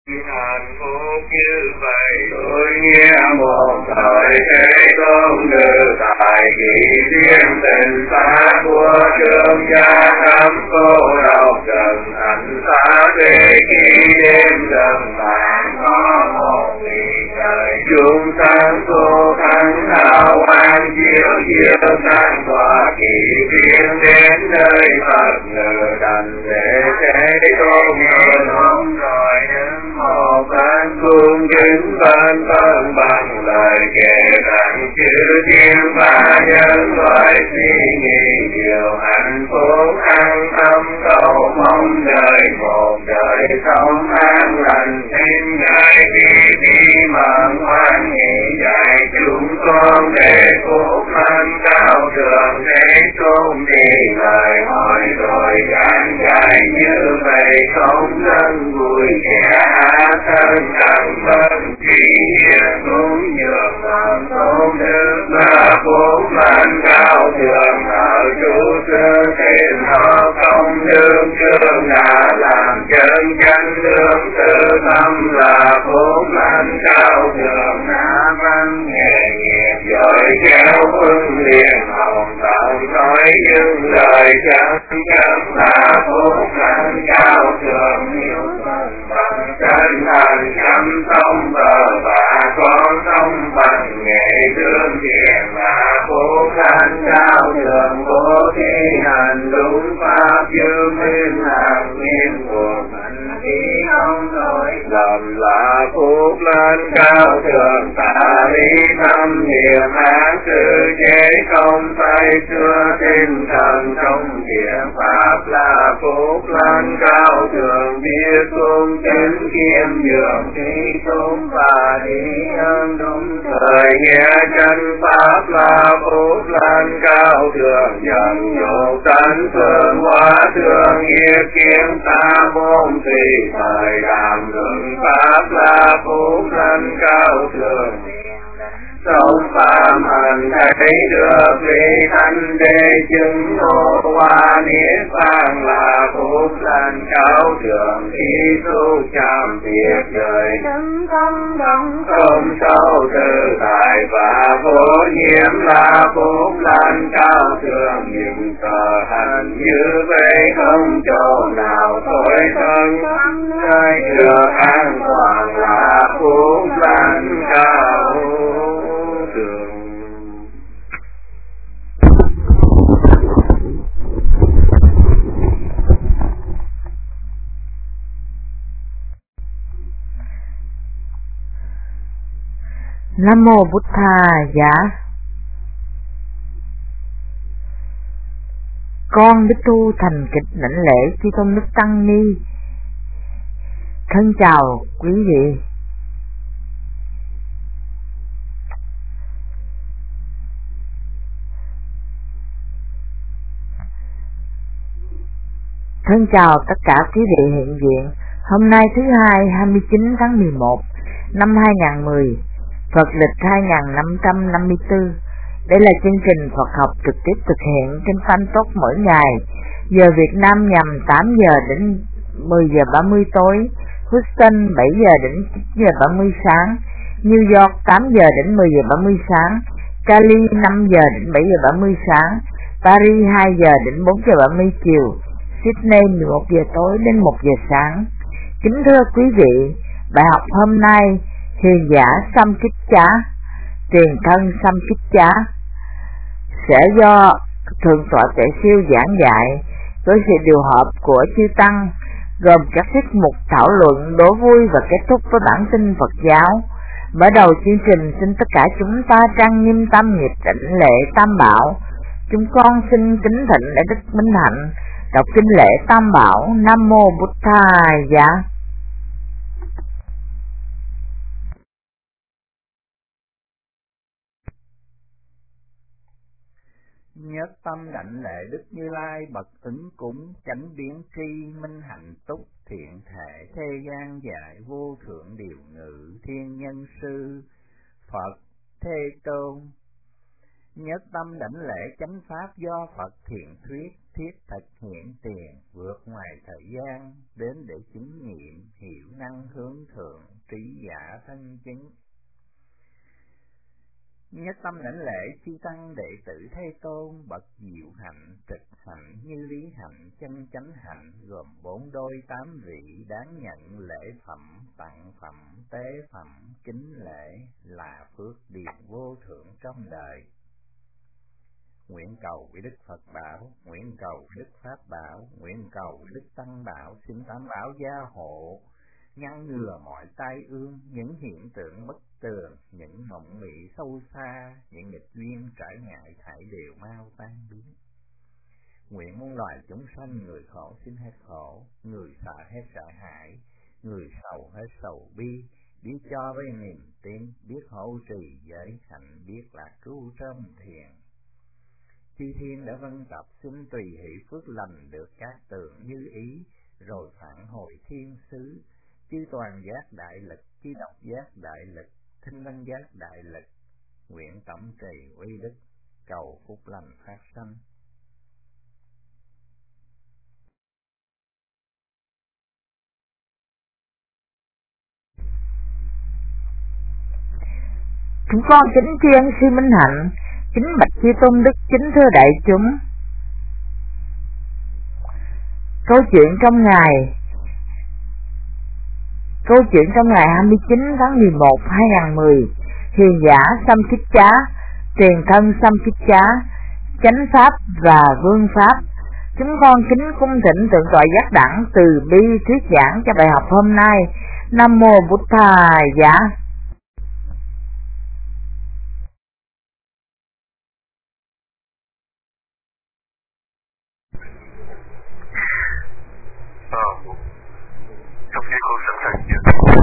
hạnh phúc như vậy tôi nghe một thời thế tôn từ tại kỷ riêng tình xa của trường gia thắm cô độc trần thành xa thế khi đêm dần tàn có một vị trời chúng sáng cô thắng hào an chiếu chiếu sáng tỏa kỷ riêng đến nơi Phật ngự đành để thế tôn ngự rồi đứng một ban cung kính ban thân bằng lời kể rằng chữ thiên và nhân loại suy nghĩ điều hạnh phúc an tâm cầu mong đời một đời sống an lành tin ngài đi mừng hoan hỷ dạy chúng con để phúc an cao thượng thế tôn đi lời hỏi rồi giảng dạy như vậy không nên vui vẻ thân cần vân chỉ cũng nhường lòng tôn đức là phúc an cao thượng ở chủ sư thiện họ công đức chương đã làm chân chánh lương tự tâm là phúc an cao thượng đã văn nghề nghiệp giỏi khéo huấn luyện hồng tận nói những lời chân chánh là phúc an cao thượng hiếu thuận bằng chân thành chăm sông bờ và con sông bằng nghề lương thiện là phúc an cao thượng bố thí hành đúng pháp chư minh hàng nguyên của mình khi không đổi lầm là phúc an cao thượng tạ lý tâm niệm ác sự chế không tay xưa tinh thần trong thiện pháp là phúc an cao thượng biết cung chánh kiêm nhường thi chúng và đi ơn đúng thời nghe chân pháp là phúc an cao thượng nhận nhục tánh phương hóa thương nghiệp kiếm ta môn tùy thời làm luận pháp là phúc an cao thượng sống phạm hành thấy được vị thanh đế chứng ngộ qua niết bàn là phúc an cao thượng khi tu chạm việc đời đứng tâm động không sâu tự tại và vô nhiễm là phúc an cao thượng những tờ hành như vậy không chỗ nào thôi thân nơi được an toàn là phúc an cao thượng. Nam mô Bụt Thà. Dạ, con Bích Tu thành kính lãnh lễ chư tôn đức tăng ni. Thân chào quý vị. Thân chào tất cả quý vị hiện diện. Hôm nay thứ Hai 29 tháng 11 năm 2010, Phật lịch 2554. Đây là chương trình Phật học trực tiếp thực hiện trên fanpage mỗi ngày. Giờ Việt Nam nhằm 8 giờ đến 10 giờ 30 tối, Houston 7 giờ đến 9 giờ 30 sáng, New York 8 giờ đến 10 giờ 30 sáng, Cali 5 giờ đến 7 giờ 30 sáng, Paris 2 giờ đến 4 giờ 30 chiều, Sydney 11 giờ tối đến 1 giờ sáng. Kính thưa quý vị, bài học hôm nay Hiền giả Samkicca, tiền thân Samkicca sẽ do Thượng tọa Tuệ Siêu giảng dạy với sự điều hợp của chư tăng, gồm các tiết mục thảo luận, đố vui và kết thúc với bản tin Phật giáo. Mở đầu chương trình, xin tất cả chúng ta trang nghiêm tâm nghiệp đảnh lễ Tam Bảo. Chúng con xin kính thỉnh Đại Đức Minh Hạnh đọc kinh lễ Tam Bảo. Nam mô Bụt Thà. Dạ. Nhất tâm đảnh lễ Đức Như Lai bậc ứng cúng, chánh biến tri minh hạnh túc, thiện thể thế gian dạy, vô thượng điều ngự thiên nhân sư Phật Thế Tôn. Nhất tâm đảnh lễ chánh pháp do Phật thiện thuyết, thiết thực hiện tiền, vượt ngoài thời gian, đến để chứng nghiệm, hiểu năng hướng thượng, trí giả thân chứng. Nhất tâm đảnh lễ chư tăng đệ tử Thế Tôn, bậc diệu hạnh, trực hạnh, như lý hạnh, chân chánh hạnh, gồm 4 đôi 8 vị, đáng nhận lễ phẩm, tặng phẩm, tế phẩm, kính lễ, là phước điền vô thượng trong đời. Nguyện cầu với Đức Phật bảo, nguyện cầu với Đức Pháp bảo, nguyện cầu với Đức Tăng bảo, xin Tam bảo gia hộ, ngăn ngừa mọi tai ương, những hiện tượng bất tường, những mộng mị sâu xa, những nghịch duyên trải ngại thảy đều mau tan biến. Nguyện muôn loài chúng sanh, người khổ xin hết khổ, người sợ hết sợ hãi, người sầu hết sầu bi, biết cho với niềm tin, biết hộ trì giới hạnh, biết là cứu trong thiền. Chư thiên đã vân tập, xin tùy hỷ phước lành được các tường như ý, rồi phản hồi thiên xứ. Chư toàn giác đại lực, chư độc giác đại lực, thinh văn giác đại lực, nguyện tổng trì uy đức, cầu phúc lành phát sanh. Chúng con kính tri ân sư Minh Hạnh, kính bạch chư tôn đức, kính thưa đại chúng. Câu chuyện trong ngày 29 tháng 11 2010, hiền giả Samkicchá, tiền thân Samkicchá, chánh pháp và vương pháp. Chúng con kính cung thỉnh Thượng tọa Giác Đẳng từ bi thuyết giảng cho bài học hôm nay. Nam mô Bụt Thầy Giá. Trong khi cô sẵn sàng chưa?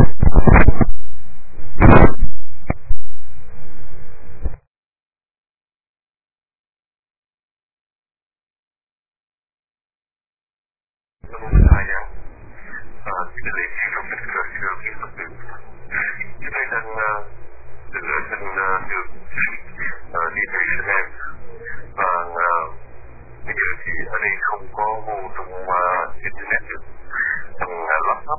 Xin được lễ trong tất cả sự việc Phật tử. Chúng tôi đang được đi tới Geneva và bây giờ thì ở đây không có vô trong internet được, trong laptop,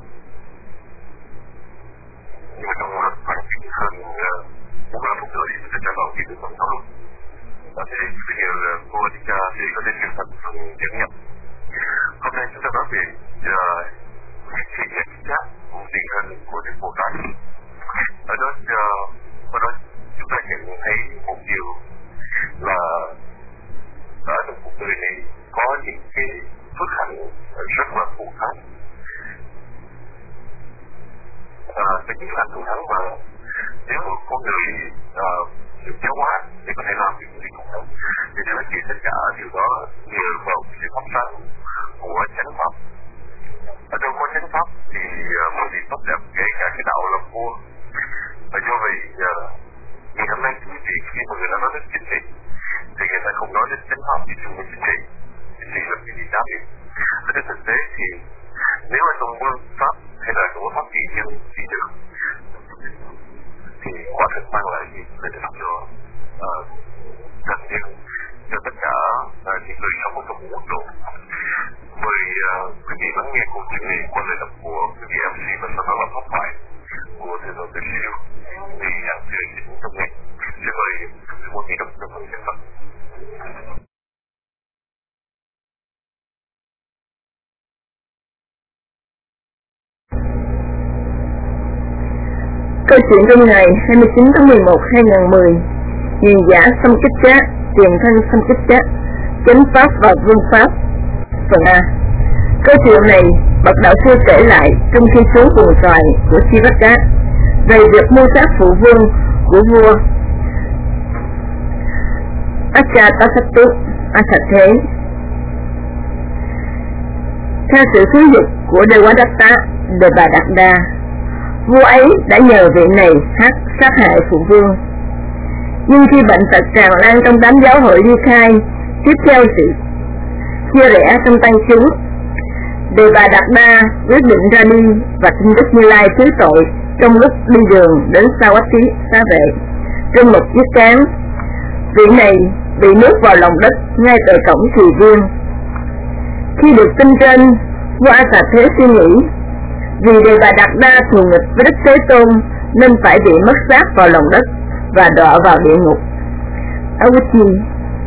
nhưng mà trong khoảng hơn 45 phút nữa thì sẽ trả lời những phần thảo luận. Thế bây giờ cô Adhika thì có thể truyền thật trong tiếng Nhật. Hôm nay chúng ta nói về khi nhận giác định hình của Đức Bồ Tát. Ở đó chúng ta nhận thấy một điều là ở trong cuộc đời này có những cái phước hạnh rất là phù hợp. Cái những hạnh phù hợp mà nếu một con người được giáo hóa thì có thể làm được những phù hợp. Thì tôi nói chuyện tất cả điều đó nhờ vào sự phát sáng của chánh pháp. Ở trong có chánh pháp thì mọi việc tốt đẹp, kể cả cái đạo làm vua. Và do vậy ngày hôm nay chính trị, khi mà người ta nói đến chính trị thì người ta không nói đến chánh pháp như trong chính trị. Chính trị là cái gì đó thì ở trên thực tế thì nếu ở trong vương pháp hay là trong pháp kỳ nhân thì được, thì quả thực mang lại gì lợi ích cho thân nhân, cho tất cả những người sống ở trong một quốc độ. Mời quý vị lắng nghe câu chuyện này qua lời đọc của quý vị MC và sau đó là pháp thoại của Thượng tọa Từ Siêu để giảng truyền trong ngày. Xin mời một vị đọc trong phần chân Phật. Câu chuyện trong ngày 29 tháng 11 2010, hiền giả Samkicchá, tiền thân Samkicchá, chánh pháp và vương pháp. Phần A. Câu chuyện này bậc đạo sư kể lại trong khi xuống vùng xoài của Sivatta về việc mưu sát phụ vương của vua Ajatasattu Asatthê. Theo sự xúi dục của Devadatta, Đề Bà Đạt Đa, vua ấy đã nhờ vị này sát hại phụ vương. Nhưng khi bệnh tật tràn lan trong đám giáo hội ly khai, tiếp theo sự chia rẽ trong tăng chúng, Đề Bà Đạt Đa quyết định ra đi và xin Đức Như Lai thứ tội trong lúc đi đường đến Savatthi xá vệ trên một chiếc cán. vị này bị nuốt vào lòng đất ngay tại cổng Kỳ Viên. Khi được tin trên, vua A Xà Thế suy nghĩ, vì Đề Bà Đạt Đa thù nghịch với Đức Thế Tôn nên phải bị mất xác vào lòng đất và đọa vào địa ngục. Avuti,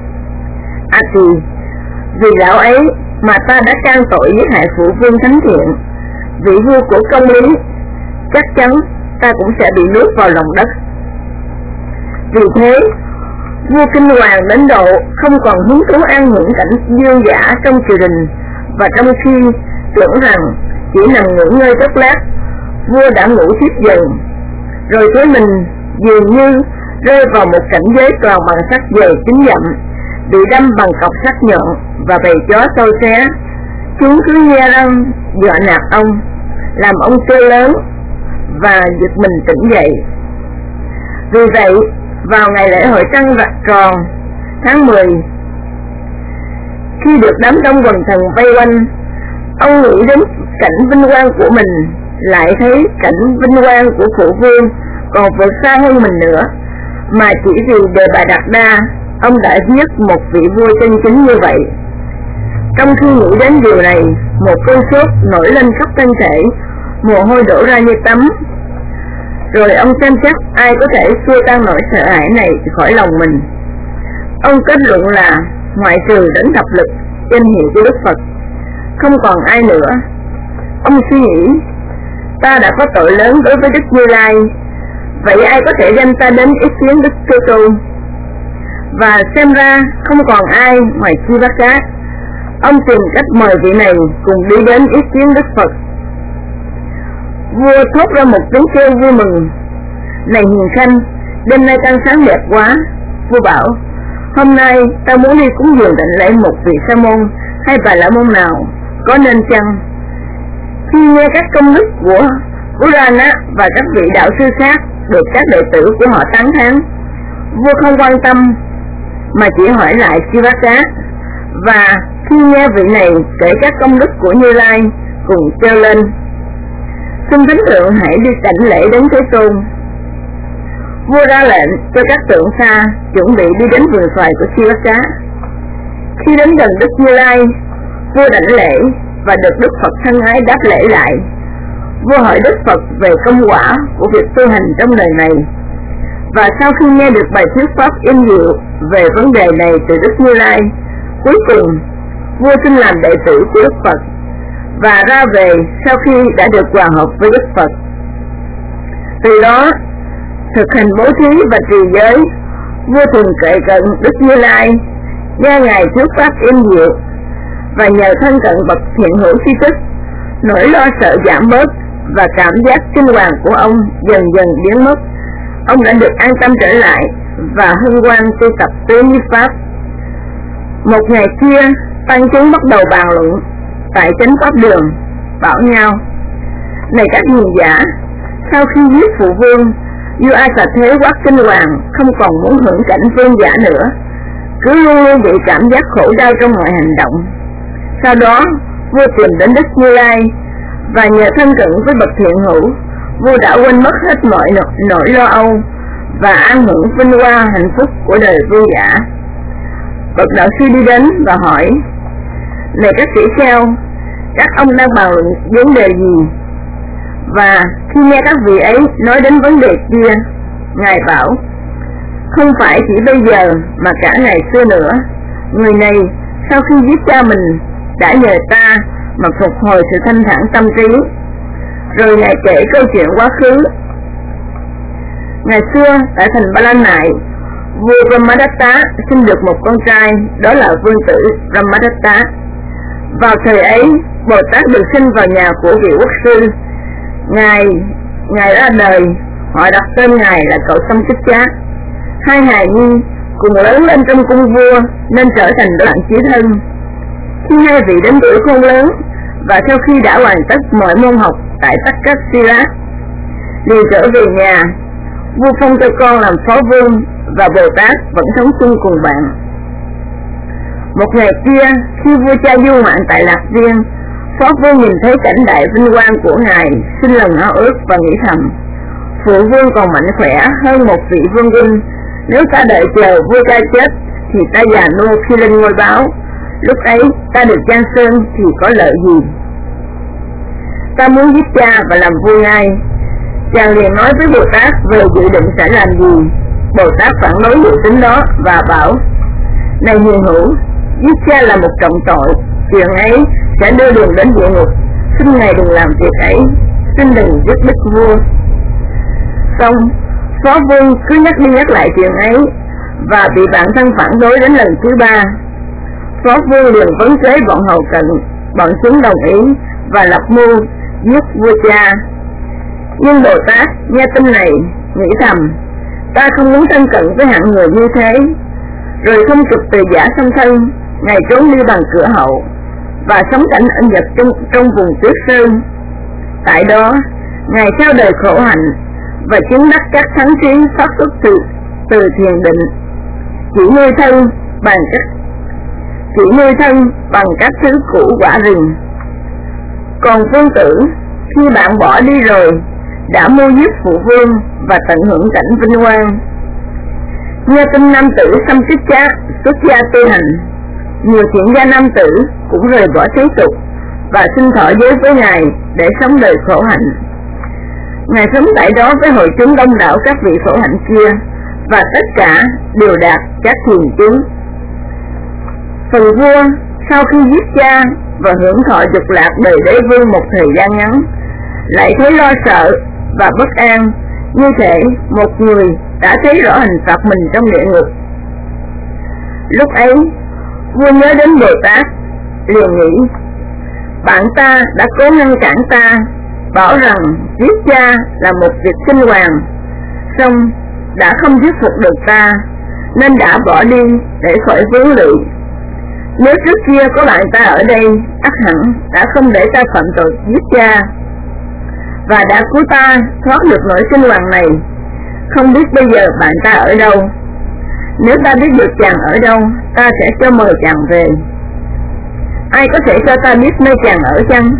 vì lão ấy mà ta đã can tội giết hại phụ vương thánh thiện, vị vua của công lý, chắc chắn ta cũng sẽ bị nuốt vào lòng đất. Vì thế, vua kinh hoàng đến độ không còn hứng thú an hưởng cảnh dương dã trong triều đình, và trong khi tưởng rằng chỉ nằm nghỉ ngơi chốc lát, vua đã ngủ thiếp dần, rồi thấy mình dường như rơi vào một cảnh giới toàn bằng sắt dày 9 dặm, bị đâm bằng cọc sắt nhọn và bầy chó sâu xé. Chúng cứ nhe răng dọa nạt ông, làm ông kêu lớn và giật mình tỉnh dậy. Vì vậy, vào ngày lễ hội trăng tròn tháng 10, khi được đám đông quần thần vây quanh, ông nghĩ đến cảnh vinh quang của mình, lại thấy cảnh vinh quang của phụ vương còn vượt xa hơn mình nữa, mà chỉ vì Đề Bà Đạt Đa, ông đã giết một vị vua chân chính như vậy. Trong khi nghĩ đến điều này, một cơn sốt nổi lên khắp thân thể, mồ hôi đổ ra như tắm. Rồi ông xem xét ai có thể xua tan nỗi sợ hãi này khỏi lòng mình. Ông kết luận là ngoại trừ đấng thập lực danh hiệu của Đức Phật, không còn ai nữa. Ông suy nghĩ, ta đã có tội lớn đối với Đức Như Lai, vậy ai có thể đem ta đến ý kiến Đức Thế Tôn? Và xem ra không còn ai ngoài Chivaka. Ông tìm cách mời vị này cùng đi đến ý kiến Đức Phật. Vua thốt ra một tiếng kêu vui mừng, này hiền khanh, đêm nay trăng sáng đẹp quá. Vua bảo, hôm nay ta muốn đi cúng dường đảnh lễ một vị sa môn hay bà la môn nào, có nên chăng? Khi nghe các công đức của Urana và các vị đạo sư khác được các đệ tử của họ tán thán, vua không quan tâm mà chỉ hỏi lại Chivaka. Và khi nghe vị này kể các công đức của Như Lai, cùng kêu lên, xin thánh thượng hãy đi đảnh lễ đến Thế Tôn. Vua ra lệnh cho các tượng xa chuẩn bị đi đến vườn xoài của Chivaka. Khi đến gần Đức Như Lai, vua đảnh lễ và được Đức Phật thân ái đáp lễ lại. Vua hỏi Đức Phật về công quả của việc tu hành trong đời này, và sau khi nghe được bài thuyết pháp yên diệu về vấn đề này từ Đức Như Lai, cuối cùng vua xin làm đệ tử của Đức Phật và ra về sau khi đã được hòa hợp với Đức Phật. Từ đó thực hành bố thí và trì giới, vua thường kệ cận Đức Như Lai, nghe ngài thuyết pháp yên diệu, và nhờ thân cận bậc thiện hữu tri thức, nỗi lo sợ giảm bớt và cảm giác kinh hoàng của ông dần dần biến mất. Ông đã được an tâm trở lại và hân hoan tu tập tứ nhiếp pháp. Một ngày kia, tăng chúng bắt đầu bàn luận tại chánh pháp đường, bảo nhau, này các hiền giả, sau khi giết phụ vương, vua A Xà Thế quát kinh hoàng, không còn muốn hưởng cảnh vương giả nữa, cứ luôn luôn bị cảm giác khổ đau trong mọi hành động. Sau đó, vua tìm đến Đức Như Lai, và nhờ thân cận với bậc thiện hữu, vua đã quên mất hết mọi nỗi lo âu và an hưởng vinh hoa hạnh phúc của đời vương giả. Bậc đạo sư đi đến và hỏi, này các tỷ kheo, các ông đang bàn luận vấn đề gì? Và khi nghe các vị ấy nói đến vấn đề kia, ngài bảo, không phải chỉ bây giờ mà cả ngày xưa nữa, người này sau khi giết cha mình đã nhờ ta mà phục hồi sự thanh thản tâm trí. Rồi ngài kể câu chuyện quá khứ. Ngày xưa tại thành Ba La Nại, vua Brahmadatta sinh được một con trai, đó là vương tử Brahmadatta. Vào thời ấy, Bồ Tát được sinh vào nhà của vị quốc sư. Ngài ra đời, họ đặt tên ngài là Cậu Tâm Tích Chá. Hai hài nhi cùng lớn lên trong cung vua nên trở thành bạn chí thân. Khi hai vị đến tuổi khôn lớn và sau khi đã hoàn tất mọi môn học tại Takshashila, liền trở về nhà, vua phong cho con làm phó vương và Bồ Tát vẫn sống chung cùng bạn. Một ngày kia, khi vua cha du ngoạn tại Lạc Viên, phó vương nhìn thấy cảnh đại vinh quang của ngài, xin lần ao ước và nghĩ thầm, phụ vương còn mạnh khỏe hơn một vị vương huynh, Nếu ta đợi chờ vua cha chết thì ta già nua khi lên ngôi báo, lúc ấy ta được Giang Sơn thì có lợi gì? Ta muốn giết cha và làm vua ngay. Chàng liền nói với Bồ Tát về dự định sẽ làm gì. Bồ Tát phản đối dự tính đó và bảo: này hiền hữu, giết cha là một trọng tội, chuyện ấy sẽ đưa đường đến địa ngục, xin ngài đừng làm việc ấy, xin đừng giết đích vua. Xong, Phó Vương cứ nhắc đi nhắc lại chuyện ấy và bị bạn thân phản đối đến lần thứ 3. Phó Vương liền vấn kế bọn hầu cận, bọn chúng đồng ý và lập mưu giết vua cha. Nhưng Bồ Tát nghe tin này nghĩ thầm: ta không muốn thân cận với hạng người như thế. Rồi không kịp từ giả song thân, ngài trốn đi bằng cửa hậu và sống cảnh ẩn dật trong vùng tuyết sơn. Tại đó ngài theo đời khổ hạnh và chứng đắc các thắng trí phát xuất từ thiền định, chỉ nuôi thân bằng các thứ củ quả rừng. Còn Vương Tử, khi bạn bỏ đi rồi, đã mưu giết phụ vương và tận hưởng cảnh vinh quang. Nghe tin nam tử xăm Tích Trác xuất gia tu hành, nhiều thiện gia nam tử cũng rời bỏ thế tục và xin thọ giới với ngài để sống đời khổ hạnh. Ngài sống tại đó với hội chúng đông đảo các vị khổ hạnh kia, và tất cả đều đạt các thiền chứng. Phần vua sau khi giết cha và hưởng thọ dục lạc đời đế vương một thời gian ngắn, lại thấy lo sợ và bất an, như thể một người đã thấy rõ hình phạt mình trong địa ngục. Lúc ấy vua nhớ đến Bồ Tát, liền nghĩ: bạn ta đã cố ngăn cản ta, bảo rằng giết cha là một việc kinh hoàng, song đã không thuyết phục được ta, nên đã bỏ đi để khỏi vướng lụy. Nếu trước kia có bạn ta ở đây, ắt hẳn đã không để ta phạm tội giết cha, và đã cứu ta thoát được nỗi kinh hoàng này. Không biết bây giờ bạn ta ở đâu. Nếu ta biết được chàng ở đâu, ta sẽ cho mời chàng về. Ai có thể cho ta biết nơi chàng ở chăng?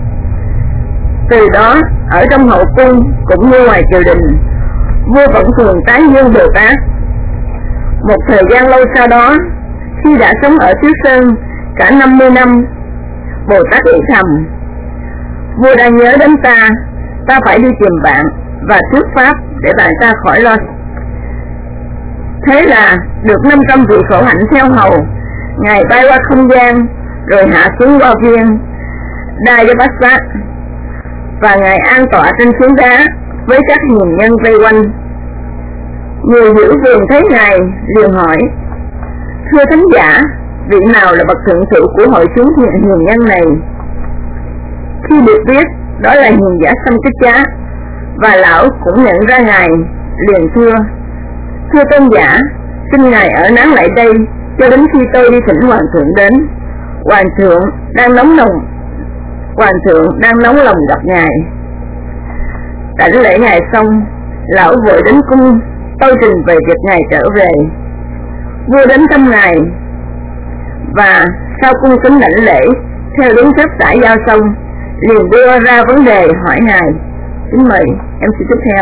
Từ đó, ở trong hậu cung cũng như ngoài triều đình, vua vẫn thường tán dương Bồ Tát. Một thời gian lâu sau đó, khi đã sống ở Tuyết Sơn cả 50 năm, Bồ Tát nghĩ thầm: vua đang nhớ đến ta phải đi tìm bạn và thuyết pháp để bạn ta khỏi lo. Thế là được 500 vị khổ hạnh theo hầu, ngài bay qua không gian rồi hạ xuống qua viên Dayabasa, và ngài an tọa trên phiến đá với các hiền nhân vây quanh. Người giữ vườn thấy ngài liền hỏi: thưa thánh giả, vị nào là bậc thượng thụ của hội chúng hiền nhân này? Khi được biết đó là hiền giả Xăm Tích Trác, và lão cũng nhận ra ngài, liền thưa: thưa tôn giả, xin ngài ở nán lại đây cho đến khi tôi đi thỉnh hoàng thượng đến. Hoàng thượng đang nóng lòng gặp ngài. Đảnh lễ ngài xong, lão vội đến cung tâu trình về việc ngài trở về. Vua đến thăm ngài, và sau cung kính đảnh lễ theo đúng phép xã giao xong, liền đưa ra vấn đề hỏi ngài. Kính mời MC tiếp theo.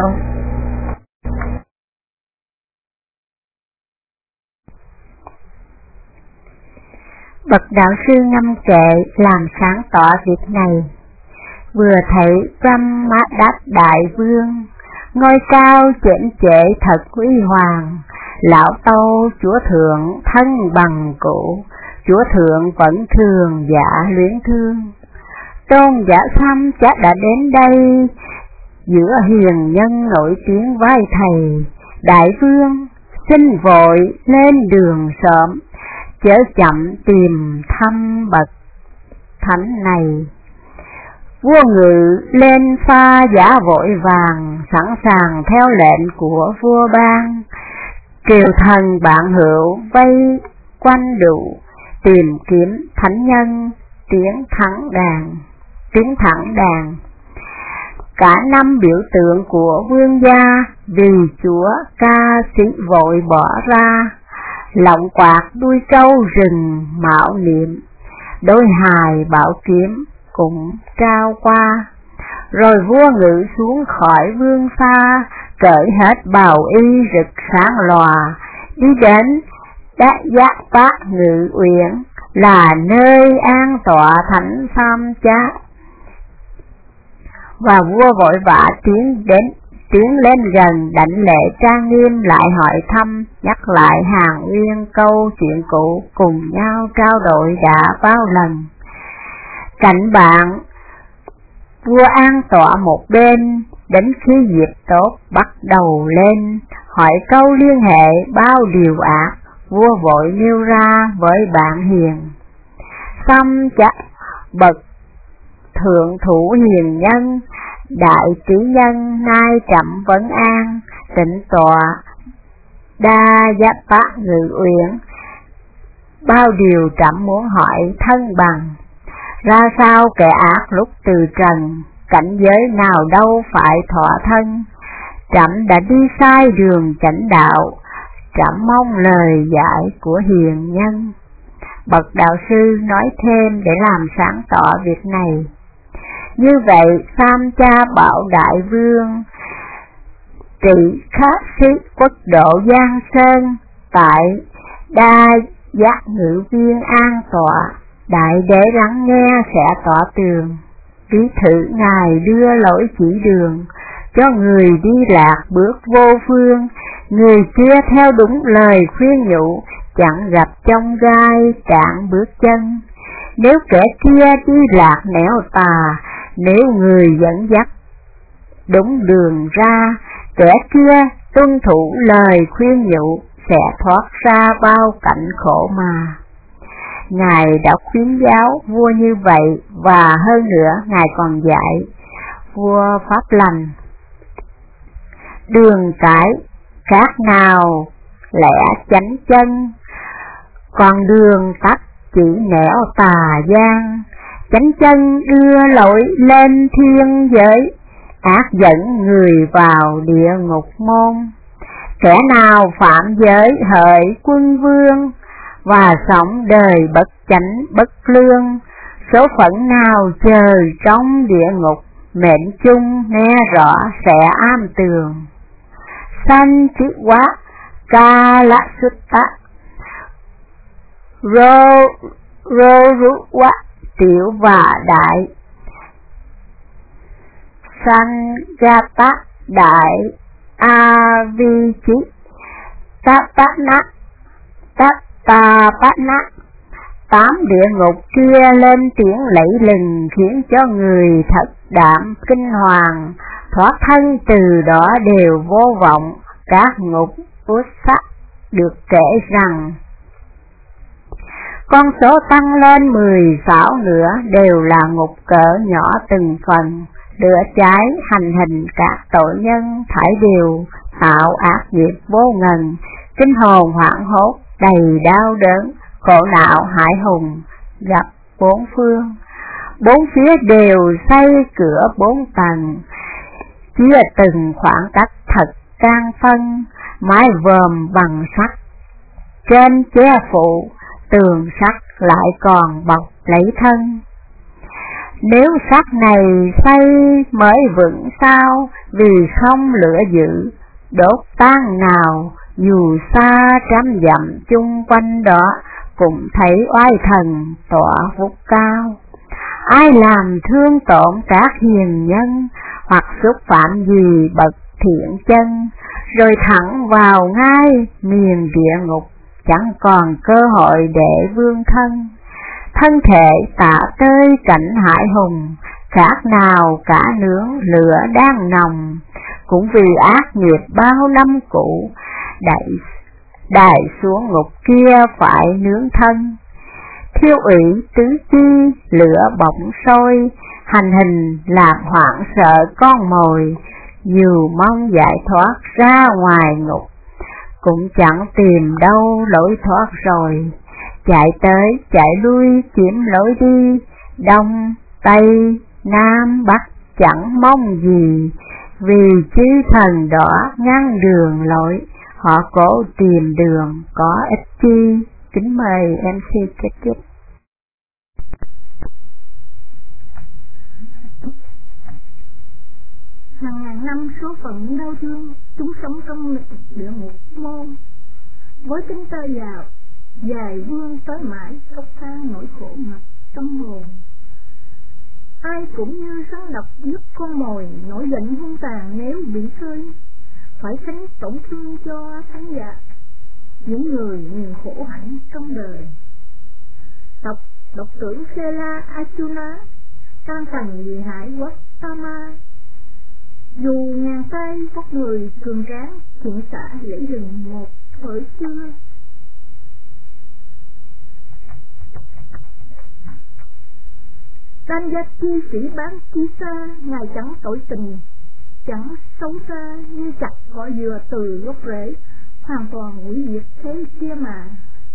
Bậc đạo sư ngâm kệ làm sáng tỏ việc này. Vừa thấy Brahmadat đại vương, ngôi cao chỉnh trệ thật quý hoàng, lão tâu chúa thượng thân bằng cũ, chúa thượng vẫn thường giả luyến thương. Tôn giả Xăm Trác đã đến đây, giữa hiền nhân nổi tiếng vai thầy. Đại vương xin vội lên đường sớm, chớ chậm tìm thăm bậc thánh này. Vua Ngự lên pha giả vội vàng, sẵn sàng theo lệnh của vua ban. Triều thần bạn hữu vây quanh đủ, tìm kiếm thánh nhân tiến thẳng đàn. Cả năm biểu tượng của vương gia, vì chúa ca sĩ vội bỏ ra. Lọng quạt đuôi trâu rừng mạo niệm, đôi hài bảo kiếm cũng trao qua. Rồi vua Ngự xuống khỏi vương pha, cởi hết bào y rực sáng lòa, đi đến Đát Giác Bát Ngự Uyển, là nơi an tọa thánh Sam Chá. Và vua vội vã tiến lên gần, đảnh lễ trang nghiêm, lại hỏi thăm, nhắc lại hàng uyên câu chuyện cũ, cùng nhau trao đổi đã bao lần. Cạnh bạn vua an tọa một bên, đến khi dịp tốt bắt đầu lên, hỏi câu liên hệ bao điều ác, vua vội nêu ra với bạn hiền. Xăm chắc bậc thượng thủ hiền nhân, đại trí nhân nay trẫm vấn an, tịnh tọa Đa Giác Bát Ngự Uyển, bao điều trẫm muốn hỏi thân bằng. Ra sao kẻ ác lúc từ trần, cảnh giới nào đâu phải thọ thân, trẫm đã đi sai đường chánh đạo, trẫm mong lời giải của hiền nhân. Bậc đạo sư nói thêm để làm sáng tỏ việc này. Như vậy Sam Cha bảo đại vương trị khát sĩ quốc độ Giang Sơn, tại Đa Giác Ngự Viên an tọa, đại đế lắng nghe sẽ tỏ tường. Ví thử ngài đưa lối chỉ đường, cho người đi lạc bước vô phương, người kia theo đúng lời khuyên nhủ, chẳng gặp trong gai cản bước chân. Nếu kẻ kia đi lạc nẻo tà, nếu người dẫn dắt đúng đường ra, kẻ kia tuân thủ lời khuyên nhủ, sẽ thoát ra bao cảnh khổ mà. Ngài đã khuyến giáo vua như vậy, và hơn nữa Ngài còn dạy vua pháp lành. Đường cái khác nào lẽ chánh chân, còn đường tắt chỉ nẻo tà gian. Chánh chân đưa lối lên thiên giới, ác dẫn người vào địa ngục môn. Kẻ nào phạm giới hỡi quân vương, và sống đời bất chánh bất lương, số phận nào chờ trong địa ngục, mệnh chung nghe rõ sẽ am tường. Sanh chữ quá ca lạ xuất tắc, rô rú quá tiểu và đại. Sanh ga tát đại a vi chí, tát tát nát tát ta bát nát. 8 địa ngục kia lên tiếng lẫy lừng, khiến cho người thật đảm kinh hoàng, thoát thân từ đó đều vô vọng. Các ngục út sắc được kể rằng con số tăng lên 16 nữa, đều là ngục cỡ nhỏ từng phần. Lửa cháy hành hình các tội nhân, thảy đều tạo ác nghiệp vô ngần. Kinh hồn hoảng hốt đầy đau đớn, khổ não hãi hùng gặp bốn phương. Bốn phía đều xây cửa 4 tầng, chia từng khoảng cách thật can phân, mái vòm bằng sắt, trên che phủ tường sắt lại còn bọc lấy thân. Nếu sắt này xây mới vững sao, vì không lửa dữ đốt tan nào, dù xa trăm dặm chung quanh đó, cũng thấy oai thần tỏa vút cao. Ai làm thương tổn các hiền nhân, hoặc xúc phạm gì bậc thiện chân, rồi thẳng vào ngay miền địa ngục, chẳng còn cơ hội để vương thân. Thân thể tạ tơi cảnh hải hùng, khác nào cả nướng lửa đang nồng, cũng vì ác nghiệp bao năm cũ, đẩy xuống ngục kia phải nướng thân. Thiêu ủy tứ chi lửa bỏng sôi, hành hình làm hoảng sợ con mồi, dù mong giải thoát ra ngoài ngục, cũng chẳng tìm đâu lối thoát rồi. Chạy tới chạy lui chiếm lối đi, đông tây nam bắc chẳng mong gì, vì chư thần đỏ ngăn đường lối, họ cố tìm đường có ích chi. Kính mời MC kết thúc. Hàng ngàn năm số phận đau thương, chúng sống trong địa ngục môn, với cánh tay vào dài vươn tới mãi, khóc than nỗi khổ ngập tâm hồn. Ai cũng như rắn độc giúp con mồi, nổi giận hung tàn nếu bị khơi, phải tránh tổn thương cho khán giả, những người nhiều khổ hạnh trong đời. Độc tử Sela Arjuna tan thành vì hại quốc Tama, dù ngàn tay các người cường tráng, thiện xạ lễ rừng một thời xưa. Đan gia chi sĩ bán chi xa, ngài chẳng tội tình, chẳng xấu xa, như chặt cỏ dừa từ gốc rễ, hoàn toàn hủy diệt thế kia mà.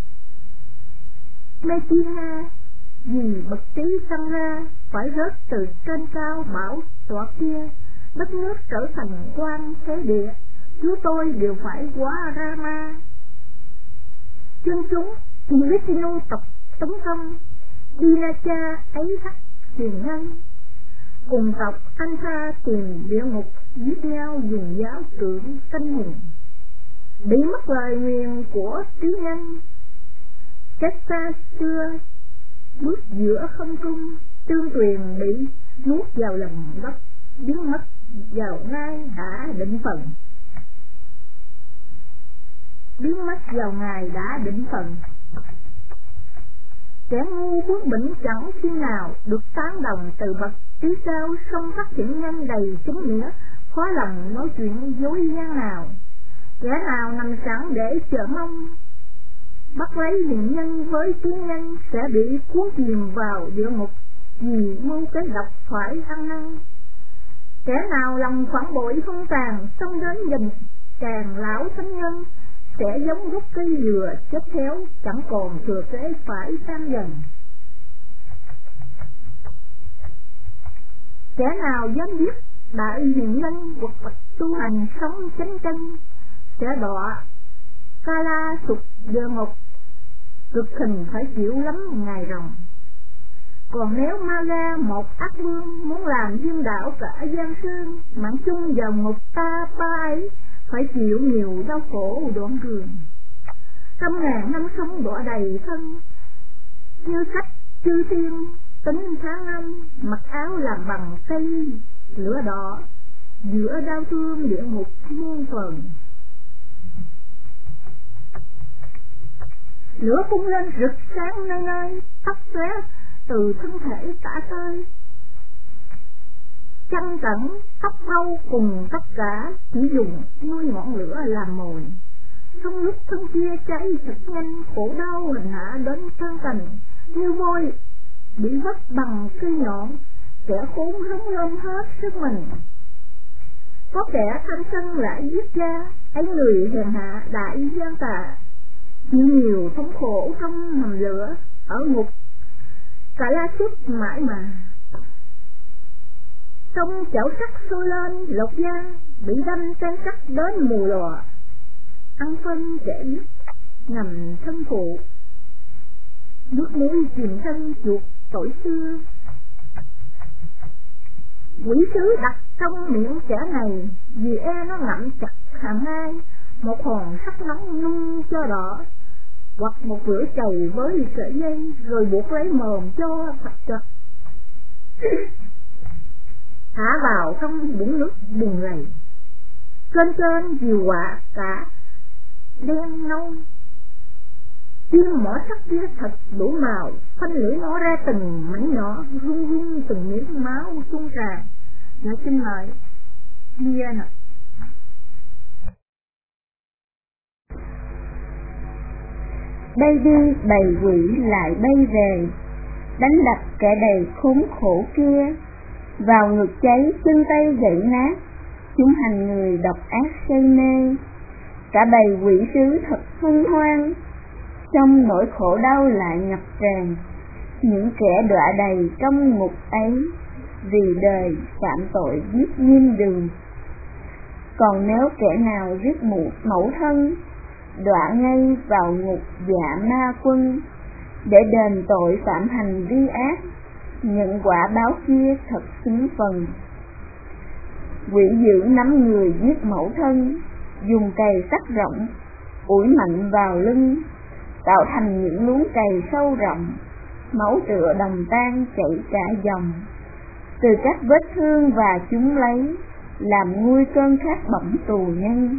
Mê chi ha, vì bậc trí sanh ra, phải rớt từ trên cao bảo tọa kia, đất nước trở thành quan thế địa, chúa tôi đều phải quá Rama. Chân chúng thì Vishnu tộc tấn công, Dinacha ấy hắc hiền nhân, cùng tộc Anh Tha tìm địa ngục, giết nhau dùng giáo cưỡng canh hùng, bị mất lời nguyền của trí nhân. Chết xa xưa bước giữa không trung, tương tuyền bị nuốt vào lòng đất, biến mất vào ngay đã định phần, biến mất vào ngày đã định phần. Kẻ ngu bướng bỉnh chẳng khi nào được tán đồng từ bậc trí cao, song các thiện nhân đầy chính nghĩa, khó lòng nói chuyện dối gian nào. Kẻ nào nằm sẵn để chờ mong, bắt lấy hiền nhân với trí nhân, sẽ bị cuốn chìm vào địa ngục, vì mưu cái độc phải ăn năn. Kẻ nào lòng phản bội hung tàn, xông đến giành càng lão thánh nhân, sẽ giống gốc cây dừa chết héo, chẳng còn thừa kế phải tan dần. Kẻ nào dám giết đại hiền nhân, hoặc bậc tu hành sống chánh chân, sẽ đọa Kala sụp địa ngục, cực hình phải chịu lắm ngày ròng. Còn nếu Maga một ác vương muốn làm dương đạo cả giang sơn, mãn chung vào ngục ta ba ấy, phải chịu nhiều đau khổ đoạn đường. Trăm ngàn năm sống đọa đầy thân, như khách chư thiên tính tháng năm, mặc áo làm bằng cây lửa đỏ, giữa đau thương địa ngục muôn phần. Lửa phun lên rực sáng nơi nơi, tóc xóe từ thân thể tả tơi. Chân cẩn tóc râu cùng tất cả chỉ dùng nuôi ngọn lửa làm mồi. Trong lúc thân kia cháy thật nhanh, khổ đau hình hạ đến thân tình, như vôi bị vấp bằng cây nhọn, kẻ khốn rống lên hết sức mình. Có kẻ thanh sân lại giết cha, ấy người hèn hạ đại gian tà, chịu nhiều thống khổ trong hầm lửa ở ngục cả la suốt mãi mà. Trong chảo sắt sôi lên lột da, bị đâm tan cắt đến mù lòa, ăn phân kẻ giết ngầm thân phụ, nước muối chìm thân chuột tội xưa. Quỷ sứ đặt trong miệng kẻ này, vì e nó ngậm chặt hàm hai, một hòn sắt nóng nung cho đỏ, hoặc một rửa chày với sợi dây, rồi buộc lấy mồm cho thật chặt, thả vào trong bụng nước bùn lầy. Trên diều quạ cả đen nâu, chim mỏ sắt kia thật đủ màu, phân lưỡi nó ra từng mảnh nhỏ, rung rung từng miếng máu tuôn tràn. Dạ xin mời Diên ạ. Bay đi bầy quỷ lại bay về, đánh đập kẻ đầy khốn khổ kia, vào ngực cháy chân tay gãy nát, chúng hành người độc ác say mê. Cả bầy quỷ sứ thật hân hoan, trong nỗi khổ đau lại ngập tràn. Những kẻ đọa đầy trong ngục ấy, vì đời phạm tội giết nghiêm đường. Còn nếu kẻ nào giết mẫu thân, đọa ngay vào ngục dạ ma quân, để đền tội phạm hành vi ác, nhận quả báo kia thật xứng phần. Quỷ dữ nắm người giết mẫu thân, dùng cày sắc rộng ủi mạnh vào lưng, tạo thành những luống cày sâu rộng, máu tựa đồng tan chảy cả dòng. Từ các vết thương và chúng lấy làm nguôi cơn khát bỏng tù nhân.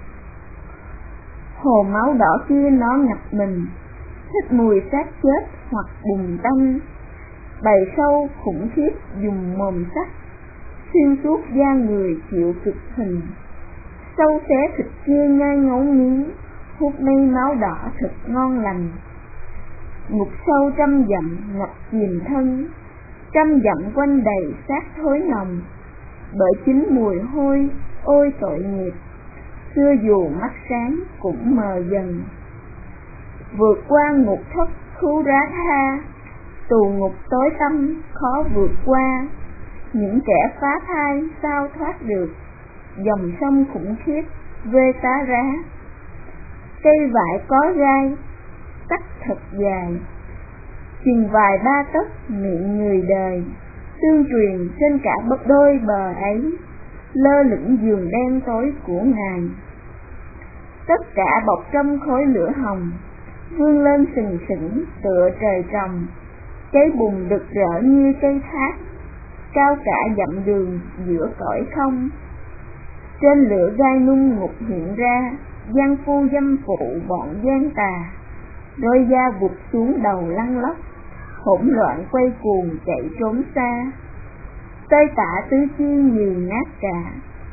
Hồ máu đỏ kia nó ngập mình, thích mùi xác chết hoặc bùn tanh. Bầy sâu khủng khiếp dùng mồm sắc, xuyên suốt da người chịu cực hình. Sâu xé thịt kia nhai ngấu nghiến, hút mây máu đỏ thật ngon lành. Ngục sâu trăm dặm ngập chìm thân, trăm dặm quanh đầy xác thối nồng. Bởi chính mùi hôi ôi tội nghiệp, xưa dù mắt sáng cũng mờ dần. Vượt qua ngục thất khu rá tha, tù ngục tối tăm khó vượt qua. Những kẻ phá thai sao thoát được, dòng sông khủng khiếp vê tá rá. Cây vải có gai, tắc thật dài, chừng vài ba tấc miệng người đời. Tương truyền trên cả đôi bờ ấy, lơ lửng giường đen tối của Ngài. Tất cả bọc trong khói lửa hồng, vươn lên sừng sững tựa trời trồng. Cháy bùng rực rỡ như cây thác, cao cả dặm đường giữa cõi không. Trên lửa gai nung ngục hiện ra, gian phu dâm phụ bọn gian tà. Đôi da vụt xuống đầu lăn lóc, hỗn loạn quay cuồng chạy trốn xa. Tơi tả tứ chi nhiều nát cả,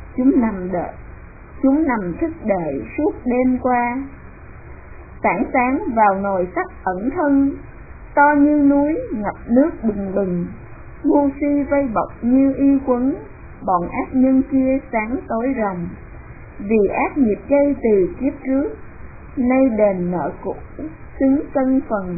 chúng nằm thức đợi suốt đêm qua. Tảng sáng vào nồi sắt ẩn thân, to như núi ngập nước bừng bừng. Ngu si vây bọc như y quấn, bọn ác nhân kia sáng tối ròng. Vì ác nghiệp gây từ kiếp trước, nay đền nợ cũ xứng cân phần.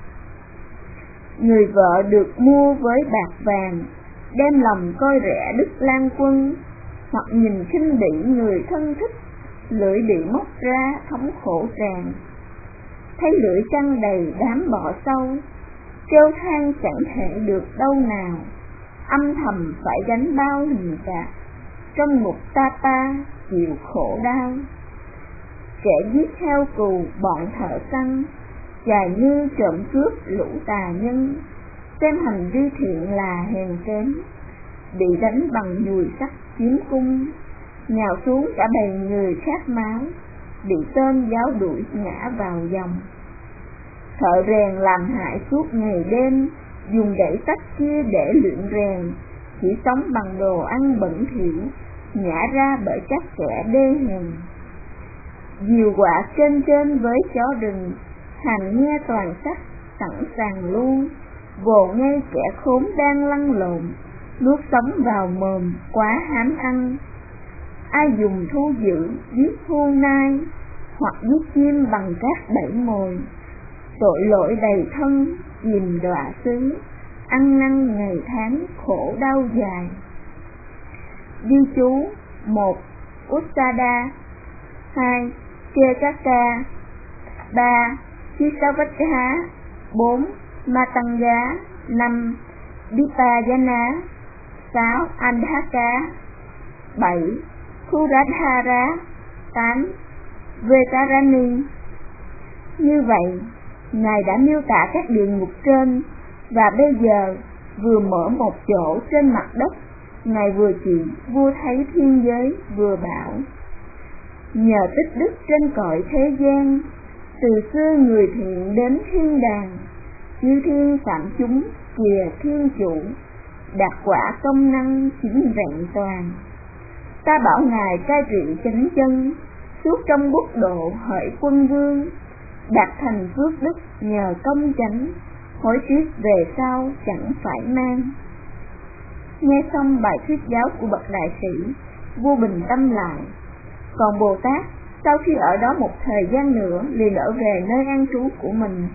Người vợ được mua với bạc vàng, đem lòng coi rẻ Đức Lan Quân. Hoặc nhìn khinh bỉ người thân thích, lưỡi bị móc ra thống khổ tràn. Thấy lưỡi trăng đầy đám bọ sâu, kêu than chẳng thể được đâu nào. Âm thầm phải gánh bao hình phạt, trong ngục ta chịu khổ đau. Kẻ giết heo cừu bọn thợ săn, dài như trộm cướp lũ tà nhân. Xem hành vi thiện là hèn kém, bị đánh bằng dùi sắt kiếm cung. Nhào xuống cả bầy người khát máu, bị tên giáo đuổi ngã vào dòng. Thợ rèn làm hại suốt ngày đêm, dùng đẩy tách kia để luyện rèn. Chỉ sống bằng đồ ăn bẩn thỉu, nhả ra bởi các kẻ đê hèn. Diều quạ trên với chó rừng, hành nghe toàn sắc sẵn sàng luôn. Vồ ngay kẻ khốn đang lăn lộn, nuốt sống vào mồm quá hám ăn. Ai dùng thu dữ giết thu nai, hoặc giết chim bằng các bẫy mồi. Tội lỗi đầy thân chìm đọa xứ, ăn năn ngày tháng khổ đau dài. Ghi chú: 1. Ussada, 2. Kekaka, 3. Hisavadha, 4. Matanga, 5. Dipayana, 6. Andhaka, 7. Kuradhara, 8. Vetarani. Như vậy, Ngài đã miêu tả các địa ngục trên, và bây giờ vừa mở một chỗ trên mặt đất, Ngài vừa chỉ vua thấy thiên giới vừa bảo: nhờ tích đức trên cõi thế gian, từ xưa người thiện đến thiên đàng, chư thiên phạm chúng kìa thiên chủ, đạt quả công năng chính vẹn toàn. Ta bảo Ngài cai trị chánh chân, suốt trong quốc độ hỡi quân vương, đạt thành phước đức nhờ công chánh, hối tiếc về sau chẳng phải mang. Nghe xong bài thuyết giáo của bậc đại sĩ, vua bình tâm lại. Còn Bồ Tát, sau khi ở đó một thời gian nữa, liền ở về nơi an trú của mình.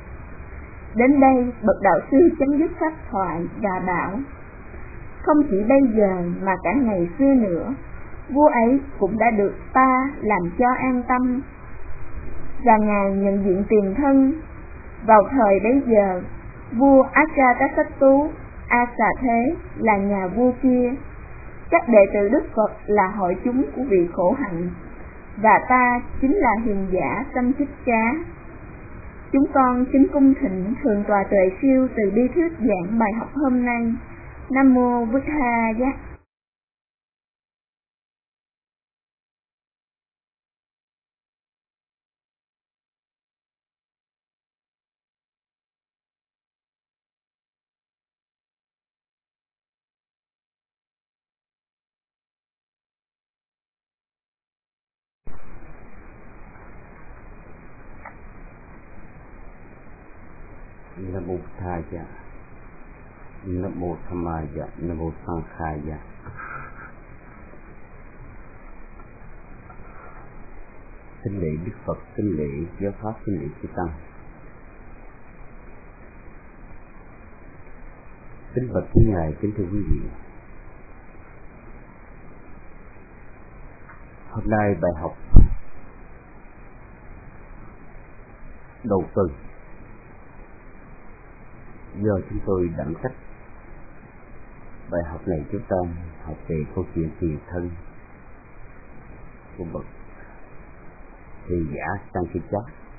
Đến đây, bậc đạo sư chấm dứt pháp thoại và bảo: không chỉ bây giờ mà cả ngày xưa nữa, vua ấy cũng đã được ta làm cho an tâm. Và Ngài nhận diện tiền thân. Vào thời bấy giờ, vua Ajatasattu A Xà Thế là nhà vua kia. Các đệ tử Đức Phật là hội chúng của vị khổ hạnh, và ta chính là hiền giả Tâm Thích Cá. Chúng con kính cung thỉnh Thượng tọa Tuệ Siêu từ bi thuyết giảng bài học hôm nay. Nam mô Bụt Tha Giác. Nam mô Thaya, Nam mô Dhammaya, Nam mô Sanghaya. Kính lễ Đức Phật, kính lễ giáo pháp, kính lễ chư tăng. Kính bạch quý ngài, kính thưa quý vị. Hôm nay bài học đầu tuần do chúng tôi đảm trách. Bài học này chúng ta học về câu chuyện tiền thân của bậc hiền giả Sankirtana.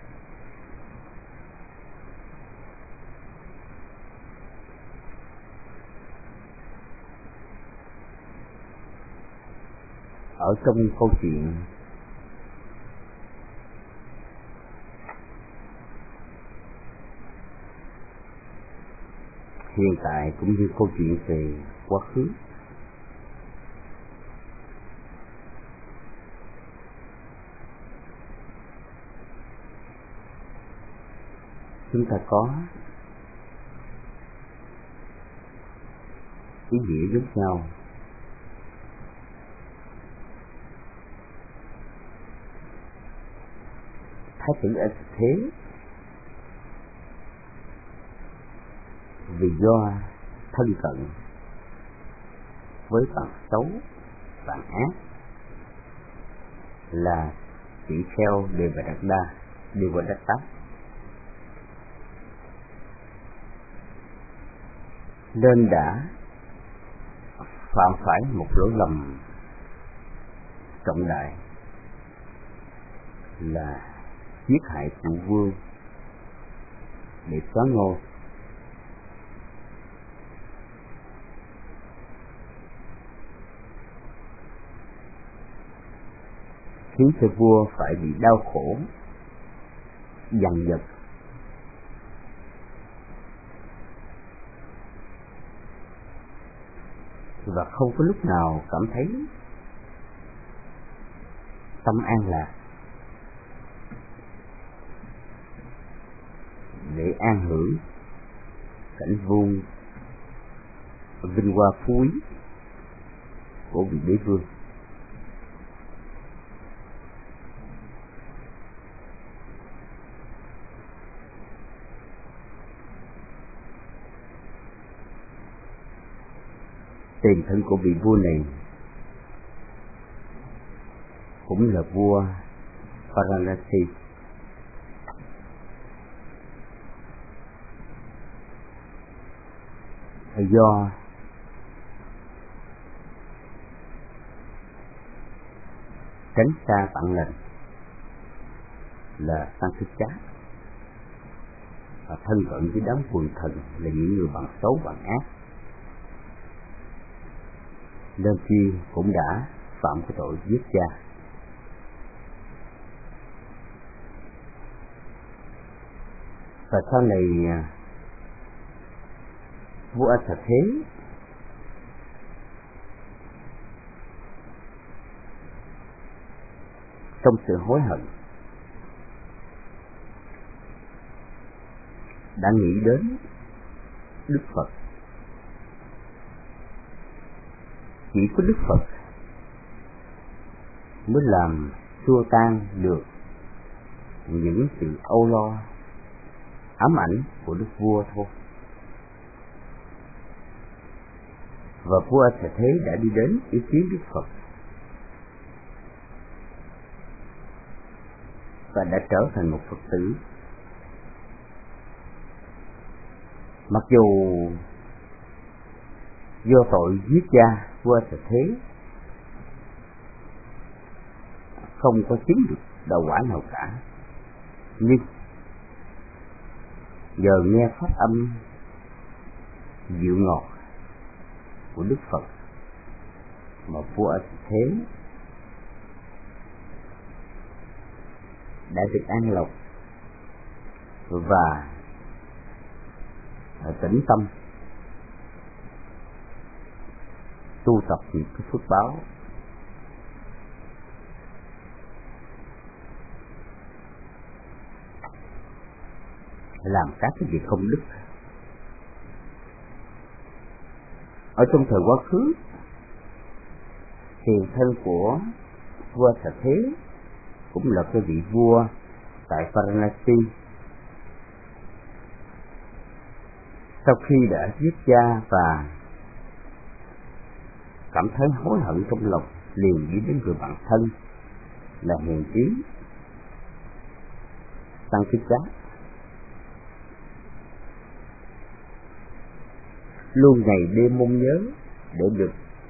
Ở trong câu chuyện hiện tại cũng như câu chuyện về quá khứ, chúng ta có ý nghĩa giống nhau. Thái tử A Xà Thế vì do thân cận với bạn xấu, bạn ác là tỷ kheo Devadatta, nên đã phạm phải một lỗi lầm trọng đại là giết hại phụ vương để xóa ngôi. Khiến cho vua phải bị đau khổ, dằn vặt. Và không có lúc nào cảm thấy tâm an lạc để an hưởng cảnh vuông vinh hoa phú quý của vị đế vương. Tiền thân của vị vua này cũng là vua Varanasi. Do tránh xa bạn lệnh là Sankirtana và thân cận với đám quần thần là những người bạn xấu, bạn ác, nên chi cũng đã phạm cái tội giết cha. Và sau này vua A Xà Thế trong sự hối hận đã nghĩ đến Đức Phật. Chỉ có Đức Phật mới làm xua tan được những sự âu lo, ám ảnh của đức vua thôi. Và vua A Xà Thế đã đi đến ý kiến Đức Phật và đã trở thành một Phật tử. Mặc dù do tội giết cha vua Sở Thế không có chứng được đạo quả nào cả, nhưng giờ nghe pháp âm dịu ngọt của Đức Phật mà vua Sở Thế đã được an lộc và tĩnh tâm tu tập những cái phước báo. Làm các cái việc không đức. Ở trong thời quá khứ, tiền thân của vua Sở Thế cũng là cái vị vua tại Varanasi. Sau khi đã giết cha và cảm thấy hối hận trong lòng, liền nghĩ đến người bạn thân là hiền trí Sankhitta, luôn ngày đêm mong nhớ để được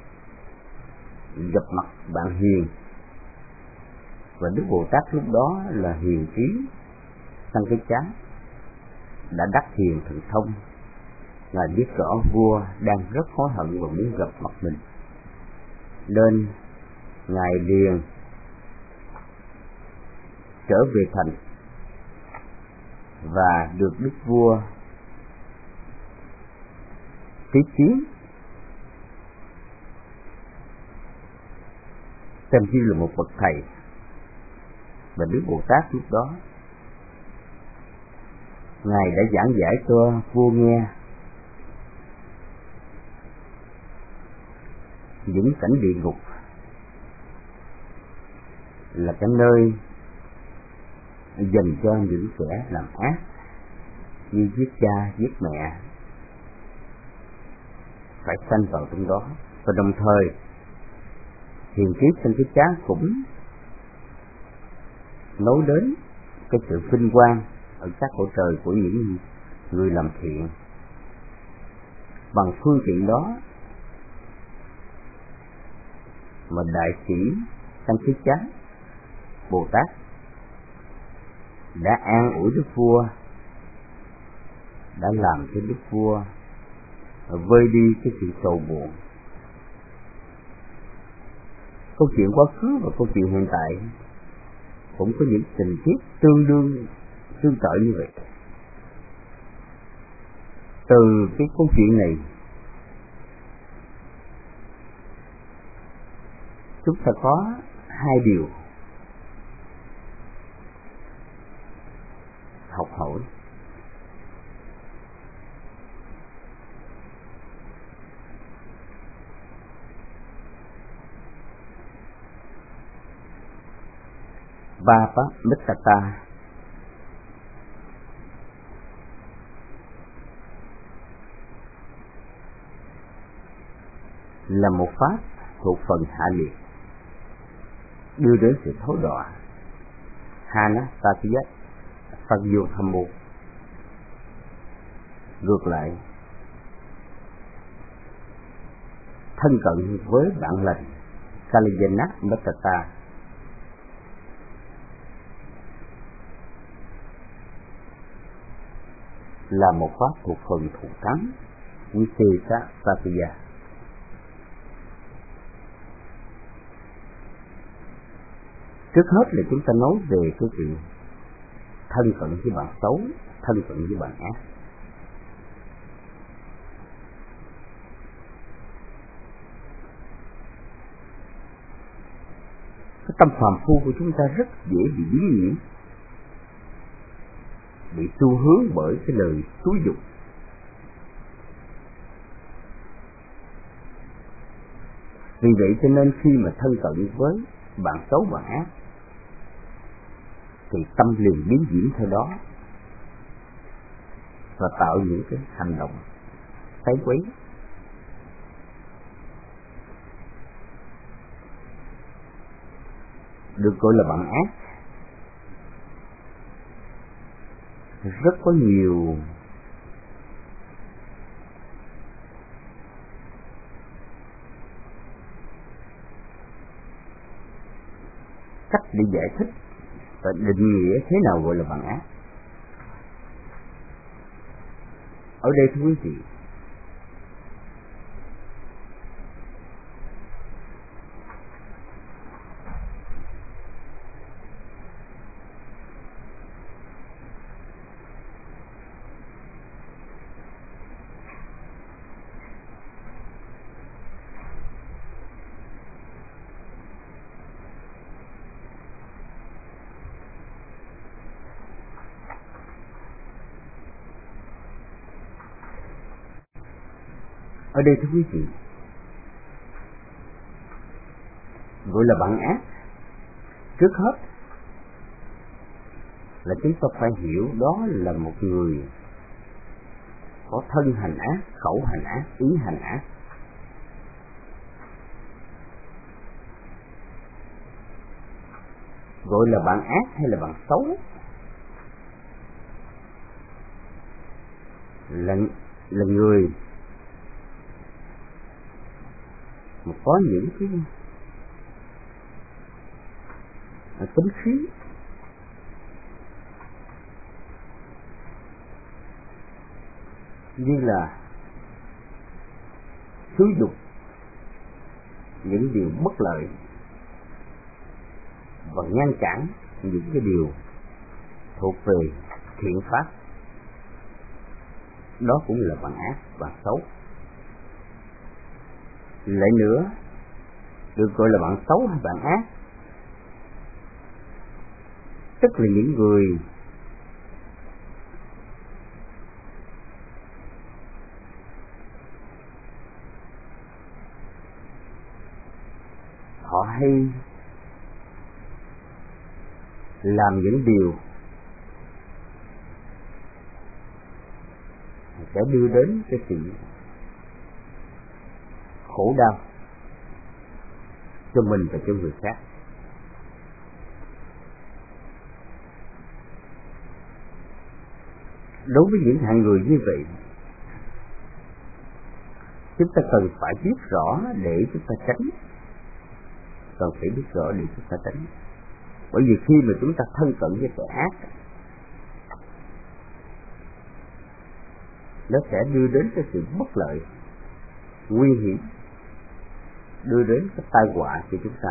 gặp mặt bạn hiền. Và Đức Bồ Tát lúc đó là hiền trí Sankhitta đã đắc hiền thần thông, Ngài biết rõ vua đang rất hối hận và muốn gặp mặt mình, nên Ngài liền trở về thành và được đức vua Trí Chiến xem như là một bậc thầy. Và Đức Bồ Tát lúc đó Ngài đã giảng giải cho vua nghe những cảnh địa ngục là cái nơi dành cho những kẻ làm ác như giết cha, giết mẹ, phải sanh vào trong đó. Và đồng thời hiền trí Sankhitta cũng nói đến cái sự vinh quang ở các cõi trời của những người làm thiện. Bằng phương tiện đó mà đại sĩ Sankhitta Bồ Tát đã an ủi đức vua, đã làm cho đức vua vơi đi cái sự sầu buồn. Câu chuyện quá khứ và câu chuyện hiện tại cũng có những tình tiết tương tự như vậy. Từ cái câu chuyện này chúng ta có hai điều học hỏi. Vapa Mittata là một pháp thuộc phần hạ liệt đưa đến sự thối đọa. Hana Satiyat Sagyothammo. Ngược lại, thân cận với bạn lành Kalyana Mittata là một pháp thuộc phần thủ thắng Visesa Satya. Trước hết là chúng ta nói về cái chuyện thân cận với bạn xấu, thân cận với bạn ác. Cái tâm phàm phu của chúng ta rất dễ bị biến nhiễm, bị xu hướng bởi cái lời xúi dục. Vì vậy cho nên khi mà thân cận với bạn xấu bạn ác thì tâm liền biến diễn theo đó và tạo những cái hành động thái quấy. Được gọi là bạn ác rất có nhiều cách để giải thích và định nghĩa thế nào gọi là bạn ác. Ở đây thưa quý vị, gọi là bạn ác, trước hết là chúng ta phải hiểu đó là một người có thân hành ác, khẩu hành ác, ý hành ác. Gọi là bạn ác hay là bạn xấu là người mà có những cái tính khí như là xúi dục những điều bất lợi và ngăn cản những cái điều thuộc về thiện pháp. Đó cũng là bạn ác, bạn xấu. Lại nữa, được gọi là bạn xấu hay bạn ác, tức là những người họ hay làm những điều sẽ đưa đến cái sự khổ đau cho mình và cho người khác. Đối với những hạng người như vậy, chúng ta cần phải biết rõ để chúng ta tránh. Cần phải biết rõ để chúng ta tránh. Bởi vì khi mà chúng ta thân cận với kẻ ác, nó sẽ đưa đến cái sự bất lợi, nguy hiểm, đưa đến cái tai họa cho chúng ta.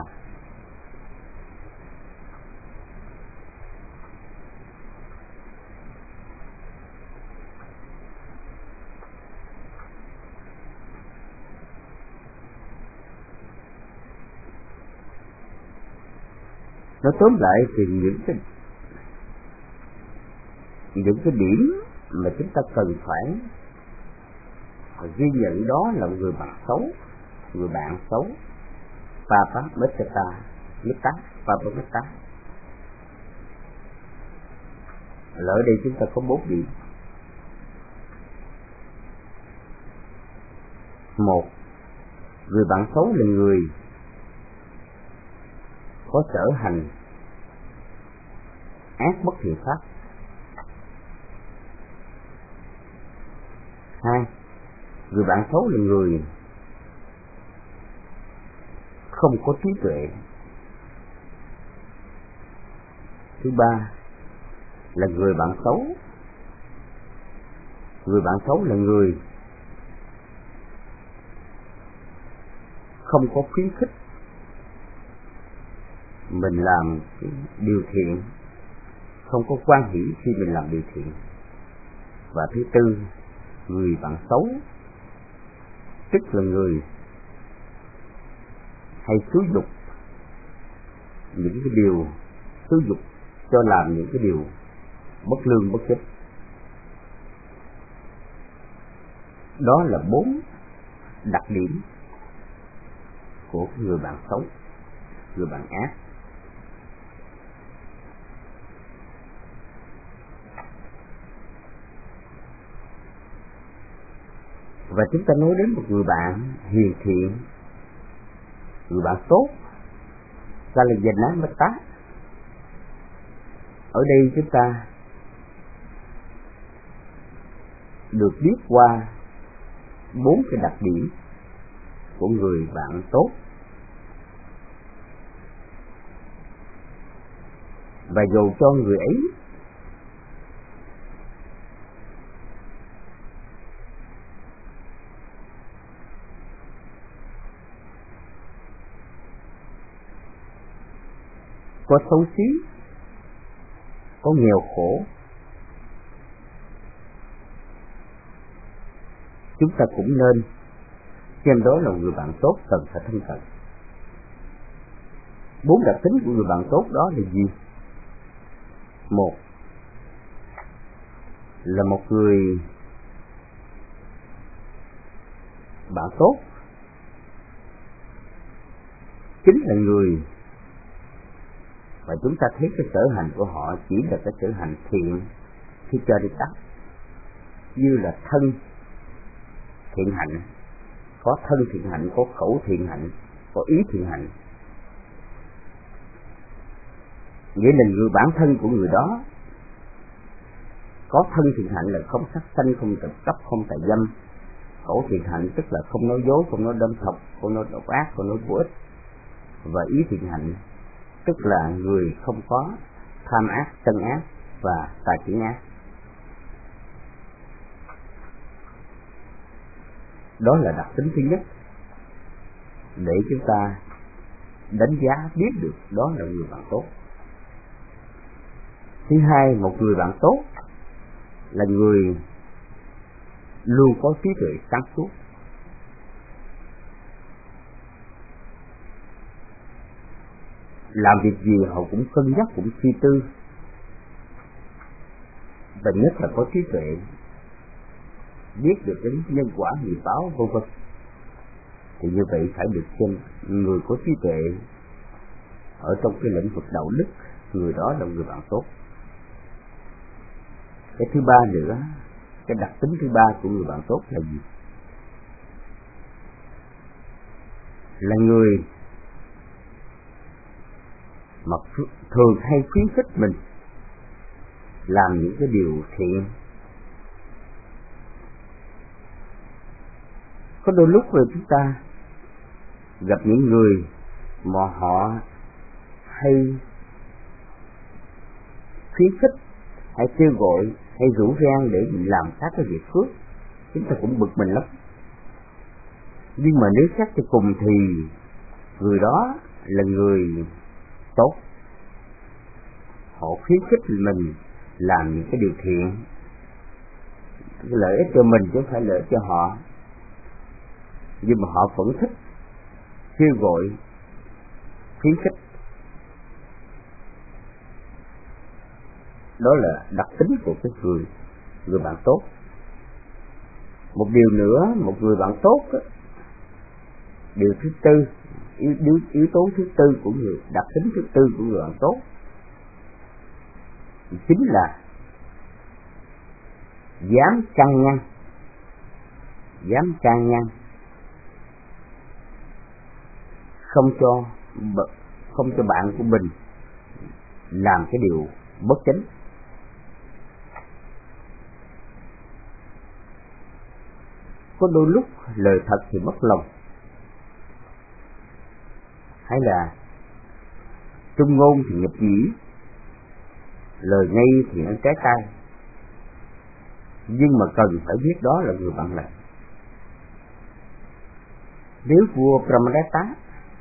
Nói tóm lại thì những cái điểm mà chúng ta cần phải ghi nhận đó là người bạn xấu, người bạn xấu, Papa Metta. Ở đây chúng ta có 4 điểm. 1. Người bạn xấu là người có sở hành ác bất thiện pháp. 2. Người bạn xấu là người không có trí tuệ. Thứ 3 là người bạn xấu. Người bạn xấu là người không có khuyến khích mình làm điều thiện, không có quan hỷ khi mình làm điều thiện. Và thứ 4, người bạn xấu tức là người hay xúi dục những cái điều, xúi dục cho làm những cái điều bất lương bất chánh. Đó là 4 đặc điểm của người bạn xấu, người bạn ác. Và chúng ta nói đến một người bạn hiền thiện, người bạn tốt, Kalyana. Ở đây chúng ta được biết qua 4 cái đặc điểm của người bạn tốt. và dầu cho người ấy có xấu xí, có nghèo khổ, chúng ta cũng nên xem đó là người bạn tốt cần phải thân cận. 4 đặc tính của người bạn tốt đó là gì? 1 là một người bạn tốt chính là người và chúng ta thấy cái sở hành của họ chỉ là cái sở hành thiện khi cho đi tắt, như là thân thiện hạnh, có thân thiện hạnh, có khẩu thiện hạnh, có ý thiện hạnh. Nghĩa là người bản thân của người đó có thân thiện hạnh là không sát sanh, không trộm cắp, không tà dâm. Khẩu thiện hạnh tức là không nói dối, không nói đâm thọc, không nói độc ác, không nói vô ích. Và ý thiện hạnh tức là người không có tham ác, sân ác và tà kiến ác. Đó là đặc tính thứ nhất để chúng ta đánh giá biết được đó là người bạn tốt. Thứ hai, một người bạn tốt là người luôn có trí tuệ sáng suốt. Làm việc gì họ cũng cân nhắc, cũng suy tư, và nhất là có trí tuệ, biết được cái nhân quả nghiệp báo vân vân. Thì như vậy phải được xem người có trí tuệ ở trong cái lĩnh vực đạo đức, người đó là người bạn tốt. Cái thứ ba nữa, cái đặc tính thứ ba của người bạn tốt là gì? Là người mà thường hay khuyến khích mình làm những cái điều thiện. Có đôi lúc rồi chúng ta gặp những người mà họ hay khuyến khích, hay kêu gọi, hay rủ rang để mình làm các cái việc phước, chúng ta cũng bực mình lắm. Nhưng mà nếu xét cho cùng thì người đó là người tốt, họ khuyến khích mình làm những cái điều thiện, cái lợi ích cho mình chứ không phải lợi ích cho họ, nhưng mà họ vẫn thích kêu gọi, khuyến khích. Đó là đặc tính của cái người bạn tốt. Một điều nữa, một người bạn tốt đó, điều thứ tư, yếu tố thứ tư của người, đặc tính thứ tư của người bạn tốt chính là dám can ngăn. Dám can ngăn, không cho bạn của mình làm cái điều bất chánh. Có đôi lúc lời thật thì mất lòng, hay là trung ngôn thì nghịch dĩ, lời ngay thì ăn trái tai. Nhưng mà cần phải biết đó là người bạn lành. Nếu vua Brahmadatta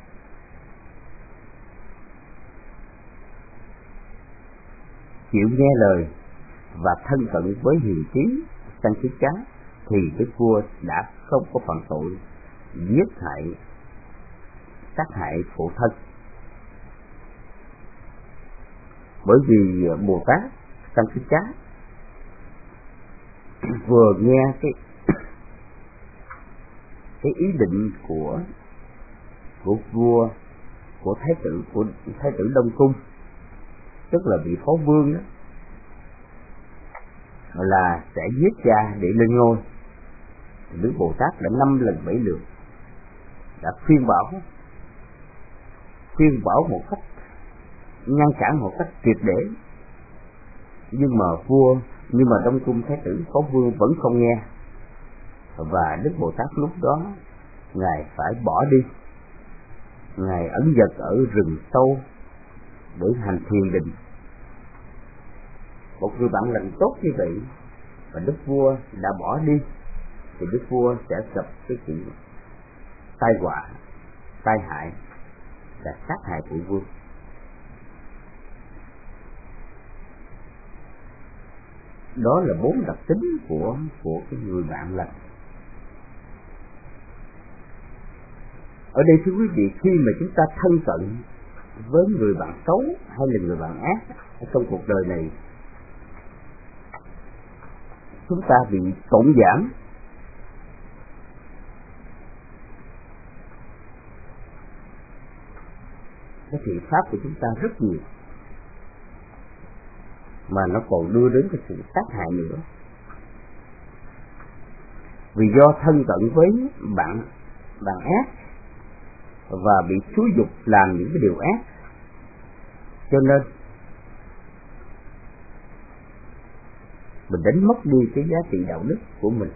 chịu nghe lời và thân cận với hiền trí Sankhicha thì cái vua đã không có phạm tội giết hại, sát hại phụ thân. Bởi vì Bồ Tát Sankhicha vừa nghe cái ý định của vua, của thái tử Đông Cung, tức là vị phó vương đó, là sẽ giết cha để lên ngôi. Đức Bồ Tát đã 5 lần 7 lượt đã khuyên bảo một cách ngăn cản một cách triệt để, nhưng mà Đông Cung thái tử phó vương vẫn không nghe, và Đức Bồ Tát lúc đó ngài phải bỏ đi. Ngài ẩn dật ở rừng sâu để hành thiền định, một người bạn lành tốt như vậy và đức vua đã bỏ đi, thì đức vua sẽ gặp cái chuyện tai họa, tai hại là sát hại phụ vương. Đó là 4 đặc tính của cái người bạn lành. Ở đây thưa quý vị, khi mà chúng ta thân cận với người bạn xấu hay là người bạn ác trong cuộc đời này, chúng ta bị tổn giảm, cái thiện pháp của chúng ta rất nhiều, mà nó còn đưa đến cái sự tác hại nữa. Vì do thân cận với bạn ác và bị xúi dục làm những cái điều ác, cho nên mình đánh mất đi cái giá trị đạo đức của mình.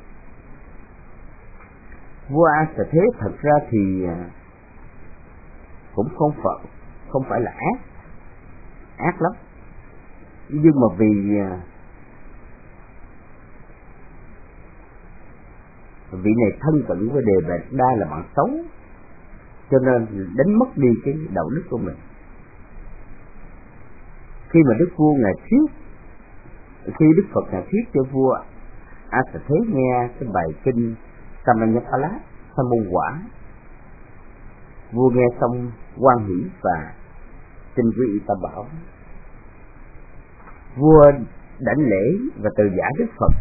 Vua A-xà Thế thật ra thì cũng không phải là ác lắm, nhưng mà vì vị này thân cận với Đề Bạt Đa là bạn xấu, cho nên đánh mất đi cái đạo đức của mình. Khi mà Đức Phật ngài thuyết cho vua A-xà Thế nghe cái bài kinh Samanyapala, Sa môn quả, vua nghe xong hoan hỷ và xin quý ta bảo. Vua đảnh lễ và từ giả Đức Phật.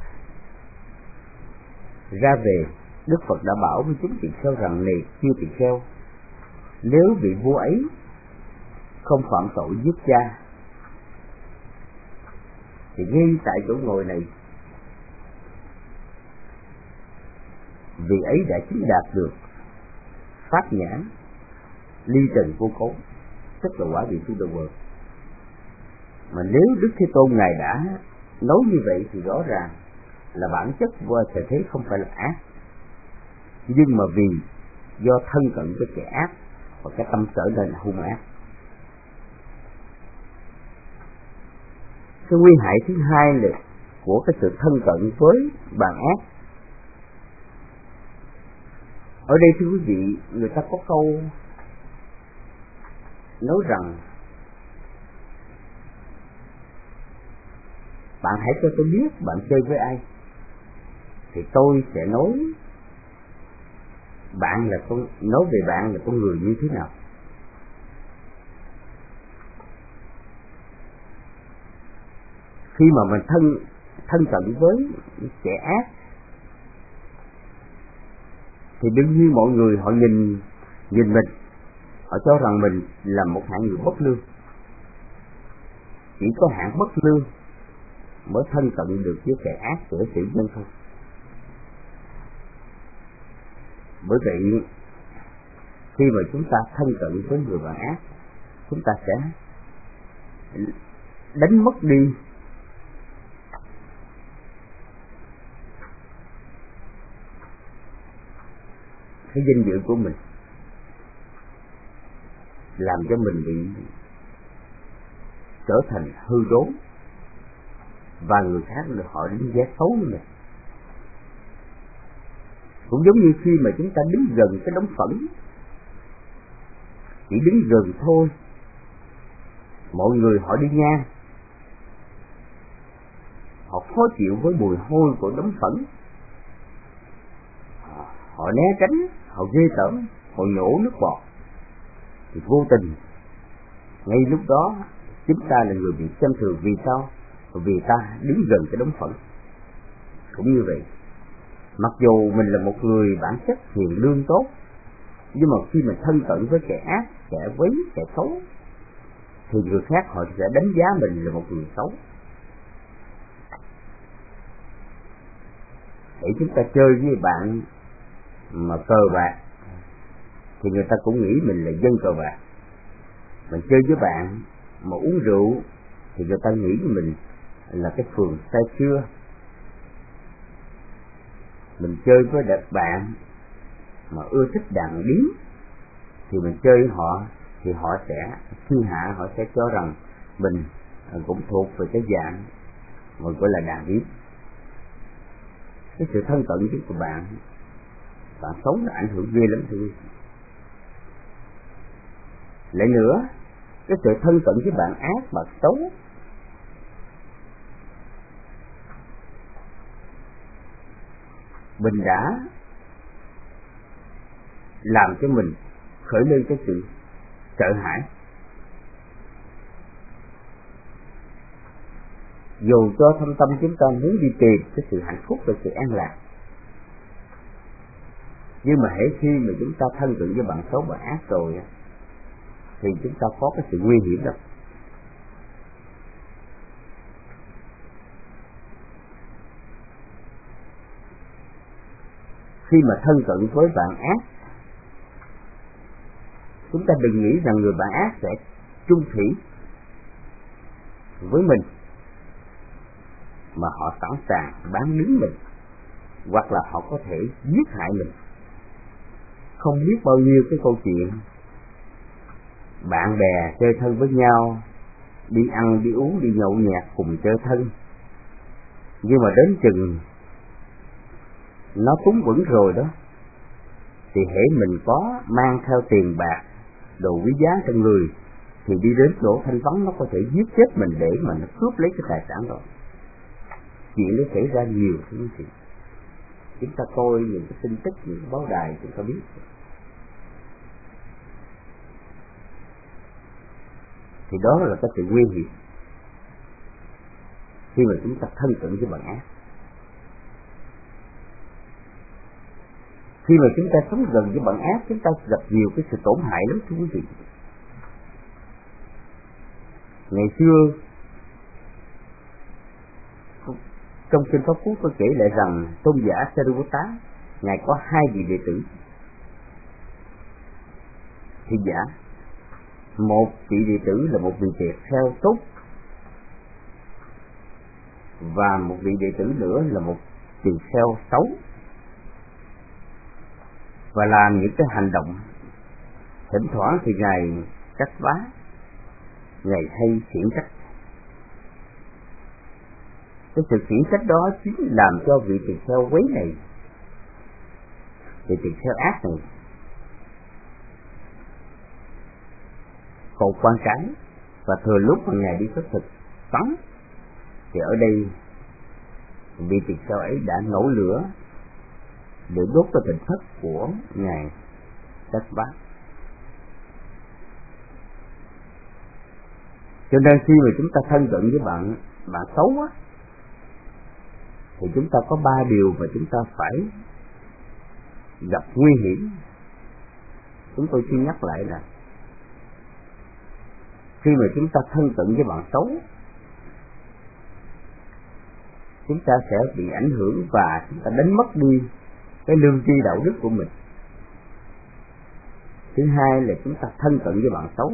Ra về, Đức Phật đã bảo với chúng tỳ kheo rằng: này chư tỳ kheo, nếu vị vua ấy không phạm tội giết cha, thì ngay tại chỗ ngồi này, vị ấy đã chứng đạt được pháp nhãn ly trần vô cấu, tức là quả vị tu đầu bờ. Mà nếu Đức Thế Tôn ngài đã nói như vậy thì rõ ràng là bản chất vua A-xà Thế không phải là ác, nhưng mà vì do thân cận với kẻ ác và cái tâm sở nên là hung ác. Cái nguy hại thứ hai là của cái sự thân cận với bạn ác. Ở đây thưa quý vị, người ta có câu nói rằng: bạn hãy cho tôi biết bạn chơi với ai, thì tôi sẽ nói về bạn là con người như thế nào. Khi mà mình thân cận với kẻ ác thì đương nhiên mọi người họ nhìn mình, họ cho rằng mình là một hạng người bất lương. Chỉ có hạng bất lương mới thân cận được với kẻ ác của sĩ nhân thôi. Bởi vậy khi mà chúng ta thân cận với người bạn ác, chúng ta sẽ đánh mất đi cái danh dự của mình, làm cho mình bị trở thành hư đốn, và người khác được họ đánh giá xấu như mình. Cũng giống như khi mà chúng ta đứng gần cái đống phẫn, chỉ đứng gần thôi, mọi người họ đi ngang, họ khó chịu với mùi hôi của đống phẫn, họ né tránh, họ ghê tởm, họ nhổ nước bọt, thì vô tình ngay lúc đó chúng ta là người bị xem thường. Vì sao? Vì ta đứng gần cái đống phẫn. Cũng như vậy, mặc dù mình là một người bản chất hiền lương tốt, nhưng mà khi mình thân cận với kẻ ác, kẻ quấy, kẻ xấu, thì người khác họ sẽ đánh giá mình là một người xấu. Để chúng ta chơi với bạn mà cờ bạc thì người ta cũng nghĩ mình là dân cờ bạc. Mình chơi với bạn mà uống rượu thì người ta nghĩ mình là cái phường say xưa. Mình chơi với bạn mà ưa thích đàn điếm thì mình chơi với họ thì họ sẽ thiên hạ, họ sẽ cho rằng mình cũng thuộc về cái dạng mà gọi là đà điếc. Cái sự thân cận của bạn xấu là ảnh hưởng ghê lắm thưa. Lại nữa, cái sự thân cận với bạn ác, bạn xấu mình đã làm cho mình khởi lên cái sự sợ hãi. Dù cho thâm tâm chúng ta muốn đi tìm cái sự hạnh phúc và sự an lạc, nhưng mà hễ khi mà chúng ta thân cận với bạn xấu, bạn ác rồi thì chúng ta có cái sự nguy hiểm đó. Khi mà thân cận với bạn ác, chúng ta đừng nghĩ rằng người bạn ác sẽ chung thủy với mình, mà họ sẵn sàng bán đứng mình, hoặc là họ có thể giết hại mình. Không biết bao nhiêu cái câu chuyện bạn bè chơi thân với nhau, đi ăn đi uống đi nhậu nhẹt cùng chơi thân, nhưng mà đến chừng nó túng quẫn rồi đó, thì hễ mình có mang theo tiền bạc, đồ quý giá trong người, thì đi đến chỗ thanh vắng nó có thể giết chết mình để mà nó cướp lấy cái tài sản rồi. Chuyện nó xảy ra nhiều thứ gì. Chúng ta coi những cái tin tức, những báo đài chúng ta biết. Thì đó là cái sự nguy hiểm khi mà chúng ta thân cận với bạn ác. Khi mà chúng ta sống gần với bạn ác, chúng ta gặp nhiều cái sự tổn hại lắm thưa quý vị. Ngày xưa trong kinh Pháp Cú có kể lại rằng tôn giả Sariputta, ngài có 2 vị đệ tử thị giả. Một vị đệ tử là một vị tỳ kheo tốt, và một vị đệ tử nữa là một tỳ kheo xấu, và làm những cái hành động thỉnh thoảng thì ngài trách vá, ngài hay khiển trách. Cái sự khiển trách đó chính làm cho vị tỳ kheo quấy này, vị tỳ kheo ác này còn quan trái. Và thừa lúc mà ngài đi xuất thực vắng, thì ở đây vị tỳ kheo ấy đã nổ lửa để đốt cái tỉnh thất của ngài trách vá. Cho nên khi mà chúng ta thân cận với bạn xấu á, thì chúng ta có 3 điều mà chúng ta phải gặp nguy hiểm. Chúng tôi xin nhắc lại là khi mà chúng ta thân cận với bạn xấu, chúng ta sẽ bị ảnh hưởng và chúng ta đánh mất đi cái lương tri đạo đức của mình. Thứ hai là chúng ta thân cận với bạn xấu,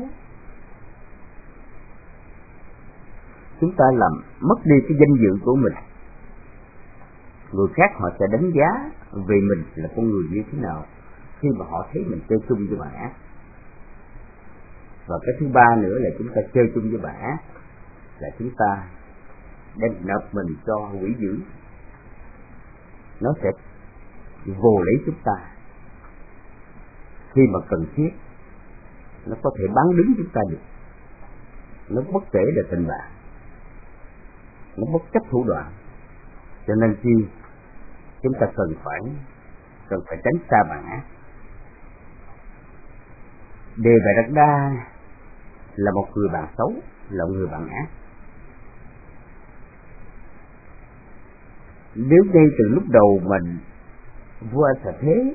chúng ta làm mất đi cái danh dự của mình. Người khác họ sẽ đánh giá về mình là con người như thế nào khi mà họ thấy mình chơi chung với bạn ác. Và cái thứ ba nữa là chúng ta chơi chung với bạn ác là chúng ta đem nộp mình cho quỷ dữ. Nó sẽ vồ lấy chúng ta khi mà cần thiết, nó có thể bán đứng chúng ta được. Nó bất kể là tình bạn, nó bất chấp thủ đoạn. Cho nên khi chúng ta cần phải tránh xa bạn ác. Đề Bà Đạt Đa là một người bạn xấu, là một người bạn ác. Nếu ngay từ lúc đầu mình vua A Xà Thế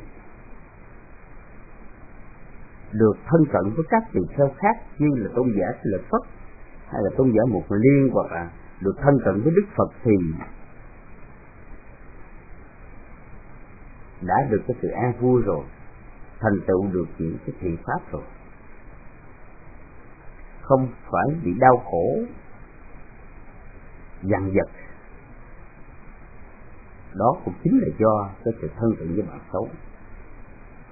được thân cận với các tỳ kheo khác như là tôn giả Lợi Phất hay là tôn giả Mục Liên, hoặc là được thân cận với Đức Phật, thì đã được cái sự an vui rồi, thành tựu được những cái thiện pháp rồi, không phải bị đau khổ dằn vặt. Đó cũng chính là do cái sự thân cận với bạn xấu.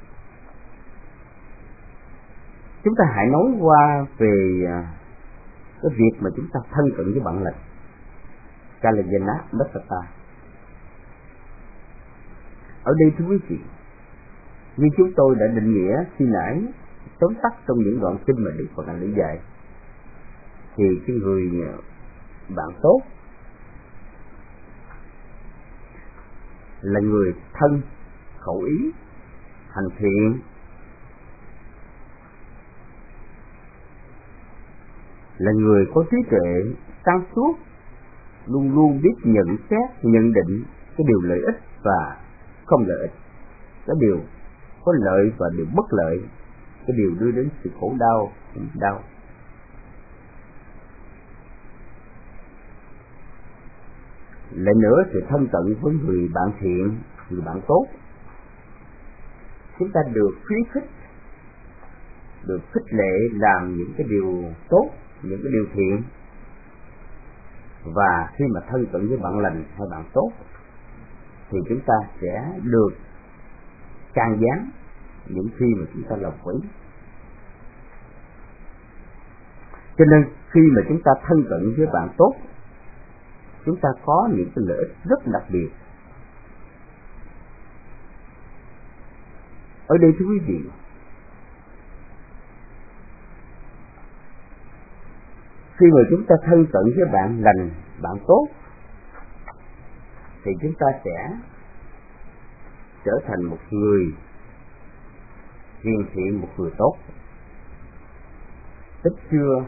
Chúng ta hãy nói qua về cái việc mà chúng ta thân cận với bạn lành, Kalyana Dassata. Ở đây thưa quý vị, như chúng tôi đã định nghĩa khi nãy tóm tắt trong những đoạn kinh mà Đức Phật đã lý dạy, thì cái người bạn tốt là người thân, khẩu ý, hành thiện, là người có trí tuệ sáng suốt, luôn luôn biết nhận xét, nhận định cái điều lợi ích và không lợi ích, cái điều có lợi và điều bất lợi, cái điều đưa đến sự khổ đau, đau. Lại nữa, sự thân cận với người bạn thiện, người bạn tốt, chúng ta được khuyến khích, được khích lệ làm những cái điều tốt, những cái điều thiện. Và khi mà thân cận với bạn lành hay bạn tốt thì chúng ta sẽ được can gián những khi mà chúng ta làm quấy. Cho nên khi mà chúng ta thân cận với bạn tốt, chúng ta có những cái lợi ích rất đặc biệt. Ở đây thưa quý vị, khi mà chúng ta thân cận với bạn lành, bạn tốt, thì chúng ta sẽ trở thành một người hiền thiện, một người tốt. Tích xưa,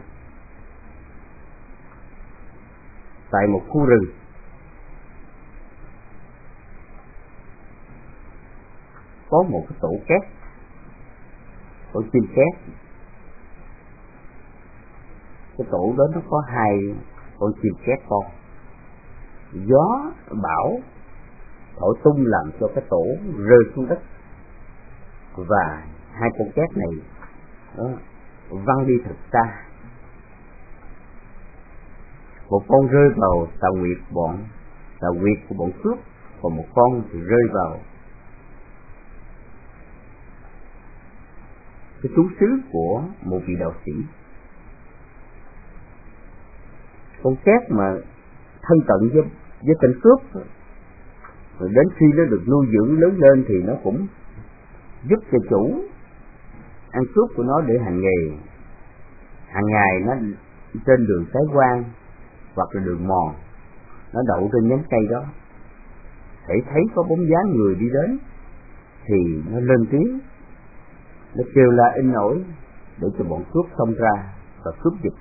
tại một khu rừng, có một cái tổ két, tổ chim két. Cái tổ đó nó có 2 con chim két con. Gió bão thổi tung làm cho cái tổ rơi xuống đất, và 2 con két này nó văng đi thật xa. Một con rơi vào tàu nguyệt của bọn cướp, còn một con thì rơi vào cái trú xứ của một vị đạo sĩ. Con két mà thân cận với tên cướp, rồi đến khi nó được nuôi dưỡng lớn lên thì nó cũng giúp cho chủ ăn cướp của nó để hành nghề. Hàng ngày nó trên đường cái quan hoặc là đường mòn, nó đậu trên nhánh cây đó, thấy có bóng dáng người đi đến thì nó lên tiếng, nó kêu la in ỏi để cho bọn cướp xông ra và cướp giật.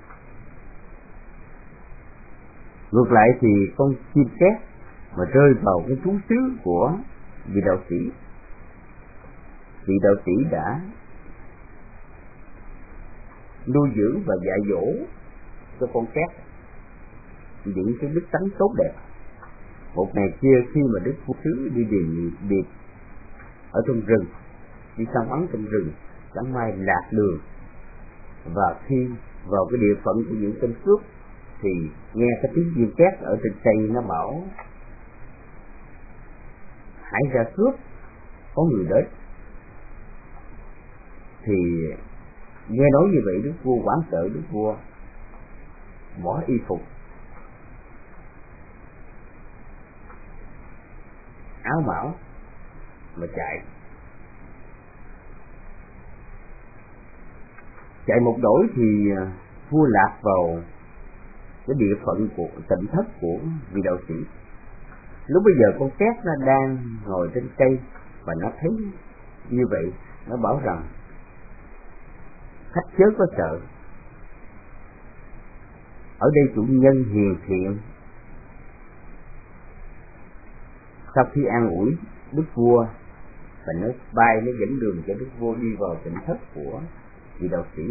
Ngược lại thì con chim két mà rơi vào cái trú xứ của vị đạo sĩ, vị đạo sĩ đã nuôi dưỡng và dạy dỗ cho con két những cái đức tánh tốt đẹp. Một ngày kia khi mà Đức Vua Sứ đi điệp ở trong rừng, đi săn bắn trong rừng, chẳng may lạc đường, và khi vào cái địa phận của những tên cướp thì nghe cái tiếng chim két ở trên cây nó bảo hãy ra cướp, có người đến. Thì nghe nói như vậy, Đức Vua hoảng sợ, Đức Vua bỏ y phục, áo mão mà chạy một đổi thì vua lạc vào cái địa phận của tỉnh thất của vị đạo sĩ. Lúc bây giờ con két nó đang ngồi trên cây và nó thấy như vậy, nó bảo rằng khách chớ có sợ, ở đây chủ nhân hiền thiện. Sau khi an ủi đức vua và nó bay, nó dẫn đường cho đức vua đi vào tỉnh thất của vị đạo sĩ.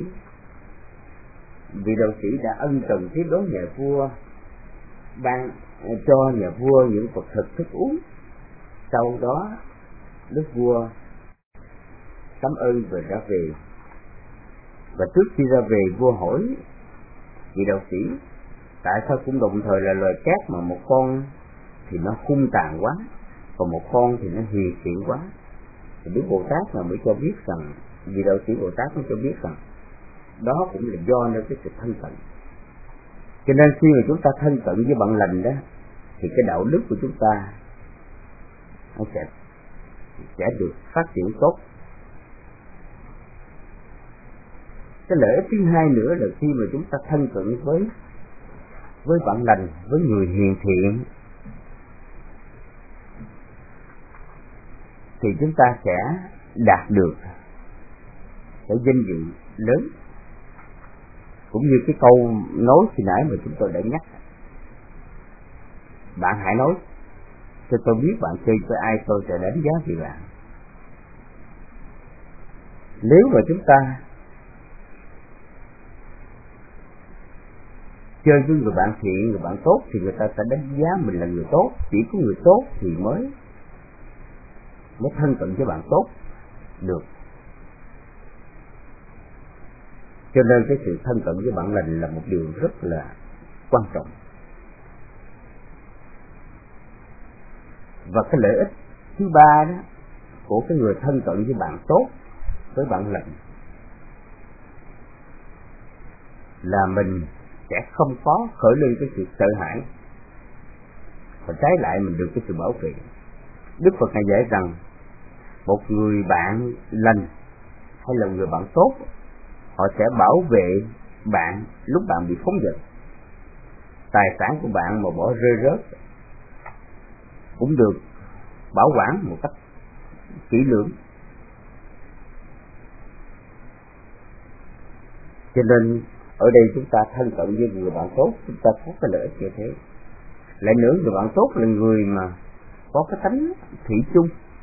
Vị đạo sĩ đã ân cần tiếp đón nhà vua, ban cho nhà vua những vật thực thức uống. Sau đó đức vua cảm ơn và ra về. Và trước khi ra về, vua hỏi vị đạo sĩ tại sao cũng đồng thời là loài cát mà một con thì nó hung tàn quá, còn một con thì nó hiền thiện quá. Thì Đức Bồ Tát là mới cho biết rằng, vị đạo sĩ Bồ Tát mới cho biết rằng đó cũng là do nơi cái sự thân cận. Cho nên khi mà chúng ta thân cận với bạn lành đó, thì cái đạo đức của chúng ta nó sẽ được phát triển tốt. Cái lợi ích thứ hai nữa là khi mà chúng ta thân cận với bạn lành, với người hiền thiện, thì chúng ta sẽ đạt được cái danh dự lớn. Cũng như cái câu nói khi nãy mà chúng tôi đã nhắc, bạn hãy nói cho tôi biết bạn chơi với ai, tôi sẽ đánh giá về bạn. Nếu mà chúng ta chơi với người bạn thiện, người bạn tốt, thì người ta sẽ đánh giá mình là người tốt. Chỉ có người tốt thì mới thân cận với bạn tốt được. Cho nên cái sự thân cận với bạn lành là một điều rất là quan trọng. Và cái lợi ích thứ ba đó của cái người thân cận với bạn tốt, với bạn lành, là mình sẽ không có khởi lên cái sự sợ hãi, và trái lại mình được cái sự bảo vệ. Đức Phật này dạy rằng một người bạn lành hay là người bạn tốt, họ sẽ bảo vệ bạn lúc bạn bị phóng dật. Tài sản của bạn mà bỏ rơi rớt cũng được bảo quản một cách kỹ lưỡng. Cho nên ở đây chúng ta thân cận với người bạn tốt, chúng ta có cái lợi ích như thế. Lại nữa, người bạn tốt là người mà có cái tánh thủy chung.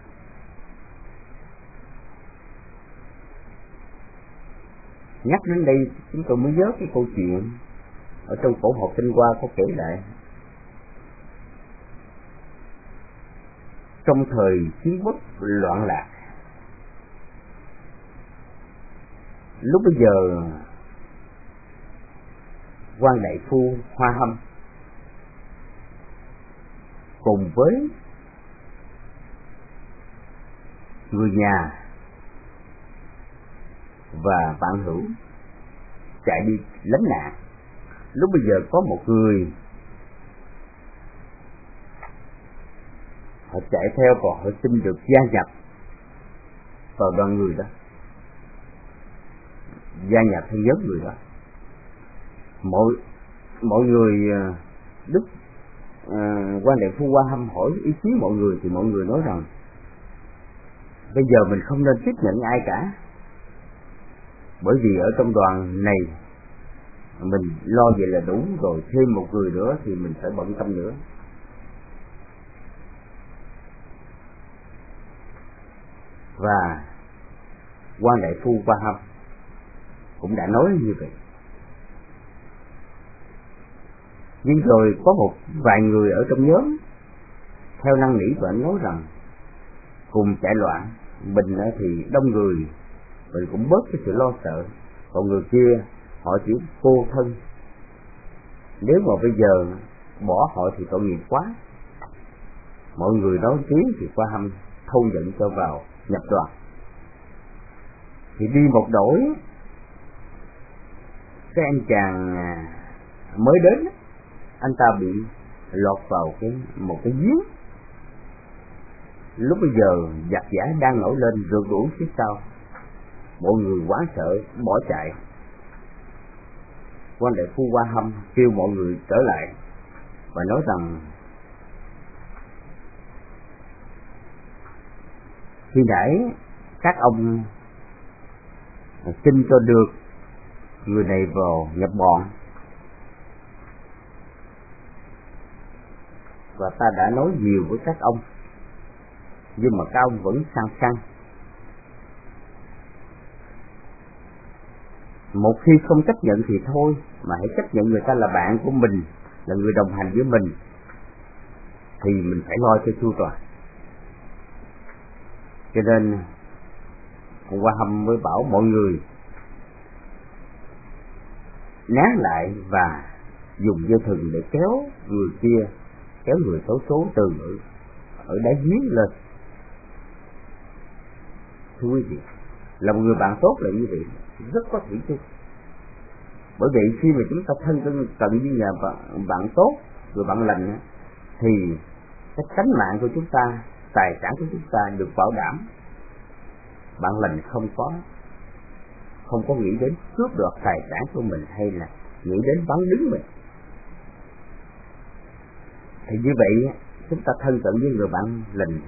Nhắc đến đây chúng tôi mới nhớ cái câu chuyện ở trong Cổ Học Tinh Hoa có kể lại. Trong thời chiến quốc loạn lạc, lúc bây giờ quan đại phu Hoa Hâm cùng với người nhà và bạn hữu chạy đi lánh nạn. Lúc bây giờ có một người họ chạy theo và họ xin được gia nhập vào đoàn người đó, gia nhập theo nhóm người đó. Mọi người Đức quan đại phu Hoa Hâm hỏi ý kiến mọi người, thì mọi người nói rằng bây giờ mình không nên tiếp nhận ai cả, bởi vì ở trong đoàn này mình lo vậy là đủ rồi, thêm một người nữa thì mình phải bận tâm nữa. Và quan đại phu Hoa Hâm cũng đã nói như vậy. Nhưng rồi có một vài người ở trong nhóm theo năn nỉ và nói rằng cùng chạy loạn, mình thì đông người, mình cũng bớt cái sự lo sợ, còn người kia họ chỉ cô thân, nếu mà bây giờ bỏ họ thì tội nghiệp quá. Mọi người nói tiếng thì Hoa Hâm thâu nhận cho vào nhập đoàn. Thì đi một đổi, cái anh chàng mới đến, anh ta bị lọt vào một cái giếng. Lúc bây giờ giặc giả đang nổi lên rượt đuổi phía sau, mọi người hoảng sợ bỏ chạy. Quan đại phu Hoa Hâm kêu mọi người trở lại và nói rằng khi nãy các ông xin cho được người này vào nhập bọn, và ta đã nói nhiều với các ông, nhưng mà các ông vẫn sang xăng. Một khi không chấp nhận thì thôi, mà hãy chấp nhận người ta là bạn của mình, là người đồng hành với mình, thì mình phải lo cho chu toàn. Cho nên Hoa Hâm mới bảo mọi người nán lại và dùng dây thừng để kéo người kia, kéo người xấu số từ ở đáy giếng lên. Thưa quý vị, là một người bạn tốt là như vậy, rất có thủy chung. Bởi vậy khi mà chúng ta thân cận với nhà bạn tốt, người bạn lành, thì cái tánh mạng của chúng ta, tài sản của chúng ta được bảo đảm. Bạn lành không có nghĩ đến cướp đoạt tài sản của mình hay là nghĩ đến bắn đứng mình. Thì như vậy chúng ta thân cận với người bạn lành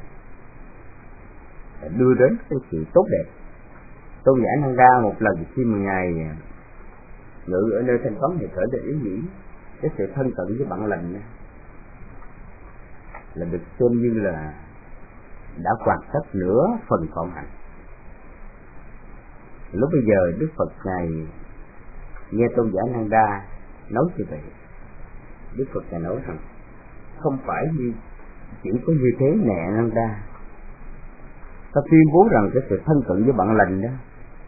đưa đến cái sự tốt đẹp. Tôn giả Nanda một lần khi mà ngài ngự ở nơi thanh vắng thì khởi được ý nghĩ cái sự thân cận với bạn lành là được xem như là đã hoàn tất nửa phần phận hạnh. Lúc bây giờ Đức Phật ngài nghe Tôn giả Nanda nói như vậy, Đức Phật ngài nói rằng không phải như chỉ có như thế nè Nanda, ta tuyên bố rằng cái sự thân cận với bạn lành đó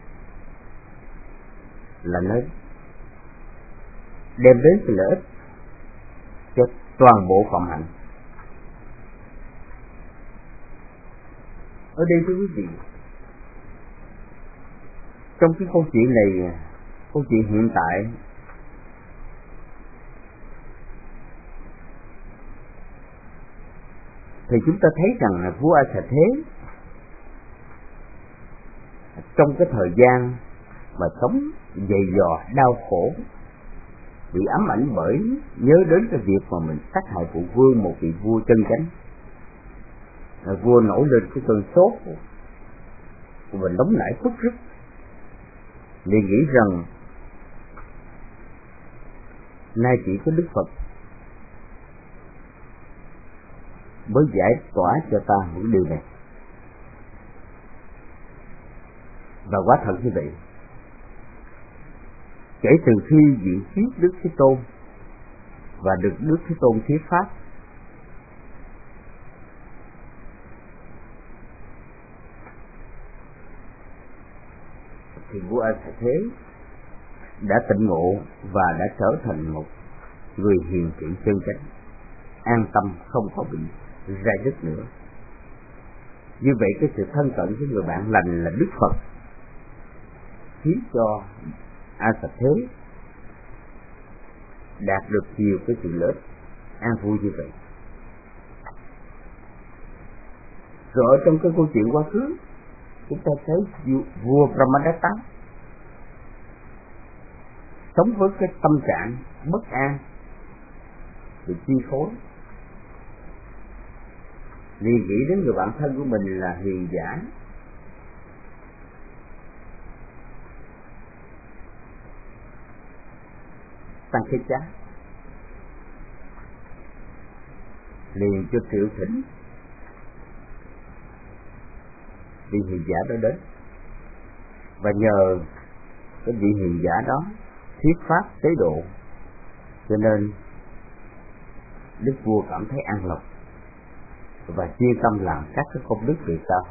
là nó đem đến sự lợi ích cho toàn bộ phạm hạnh. Ở đây thưa quý vị, trong cái câu chuyện này, câu chuyện hiện tại, thì chúng ta thấy rằng là vua A Xà Thế trong cái thời gian mà sống dày dò đau khổ, bị ám ảnh bởi nhớ đến cái việc mà mình sát hại phụ vương, một vị vua chân chánh. Vua nổi lên cái cơn sốt và nóng nảy bức rứt, liền nghĩ rằng nay chỉ có Đức Phật mới giải tỏa cho ta một điều này. Và quả thật như vậy, kể từ khi diện thuyết Đức Thế Tôn và được Đức Thế Tôn thuyết pháp, thì vua A Xà Thế đã tỉnh ngộ và đã trở thành một người hiền thiện chân chánh, an tâm không có bị ra dứt nữa. Như vậy cái sự thân cận với người bạn lành là Đức Phật khiến cho A Xà Thế đạt được nhiều cái sự lợi ích an vui như vậy. Rồi ở trong cái câu chuyện quá khứ, chúng ta thấy vua Brahmadatta sống với cái tâm trạng bất an, bị chi phối, liền nghĩ đến người bạn thân của mình là hiền giả, Tăng Khê Chá, liền cho triệu thỉnh vị hiền giả đó đến, và nhờ cái vị hiền giả đó thuyết pháp tế độ, cho nên đức vua cảm thấy an lòng và chuyên tâm làm các cái công đức về sau.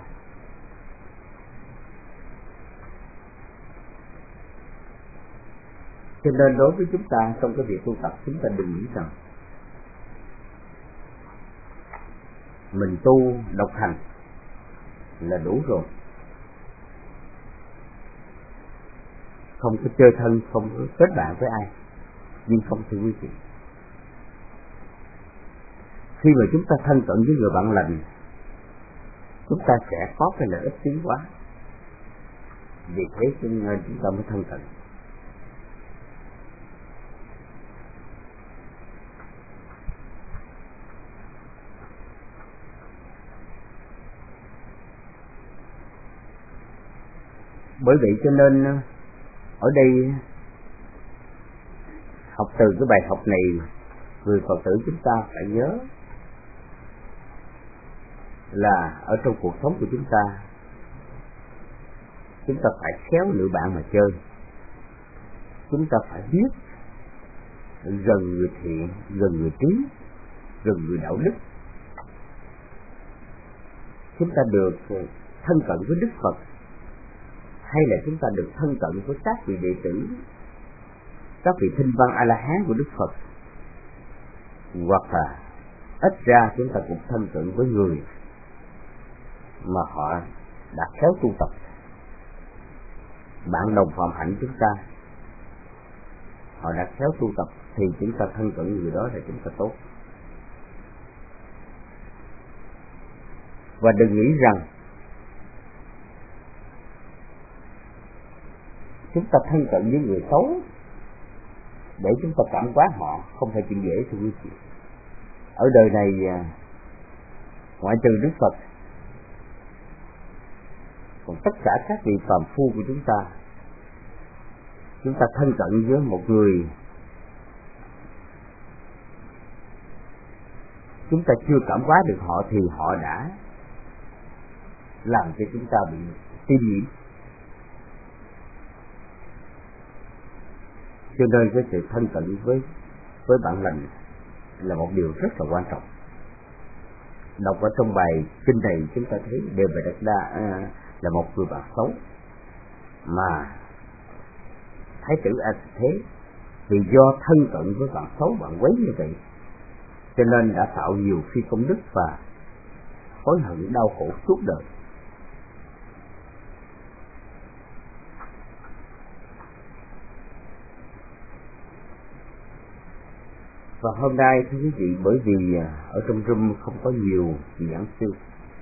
Cho nên đối với chúng ta trong cái việc tu tập, chúng ta đừng nghĩ rằng mình tu độc hành là đủ rồi, không có chơi thân, không có kết bạn với ai. Nhưng không, thưa quý vị, khi mà chúng ta thân cận với người bạn lành, chúng ta sẽ có cái lợi ích tiến hóa. Vì thế cho nên chúng ta mới thân cận. Bởi vậy cho nên ở đây học từ cái bài học này, người Phật tử chúng ta phải nhớ là ở trong cuộc sống của chúng ta phải khéo lựa bạn mà chơi. Chúng ta phải biết gần người thiện, gần người trí, gần người đạo đức. Chúng ta được thân cận với Đức Phật, hay là chúng ta được thân cận với các vị đệ tử, các vị thinh văn A-la-hán của Đức Phật, hoặc là ít ra chúng ta cũng thân cận với người mà họ đã khéo tu tập, bạn đồng phạm hạnh chúng ta. họ đã khéo tu tập, thì chúng ta thân cận người đó là chúng ta tốt. Và đừng nghĩ rằng chúng ta thân cận với người xấu để chúng ta cảm hóa họ, không phải chuyện dễ thưa quý vị. Ở đời này ngoại trừ Đức Phật, còn tất cả các vị phàm phu của chúng ta thân cận với một người chúng ta chưa cảm hóa được họ thì họ đã làm cho chúng ta bị suy nghĩ. Cho nên cái sự thân cận với bạn lành là một điều rất là quan trọng. Đọc ở trong bài kinh này chúng ta thấy Đề Bà Đạt Đa là một người bạn xấu, mà Thái tử A Thế vì do thân cận với bạn xấu, bạn quấy như vậy, cho nên đã tạo nhiều phi công đức và hối hận đau khổ suốt đời. Và hôm nay thưa quý vị, bởi vì ở trong room không có nhiều giảng sư,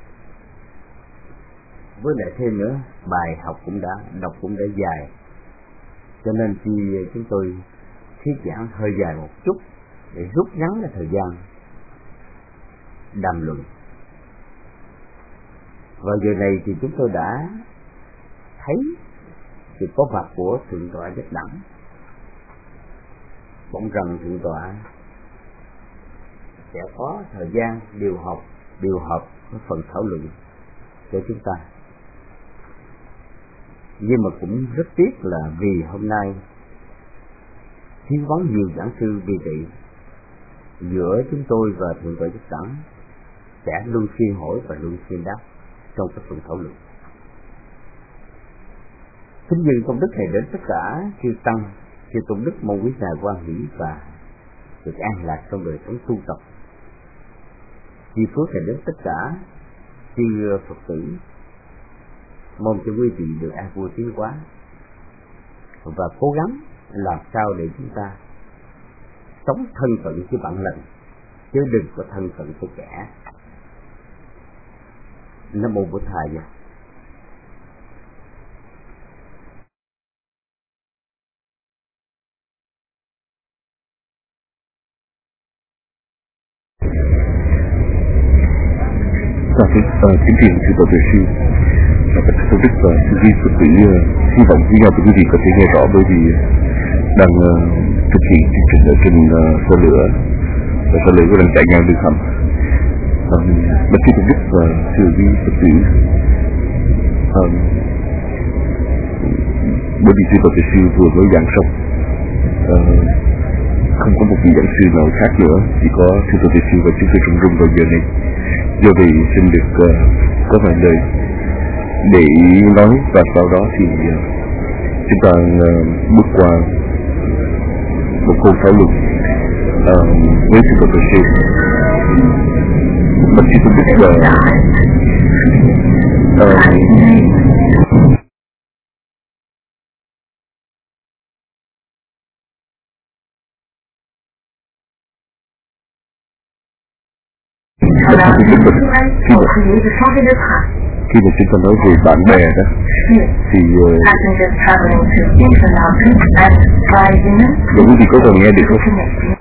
với lại thêm nữa bài học cũng đã đọc cũng đã dài, cho nên khi chúng tôi thuyết giảng hơi dài một chút để rút ngắn cái thời gian đàm luận. Và giờ này thì chúng tôi đã thấy sự có mặt của Thượng tọa Nhất Đẳng. Mong rằng Thượng tọa sẽ có thời gian điều hợp cái phần thảo luận cho chúng ta. Nhưng mà cũng rất tiếc là vì hôm nay thiếu vắng nhiều giảng sư, vì vậy giữa chúng tôi và Thượng tọa Nhất Đẳng sẽ luân phiên hỏi và luân phiên đáp trong cái phần thảo luận. Kính dâng công đức này đến tất cả chư tăng, chư công đức, mong quý ngài hoan hỷ và được an lạc trong đời sống tu tập. Chi phước này đến tất cả chư Phật tử, mong cho quý vị được an vui tiến hóa và cố gắng làm sao để chúng ta sống thân cận với bạn lành, chứ đừng có thân cận với kẻ. Nam mô Bổn Thầy. Kính trình sư tổ tuệ sư và tất cả công đức và sư vi Phật tử, hy vọng với nhau quý vị có thể nghe rõ, bởi vì đang thực hiện chương trình ở trên xe lửa, và xe lửa đang chạy ngang đường hầm. Bạch sư công đức và sư vi Phật tử, bởi vì sư tổ tuệ sư vừa mới giảng xong, không có một vị giảng sư nào khác nữa, chỉ có sư tổ tuệ sư và chúng tôi trong room vào giờ này. Do vậy xin được có vài lời để nói, và sau đó thì chúng ta bước qua một cuộc thảo luận với sư tổ tuệ sư. Bạch sư công đức là khi mà chúng ta nói về bạn bè đó thì quý vị có còn nghe được không?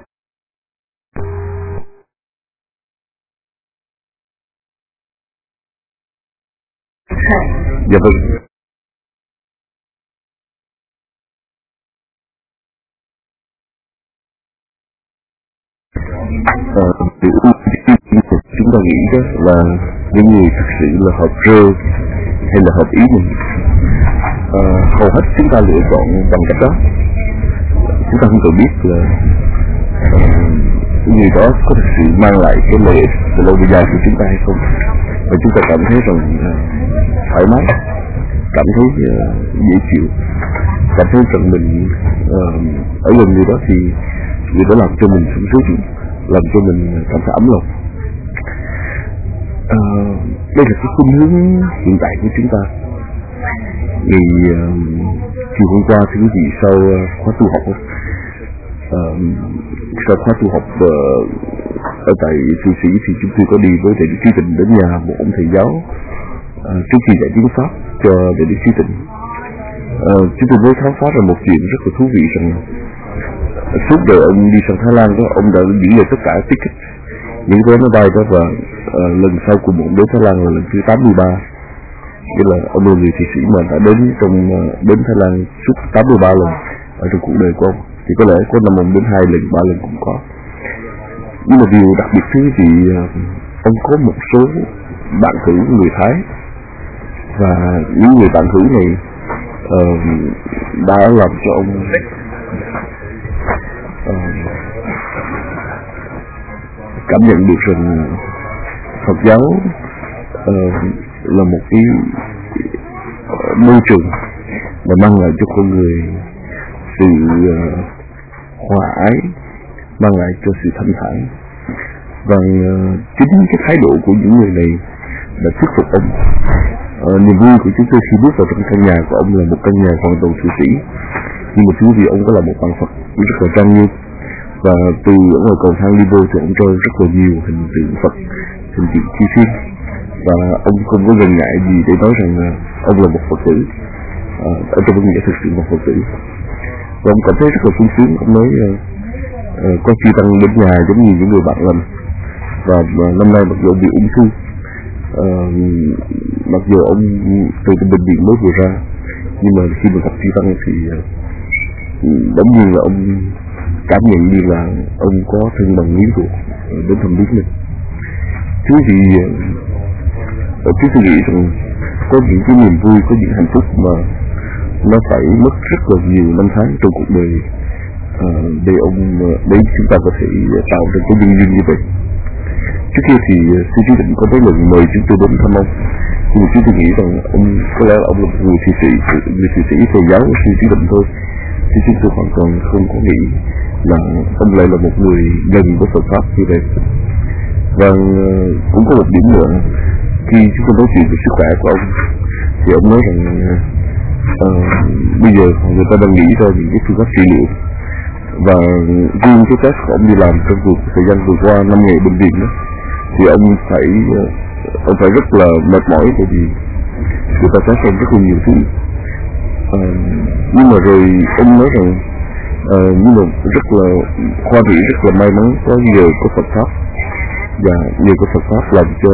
Dạ vâng. Chúng ta nghĩ đó là những người thực sự là hợp rơ hay là hợp ý mình, hầu hết chúng ta lựa chọn bằng cách đó. Chúng ta không cần biết là người đó có thực sự mang lại cái lợi ích về lâu về dài của chúng ta hay không, và chúng ta cảm thấy rằng thoải mái, cảm thấy dễ chịu, cảm thấy rằng mình ở gần người đó thì người đó làm cho mình sung sướng, làm cho mình cảm thấy ấm lòng. Đây là cái khuynh hướng hiện tại của chúng ta. Vì chiều hôm qua thì quý vị sau khóa tu học Sau khóa tu học ở tại Thụy Sĩ thì chúng tôi có đi với Đại đức Trí Tịnh đến nhà một ông thầy giáo trước khi dạy tiếng Pháp cho Đại đức Trí Tịnh. Chúng tôi mới khám phá ra một chuyện rất là thú vị rằng suốt đời ông đi sang Thái Lan đó, ông đã giữ lại tất cả ticket, những vé máy bay đó, và lần sau cùng ông đến Thái Lan là lần thứ 83. Nghĩa là ông là người Thụy Sĩ mà đã đến Thái Lan suốt 83 lần ở trong cuộc đời của ông. Thì có lẽ có năm ông đến 2 lần, 3 lần cũng có. Nhưng mà điều đặc biệt thứ thì ông có một số bạn hữu người Thái, và những người bạn hữu này đã làm cho ông cảm nhận được rằng Phật giáo là một cái môi trường mà mang lại cho con người sự hòa ái, mang lại cho sự thanh thản. Và chính cái thái độ của những người này đã thuyết phục ông. Niềm vui của chúng tôi khi bước vào trong căn nhà của ông là một căn nhà hoàn toàn Thụy Sĩ, nhưng mà thú vị ông có là một bàn Phật rất là trang nghiêm, và từ ở ngoài cầu thang đi vô thì ông treo rất là nhiều hình tượng Phật, hình tượng Chư Thiên, và ông không có ngần ngại gì để nói rằng ông là một Phật tử, ở trong nghĩa thực sự một Phật tử. Và ông cảm thấy rất là sung sướng. Ông nói con Chư Tăng đến nhà giống như những người bạn lành, và năm nay mặc dù ông bị ung thư, mặc dù ông từ cái bệnh viện mới vừa ra, nhưng mà khi mà gặp Chư Tăng thì giống như là ông cảm nhận như là ông có thân bằng miếng ruột đến thăm viếng mình. Chứ thì chúng tôi nghĩ rằng có những cái niềm vui, có những hạnh phúc mà nó phải mất rất là nhiều năm tháng trong cuộc đời để chúng ta có thể tạo ra cái nhân duyên như vậy. Trước kia thì sư Trí Định có mấy lần mời chúng tôi đến thăm ông, nhưng mà chúng tôi nghĩ rằng ông có lẽ là ông là một người Thụy Sĩ thầy giáo của sư Trí Định thôi, thì chúng tôi hoàn toàn không có nghĩ là ông lại là một người gần với Phật pháp như vậy. Và cũng có một điểm nữa, khi chúng tôi nói chuyện về sức khỏe của ông thì ông nói rằng bây giờ người ta đang nghĩ ra những cái phương pháp trị liệu, và riêng cái test của ông đi làm trong thời gian vừa qua 5 ngày bệnh viện đó, thì ông phải rất là mệt mỏi, bởi vì người ta test ông rất là nhiều thứ. Nhưng mà rồi ông nói rằng nhưng mà rất là khoa vị, rất là may mắn có nhờ có Phật pháp, và nhờ có Phật pháp làm cho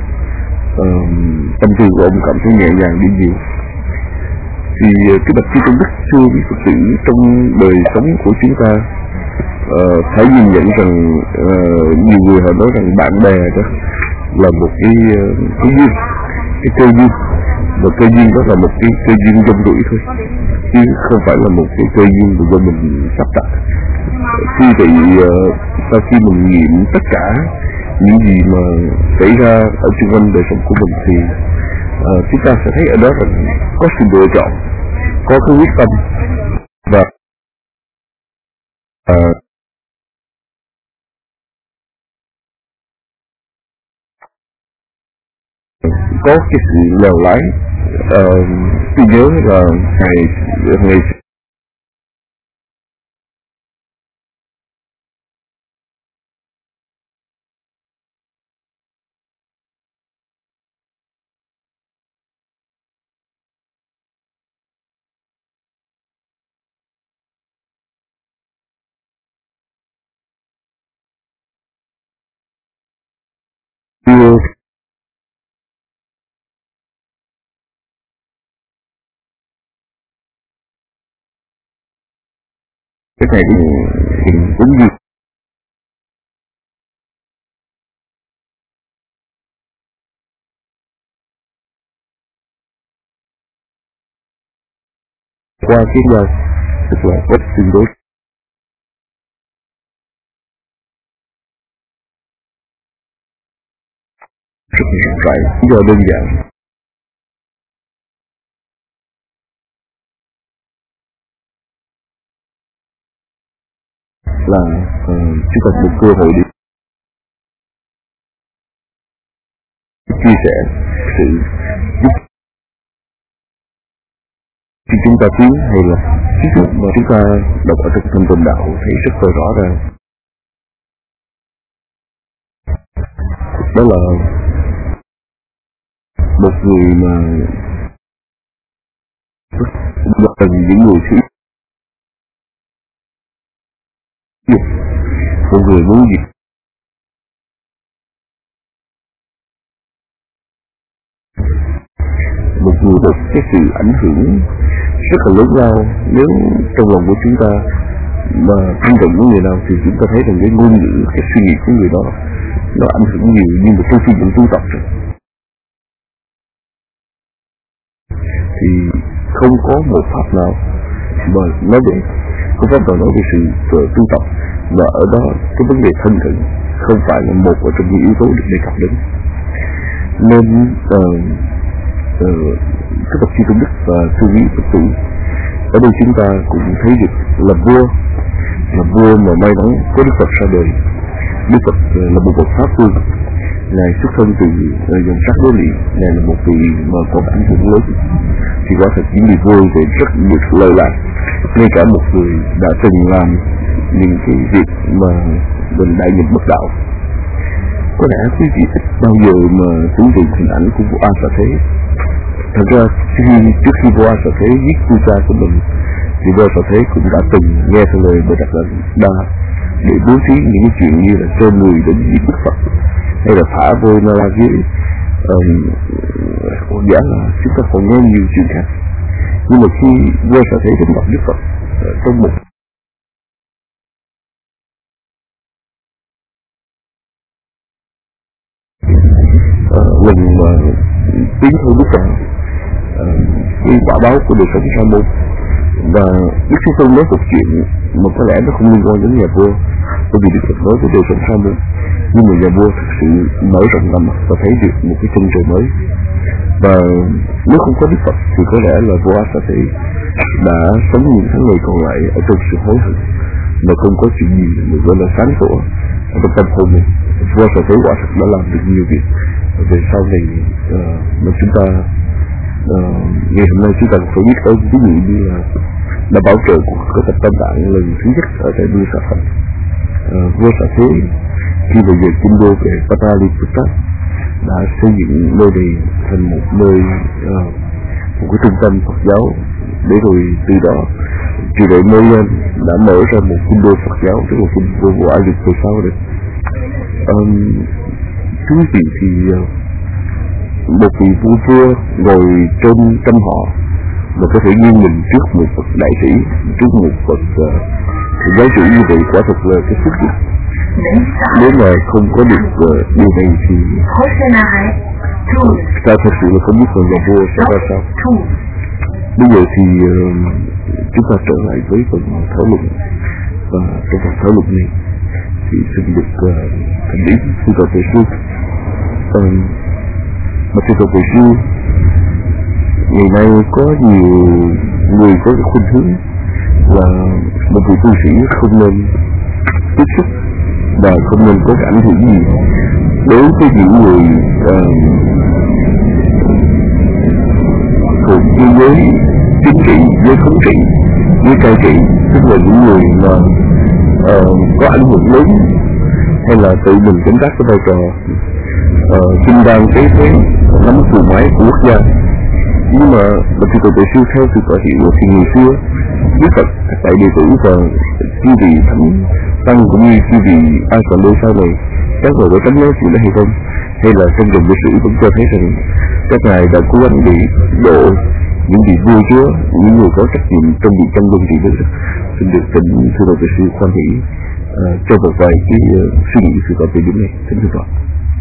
tâm tư của ông cảm thấy nhẹ nhàng đi nhiều. Thì cái bậc chư tôn đức thưa với Phật tử trong đời sống của chúng ta phải nhìn nhận rằng nhiều người họ nói rằng bạn bè đó là một cái duyên, cái cơ duyên, và cơ duyên đó là một cái cơ duyên dông rủi thôi, chứ không phải là một cái cơ duyên do mình sắp đặt. Khi vậy sau khi mình nghiệm tất cả những gì mà xảy ra ở xung quanh đời sống của mình thì chúng ta sẽ thấy ở đó rằng có sự lựa chọn, có cái quyết tâm, và có cái sự lèo lái. Tôi nhớ là ngày cái này thì cũng như qua cái nhau, tức là bất tương đối. Rất là rộng rãi, lý do đơn giản là chúng ta một cơ hội để chia sẻ sự giúp khi chúng ta tiến hay là ví dụ mà chúng ta đọc ở trong Thanh Tịnh Đạo thấy rất là rõ ràng, đó là một người mà gần những người thứ một người muốn gì một người được cái sự ảnh hưởng rất là lớn lao. Nếu trong lòng của chúng ta mà thân cận với người nào thì chúng ta thấy rằng cái ngôn ngữ, cái suy nghĩ của người đó nó ảnh hưởng nhiều như một trong những tu tập rồi. Thì không có một pháp nào mà nói về, không pháp nào nói về sự tu tập, và ở đó cái vấn đề thân cận không phải là một trong những yếu tố được đề cập đến. Nên các bậc chư tôn đức và sư quý Phật tử ở đây chúng ta cũng thấy được là vua mà may mắn có Đức Phật ra đời. Đức Phật là một bậc pháp vương, ngài xuất thân từ dòng sắc đối lị, ngài là một vị mà có ảnh hưởng lớn, thì quả thật những vị vua thì rất được lợi lạc. Ngay cả một người đã từng làm những cái việc mà mình đại nghịch bất đạo. Có lẽ quý vị ít bao giờ mà tưởng tượng hình ảnh của vua A Xà Thế. Thật ra trước khi vua A Xà Thế giết vua cha của mình thì vua A Xà Thế cũng đã từng nghe theo lời Bồ Đạt Đa để bố trí những cái chuyện như là cho người đến giết Đức Phật, hay là thả vôi Na La dưới giả là chúng ta còn nghe nhiều chuyện khác. Nhưng mà khi vua A Xà Thế đến gặp Đức Phật trong một lần mà tiến theo Đức Phật cái quả báo của đời sống sa môn, và Đức Thế Tôn nói một chuyện mà có lẽ nó không liên quan đến nhà vua, bởi vì Đức Phật nói về đời sống sa môn, nhưng mà nhà vua thực sự mở rộng tầm mắt và thấy được một cái chân trời mới. Và nếu không có Đức Phật thì có lẽ là vua A Xà Thế đã sống những tháng ngày còn lại ở trong sự hối hận mà không có chuyện gì mà gọi là sáng sủa ở trong tâm hồn mình. Vua A Xà Thế quả thật đã làm được nhiều việc về sau này mà chúng ta ngày hôm nay chúng ta phải biết tới, ví dụ như là đã bảo trợ của cái tập Tam Tạng lần thứ nhất ở tại Đua Xà Phật. Vua Xà Thế khi về kinh đô về Pataliputta đã xây dựng nơi này thành một nơi một cái trung tâm Phật giáo, để rồi từ đó triều đại mới lên đã mở ra một kinh đô Phật giáo, tức là kinh đô của Ai Cập về sau đấy. Thưa quý vị, thì một vị vua vua ngồi trên trăm họ mà có thể nghiêng mình trước một bậc đại sĩ, trước một bậc giáo chủ như vậy, quả thật là cái sức lực. Nếu mà không có được điều này thì ta thật sự là không biết là nhà vua sẽ ra sao. Bây giờ thì chúng ta trở lại với phần thảo luận, và trong phần thảo luận này thì xin được thành lý sư Tổ Tuệ Sư. Mà sư Tổ Tuệ Sư ngày nay có nhiều người có cái khuynh hướng là một vị tu sĩ không nên tiếp xúc và không nên có cái ảnh hưởng gì đối với những người thuộc giới chính trị, giới thống trị, giới cai trị, tức là những người mà có ảnh hưởng lớn, hay là tự mình kiểm soát cái vai trò kinh đan kế thế nắm cù máy của quốc gia. Nhưng mà sư Tổ Tuệ Sư theo sự tọa hiệu thì ngày xưa Đức Phật, các đại đệ tử và chư vị thánh tăng cũng như chư vị ai còn đôi sau này các người có tránh nói chuyện đó hay không, hay là trong dòng lịch sử cũng cho thấy rằng các ngài đã cố gắng để độ những vị vua chúa, những người có trách nhiệm trong việc tranh luận trị nước. Xin được thỉnh sư Tổ Tuệ Sư khoan hỷ cho một vài cái suy nghĩ sự tọa về điểm này. Xin thưa Phật.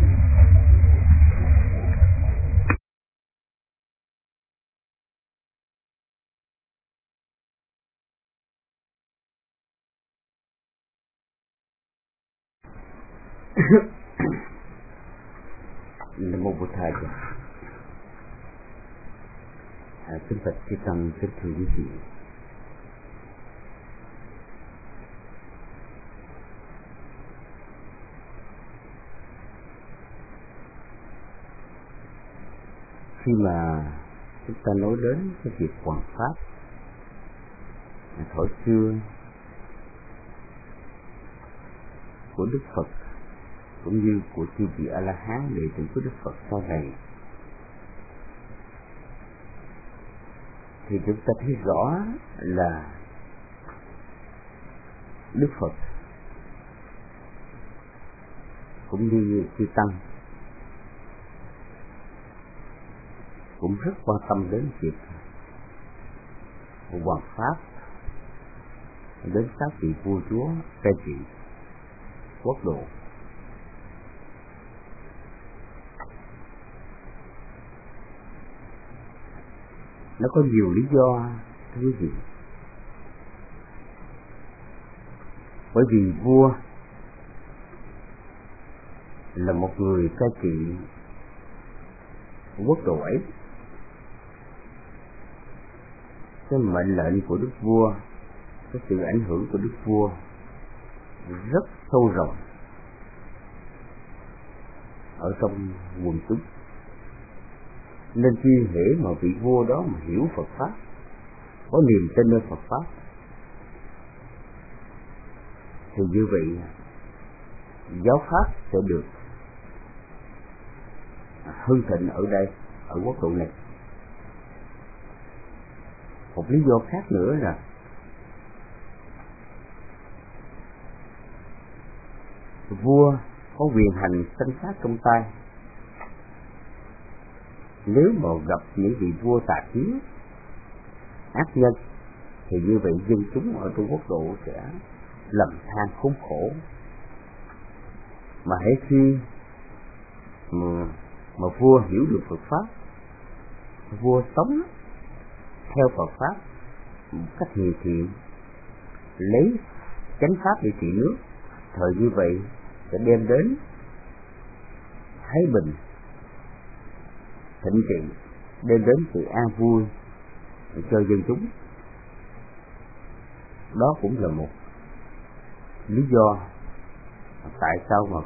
Nam mô Bụt Thầy. Xin Phật chư tăng kính thưa quý vị. Khi mà chúng ta nói đến cái việc hoàn pháp thuở xưa của Đức Phật cũng như của chư vị A La Hán đệ tử của Đức Phật sau này, thì chúng ta thấy rõ là Đức Phật cũng như chư tăng cũng rất quan tâm đến việc hoằng pháp, đến các vị vua chúa cai trị quốc độ. Nó có nhiều lý do thưa quý vị. Bởi vì vua là một người cai trị quốc độ ấy, cái mệnh lệnh của đức vua, cái sự ảnh hưởng của đức vua rất sâu rộng ở trong quần chúng. Nên khi hễ mà vị vua đó mà hiểu Phật pháp, có niềm tin nơi Phật pháp, thì như vậy giáo pháp sẽ được hưng thịnh ở đây, ở quốc độ này. Một lý do khác nữa là vua có quyền hành sanh sát trong tay. Nếu mà gặp những vị vua tà kiến, ác nhân, thì như vậy dân chúng ở trong quốc độ sẽ lầm than khốn khổ. Mà hễ khi mà vua hiểu được Phật pháp, vua sống theo Phật pháp một cách hiền thiện, lấy chánh pháp để trị nước, thời như vậy sẽ đem đến thái bình, thịnh trị, đem đến sự an vui cho dân chúng. Đó cũng là một lý do tại sao mà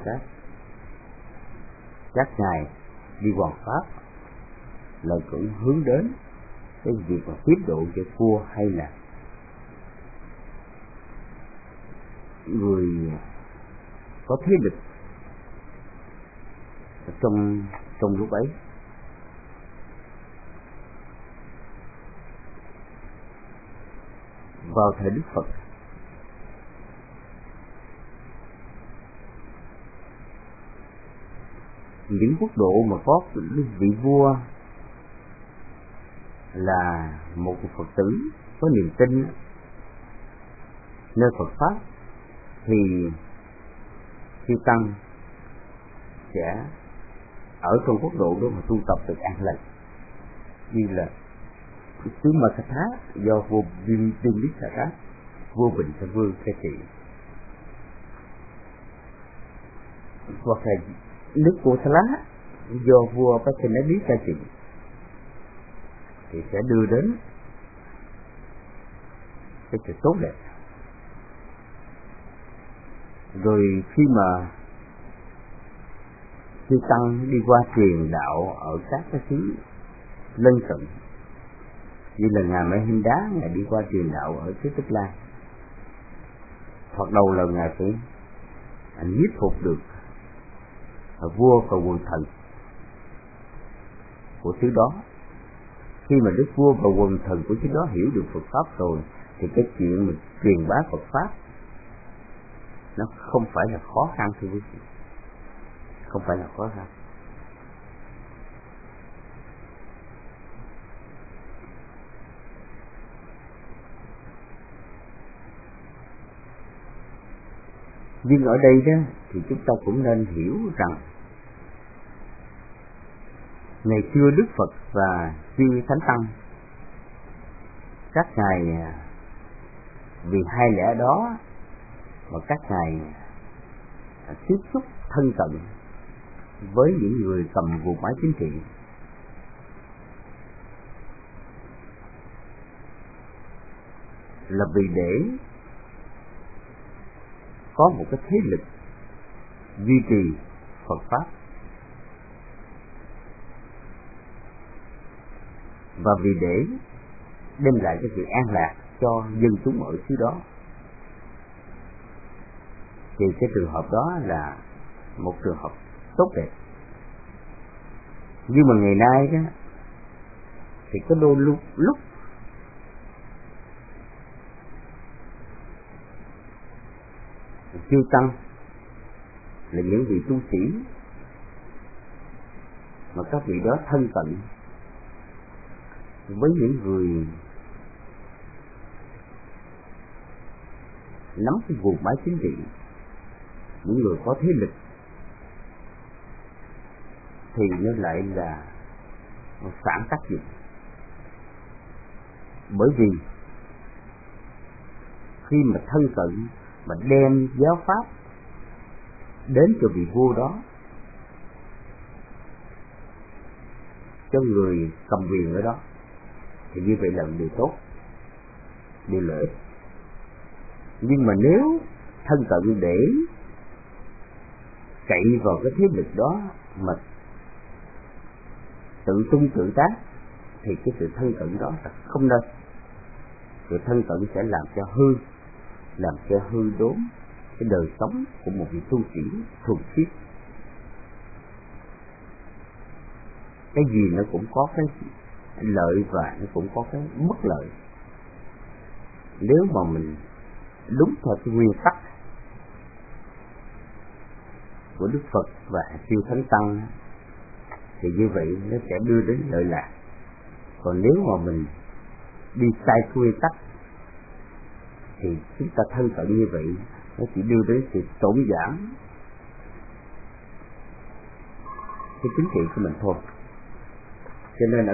các ngài đi hoằng pháp là cũng hướng đến cái việc mà tiếp độ cho vua hay là người có thế lực trong lúc ấy. Vào thời Đức Phật, những quốc độ mà có vị vua là một Phật tử có niềm tin nơi Phật pháp, thì chư tăng sẽ ở trong quốc độ đó mà tu tập được an lành, như là xứ Makatha do vua Bimbisara, vua Bình Sa Vương cai trị, hoặc là nước Kotala do vua Pasenadi cai trị, thì sẽ đưa đến cái sự tốt đẹp. Rồi khi mà chư tăng đi qua truyền đạo ở các cái xứ lân cận, như là ngài Mahinda, ngài đi qua truyền đạo ở xứ Tích Lan, thoạt đầu là ngài phải nhiếp phục được vua và quần thần của xứ đó. Khi mà đức vua và quần thần của xứ đó hiểu được Phật pháp rồi, thì cái chuyện mình truyền bá Phật pháp nó không phải là khó khăn, thưa quý vị, không phải là khó khăn. Nhưng ở đây đó thì chúng ta cũng nên hiểu rằng ngày xưa Đức Phật và chư Thánh Tăng, các ngài vì hai lẽ đó mà các ngài tiếp xúc thân cận với những người cầm guồng máy chính trị. Là vì để có một cái thế lực duy trì Phật pháp, và vì để đem lại cái sự an lạc cho dân chúng ở xứ đó, thì cái trường hợp đó là một trường hợp tốt đẹp. Nhưng mà ngày nay đó thì có đôi lúc chư tăng là những vị tu sĩ mà các vị đó thân cận với những người nắm cái guồng máy chính trị, những người có thế lực, thì nó lại là phản tác dụng. Bởi vì khi mà thân cận mà đem giáo pháp đến cho vị vua đó, cho người cầm quyền ở đó, thì như vậy là điều tốt, điều lợi ích. Nhưng mà nếu thân cận để cậy vào cái thế lực đó mà tự tung tự tác, thì cái sự thân cận đó là không nên. Sự thân cận sẽ làm cho hư đốn cái đời sống của một vị tu sĩ thuần khiết. Cái gì nó cũng có cái lợi và nó cũng có cái bất lợi. Nếu mà mình đúng theo cái nguyên tắc của Đức Phật và Chư Thánh Tăng thì như vậy nó sẽ đưa đến lợi lạc. Còn nếu mà mình đi sai nguyên tắc thì chúng ta thân cận như vậy nó chỉ đưa đến sự tổn giảm cái chính trị của mình thôi. Cho nên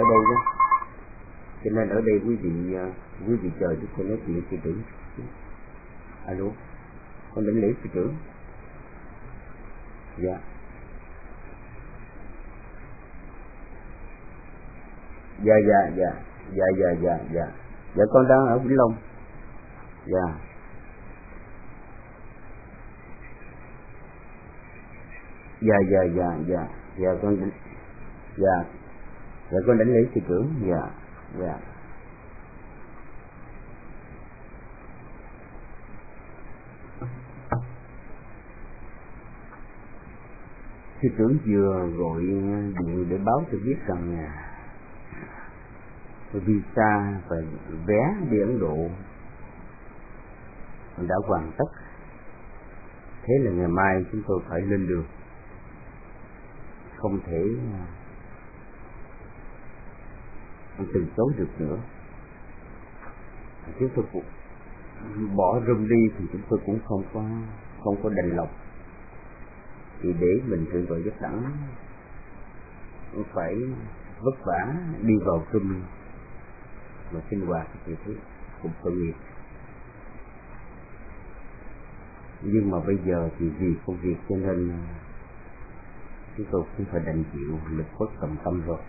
ở đây quý vị chờ chúng tôi nói chuyện sư trưởng. Alo, con đến lễ sư trưởng. Dạ. Dạ con đang ở Vĩnh Long. Dạ con đến. Dạ con đến lễ sư trưởng. Dạ. Sư trưởng vừa gọi điện để báo cho biết rằng visa và vé đi Ấn Độ đã hoàn tất. Thế là ngày mai chúng tôi phải lên đường, không thể từ chối được nữa. Chúng tôi cũng bỏ room đi thì chúng tôi cũng không có đành lòng, thì để mình thượng tọa Giác Đẳng phải vất vả đi vào room mà sinh hoạt thì thế cũng tội nghiệp. Nhưng mà bây giờ thì vì công việc cho nên chúng tôi cũng phải đành chịu, lực bất tòng tâm rồi.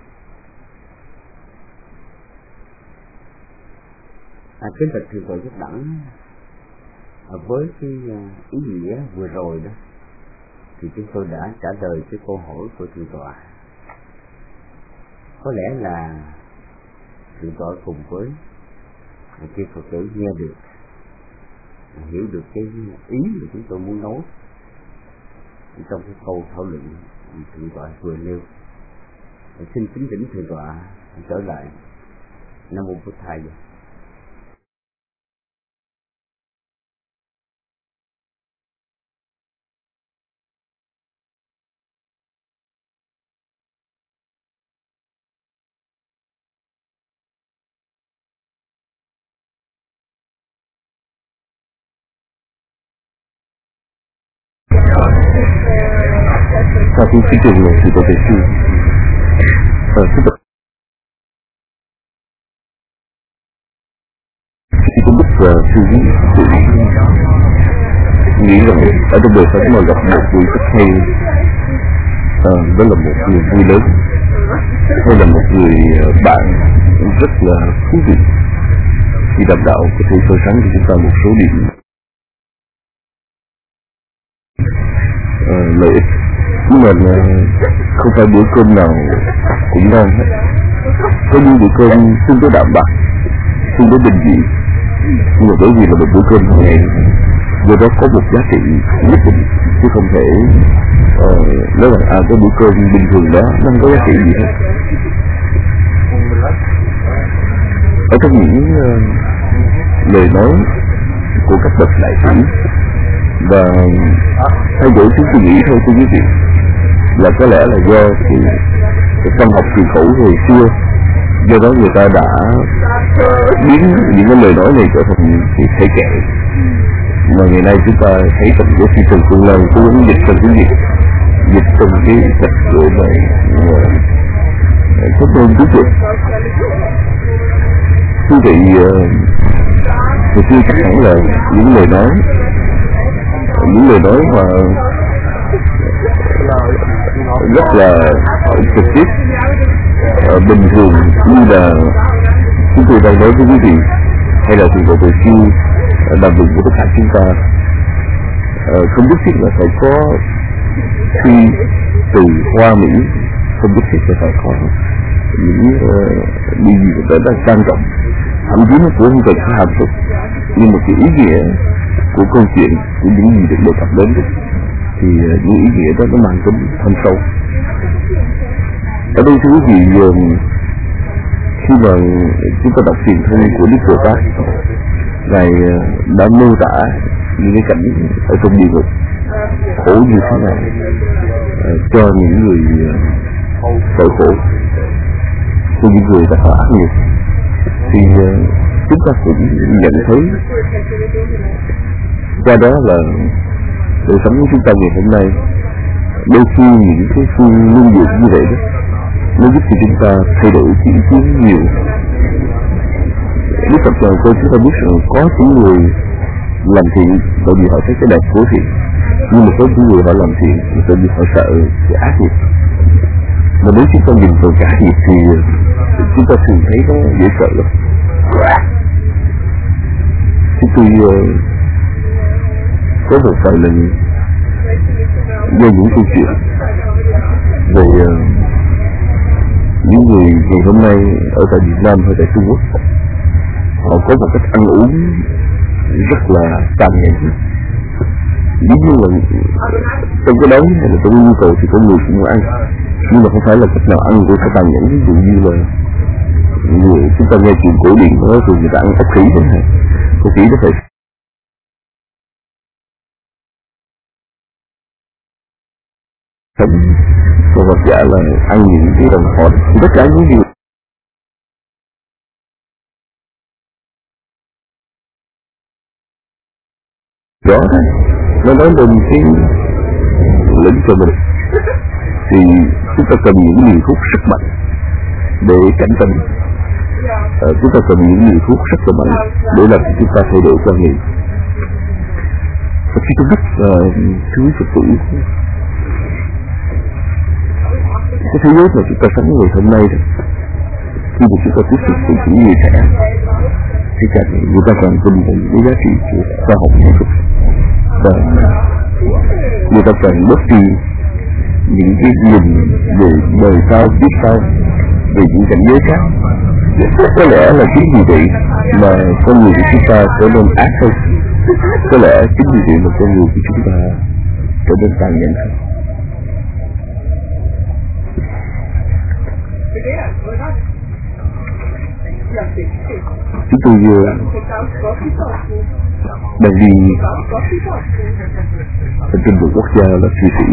Kính bạch thượng tọa Giác Đẳng, với cái ý nghĩa vừa rồi đó thì chúng tôi đã trả lời cái câu hỏi của thượng tọa. Có lẽ là thượng tọa cùng với chư Phật tử nghe được, hiểu được cái ý mà chúng tôi muốn nói trong cái câu thảo luận thượng tọa vừa nêu. Xin kính thỉnh thượng tọa trở lại. Nam mô Bổn Thầy. Sau khi xin trường người thì có thể xin tiếp tục thì có bức suy nghĩ rằng ở trong đời sống mà gặp một vị rất hay, đó là một niềm vui lớn, hay là một người bạn rất là thú vị, thì đàm đạo có thể soi sáng cho chúng ta một số điểm lợi ích. Nhưng mà không phải bữa cơm nào cũng ngon hết. Có những bữa cơm tương đối đạm bạc, tương đối bình dị, Nhưng mà bởi vì là một bữa cơm hàng ngày, do đó có một giá trị nhất định, chứ không thể nói là cái bữa cơm bình thường đó nó không có giá trị gì hết. Ở trong những lời nói của các bậc đại sĩ, và thay đổi chúng tôi nghĩ thôi thưa quý vị, là có lẽ là do cái văn học truyền khẩu hồi xưa, do đó người ta đã biến những cái lời nói này trở thành cái thể kệ, mà ngày nay chúng ta thấy trong cái phi Trần Phương Lan cố gắng dịch trong tiếng Việt, dịch trong cái sách của bài có tên tiếng Việt. Quý vị thì xưa chắc hẳn là những lời nói mà rất là trực tiếp, bình thường như là chúng tôi đang nói với quý vị, hay là từ hồi xưa làm việc của tất cả chúng ta, không nhất thiết là phải có khi từ hoa mỹ, không nhất thiết là phải có những điều gì đó đang quan trọng, thậm chí nó cũng không cần phải hàm xúc, nhưng mà cái ý nghĩa của câu chuyện, của những gì được đề cập đến thì những ý nghĩa đó nó mang tính thâm sâu. Ở đây thưa quý vị, khi mà chúng ta đọc truyền thông của Đức Bồ Tát, Ngài đã mô tả những cái cảnh ở trong địa ngục khổ như thế nào cho những người tội khổ, cho những người đã có ác nghiệp, thì chúng ta cũng nhận thấy qua đó là đời sống của chúng ta ngày hôm nay, đôi khi những cái phương lưu dược như vậy đó, nó giúp cho chúng ta thay đổi cái ý kiến nhiều. Đức Phật dạy cho chúng ta biết rằng có những người làm thiện bởi vì họ thấy cái đẹp của thiện, nhưng mà có những người họ làm thiện bởi vì họ sợ cái ác nghiệp. Mà nếu chúng ta nhìn vào cái ác nghiệp thì chúng ta thường thấy nó dễ sợ lắm. Chúng tôi có một vài lần nghe những câu chuyện về những người ngày hôm nay ở tại Việt Nam hay tại Trung Quốc, họ có một cách ăn uống rất là tàn nhẫn. Ví dụ là trong cái đống hay là trong nhu cầu thì có người cũng ăn, nhưng mà không phải là cách nào ăn của cái tàn nhẫn. Ví dụ như là chúng ta nghe chuyện cổ điển đó, thì người ta ăn ốc khỉ chẳng hạn, ốc khỉ nó phải sống, còn hoặc giả là ăn những cái đồng họ, tất cả những điều đó nó nói lên cái lĩnh cho mình, thì chúng ta cần những liều thuốc rất mạnh để cạnh tranh, chúng ta cần những liều thuốc rất là mạnh để làm cho chúng ta thay đổi quan niệm. Và khi tôi biết thứ Phật tử, cái thế giới mà chúng ta sống ngày hôm nay đó, khi mà chúng ta tiếp xúc với những người trẻ, thì cả người ta còn tin vào những giá trị của khoa học kỹ thuật, và người ta cần bất kỳ những cái nhìn về đời sau, biết sau, về những cảnh giới khác. Có lẽ là chính vì vậy mà con người của chúng ta trở nên ác hơn, có lẽ chính vì vậy mà con người của chúng ta trở nên tàn nhẫn hơn. Chúng tôi đang đi trên một quốc gia là Thụy Sĩ.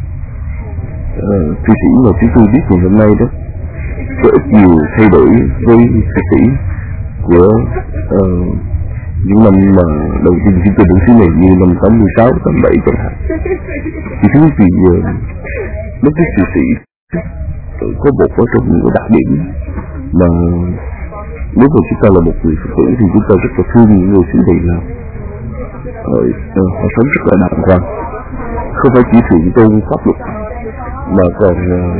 Thụy Sĩ mà chúng tôi biết ngày hôm nay đó có ít nhiều thay đổi với Thụy Sĩ của những năm mà đầu tiên chúng tôi đến xứ này, như năm 86, 87 chẳng hạn. Thì thứ gì nước Thụy Sĩ có một ở trong những đặc điểm mà nếu mà chúng ta là một người Phật tử thì chúng ta rất là thương những người xứ này, là họ sống rất là đàng hoàng, không phải chỉ thượng tôn pháp luật mà còn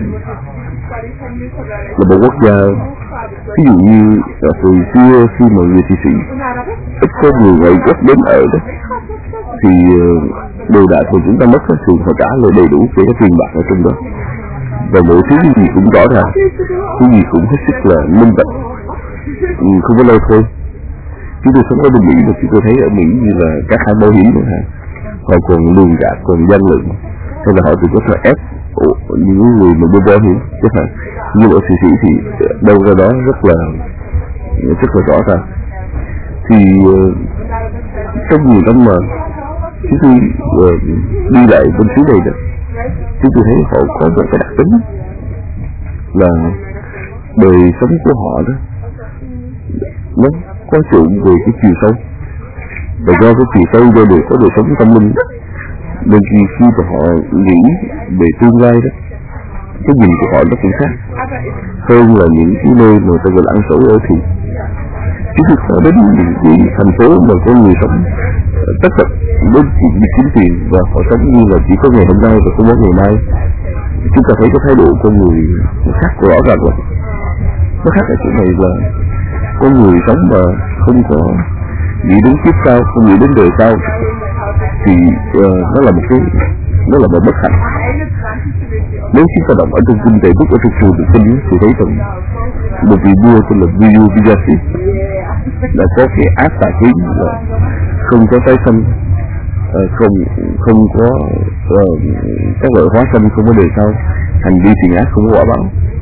là một quốc gia. Ví dụ như hồi xưa khi mà người Thụy Sĩ ít có người ngoại quốc đến ở đó, thì đồ đạc của chúng ta mất thường họ trả lời đầy đủ về cái tiền bạc ở trong đó, và mọi thứ gì cũng rõ ràng, cái gì cũng hết sức là minh bạch, không có lâu thôi. Chúng tôi sống ở bên Mỹ mà chúng tôi thấy ở Mỹ như là các hãng bảo hiểm chẳng hạn, họ còn lường gạt, còn gian lận, hay là họ tự có thể ép những người mà mua bảo hiểm chẳng hạn. Nhưng ở Thụy Sĩ thì đâu ra đó rất là rõ ràng. Thì trong nhiều năm mà chúng tôi đi lại bên xứ này đó, chúng tôi thấy họ có một cái đặc tính là đời sống của họ đó nó có chuộng về cái chiều sâu, và do cái chiều sâu do được có đời sống tâm linh, nên khi mà họ nghĩ về tương lai đó, cái nhìn của họ nó cũng khác hơn là những cái nơi mà người ta gọi là ăn sổ ở thì chúng tôi có đến những cái thành phố mà có người sống tất cả đến chuyện đi kiếm tiền, và họ sống như là chỉ có ngày hôm nay và không có ngày mai. Chúng ta thấy cái thái độ con người khác rõ ràng rồi. Nó khác ở chỗ này là con người sống mà không có nghĩ đến kiếp sau, không nghĩ đến đời sau, thì nó là một bất hạnh. Nếu chúng ta đọc ở trong kinh Tề Bút, ở trong chùa Được Kinh thì thấy rằng một vị vua tên là Viyu Vijayasi đã có cái ác tà kiến là không có tái sanh, không có các loại hóa sanh, không có đời sau, hành vi thiện ác không có quả báo.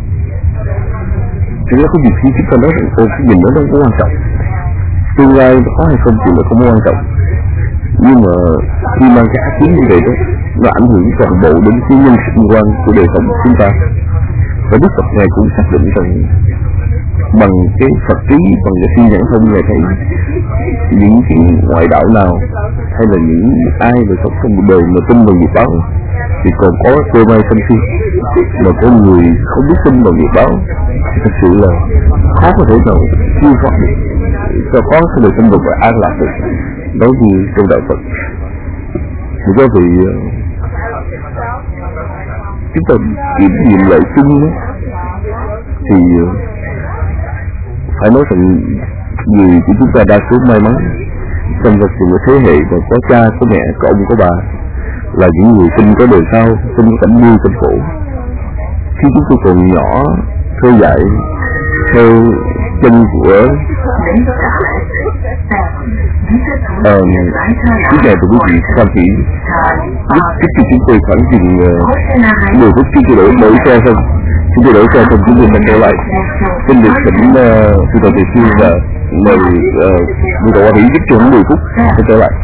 Cho nên có việc khi chúng ta nói rằng cái nhìn đó nó không quan trọng, tương lai nó có hay không thì là không quan trọng, nhưng mà khi mang cái ác kiến như vậy đó, nó ảnh hưởng toàn bộ đến cái nhân sinh quan của đời sống của chúng ta. Và Đức Phật Ngài cũng xác định rằng bằng cái Phật trí, bằng cái suy nhãn thông, Ngài thấy những cái ngoại đạo nào hay là những ai mà sống trong một đời mà tin vào nghiệp báo thì còn có cơ may sanh khi, mà có người không biết tin vào nghiệp báo thì thật sự là khó có thể nào siêu thoát được, cho có cái đời sinh vật và an lạc được, đối như trong đạo Phật. Thì do vì chúng ta kiểm nghiệm lại chung đó, thì phải nói rằng người của chúng ta đa số may mắn trong một thế hệ mà có cha, có mẹ, có ông, có bà, là những người tin có đời sau, tin có cảnh vui, cảnh khổ. Khi chúng tôi còn nhỏ, thơ dạy theo chân của cái này của quý vị quan chỉ giúp cho chúng tôi khoảng chừng 10 phút chúng tôi đổi xe xong, chúng tôi sẽ trở lại. Xin được thỉnh sư tổ thầy sư và mời sư tổ Hòa Hỷ giúp cho 10 phút sẽ trở lại.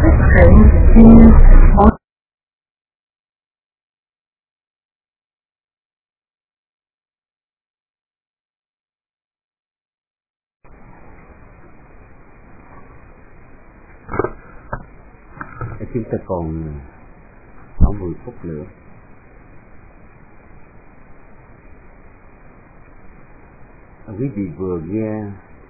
Chúng ta còn khoảng 10 phút nữa. Quý vị vừa nghe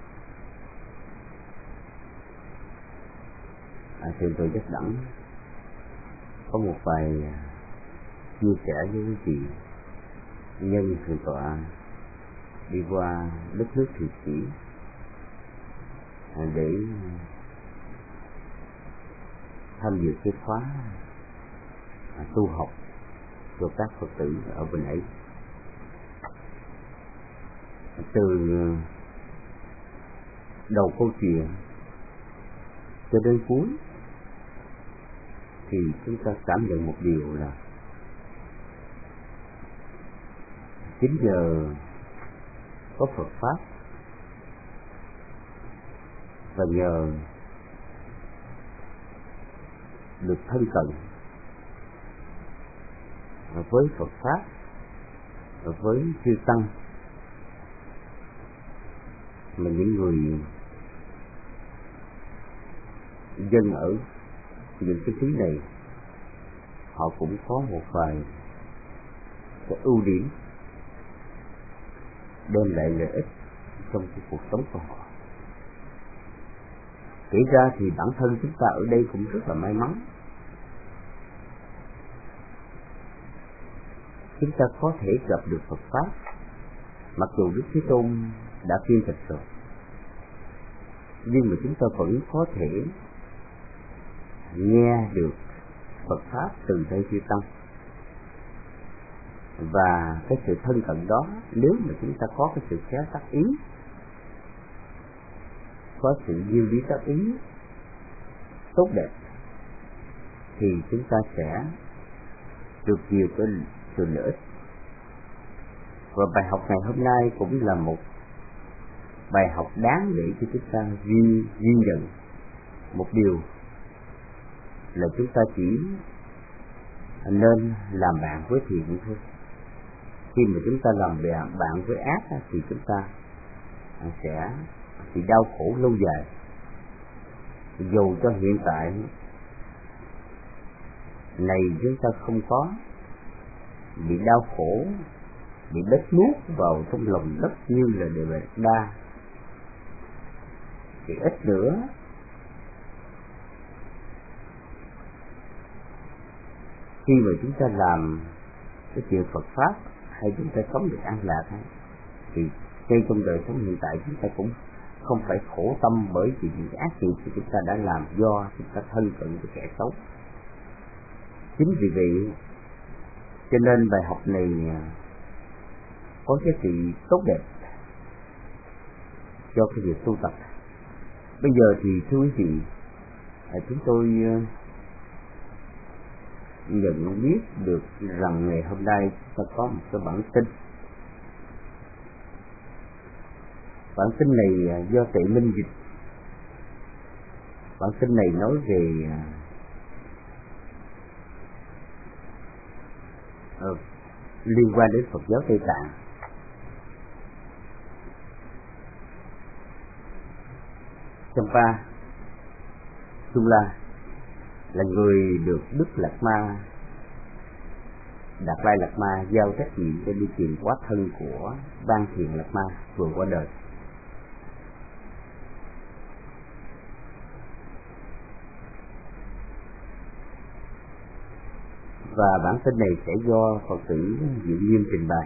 thượng tọa Giác Đẳng có một vài chia sẻ với quý vị nhân thượng tọa đi qua đất nước Thụy Sĩ để tham dự cái khóa tu học cho các Phật tử ở bên ấy. Từ đầu câu chuyện cho đến cuối thì chúng ta cảm nhận một điều là chính nhờ có Phật Pháp và nhờ được thân cận với Phật Pháp và với chư Tăng mà những người dân ở những cái thứ này họ cũng có một vài cái ưu điểm đem lại lợi ích trong cái cuộc sống của họ. Kể ra thì bản thân chúng ta ở đây cũng rất là may mắn. Chúng ta có thể gặp được Phật Pháp, mặc dù Đức Thế Tôn đã phiên dịch rồi, nhưng mà chúng ta vẫn có thể nghe được Phật Pháp từ đây chư Tăng. Và cái sự thân cận đó, nếu mà chúng ta có cái sự khéo tác ý, có sự diêu lý tác ý tốt đẹp thì chúng ta sẽ được nhiều cái sự lợi ích. Và bài học ngày hôm nay cũng là một bài học đáng để cho chúng ta ghi nhận một điều là chúng ta chỉ nên làm bạn với thiện thôi. Khi mà chúng ta làm bạn với ác thì chúng ta sẽ bị đau khổ lâu dài. Dù cho hiện tại này chúng ta không có bị đau khổ, bị đất nuốt vào trong lòng đất như là Đề Bà Đạt Đa, thì ít nữa khi mà chúng ta làm cái chuyện Phật pháp hay chúng ta sống được an lạc thì ngay trong đời sống hiện tại chúng ta cũng không phải khổ tâm bởi vì những ác nghiệpที่chúng ta đã làm do chúng ta thân cận với kẻ xấu. Chính vì vậy cho nên bài học này có giá trị tốt đẹp cho cái việc tu tập. Bây giờ thì thưa quý vị, chúng tôi nhận biết được rằng ngày hôm nay ta có một cái bản tin. Bản tin này do Tuệ Minh dịch. Bản tin này nói về liên quan đến Phật giáo Tây Tạng. Champa Chula là người được Đức Đạt Lai Lạt Ma giao trách nhiệm để đi tìm quá thân của Ban Thiện Lạt Ma vừa qua đời. Và bản tin này sẽ do Phật tử Diệu Nghiêm trình bày.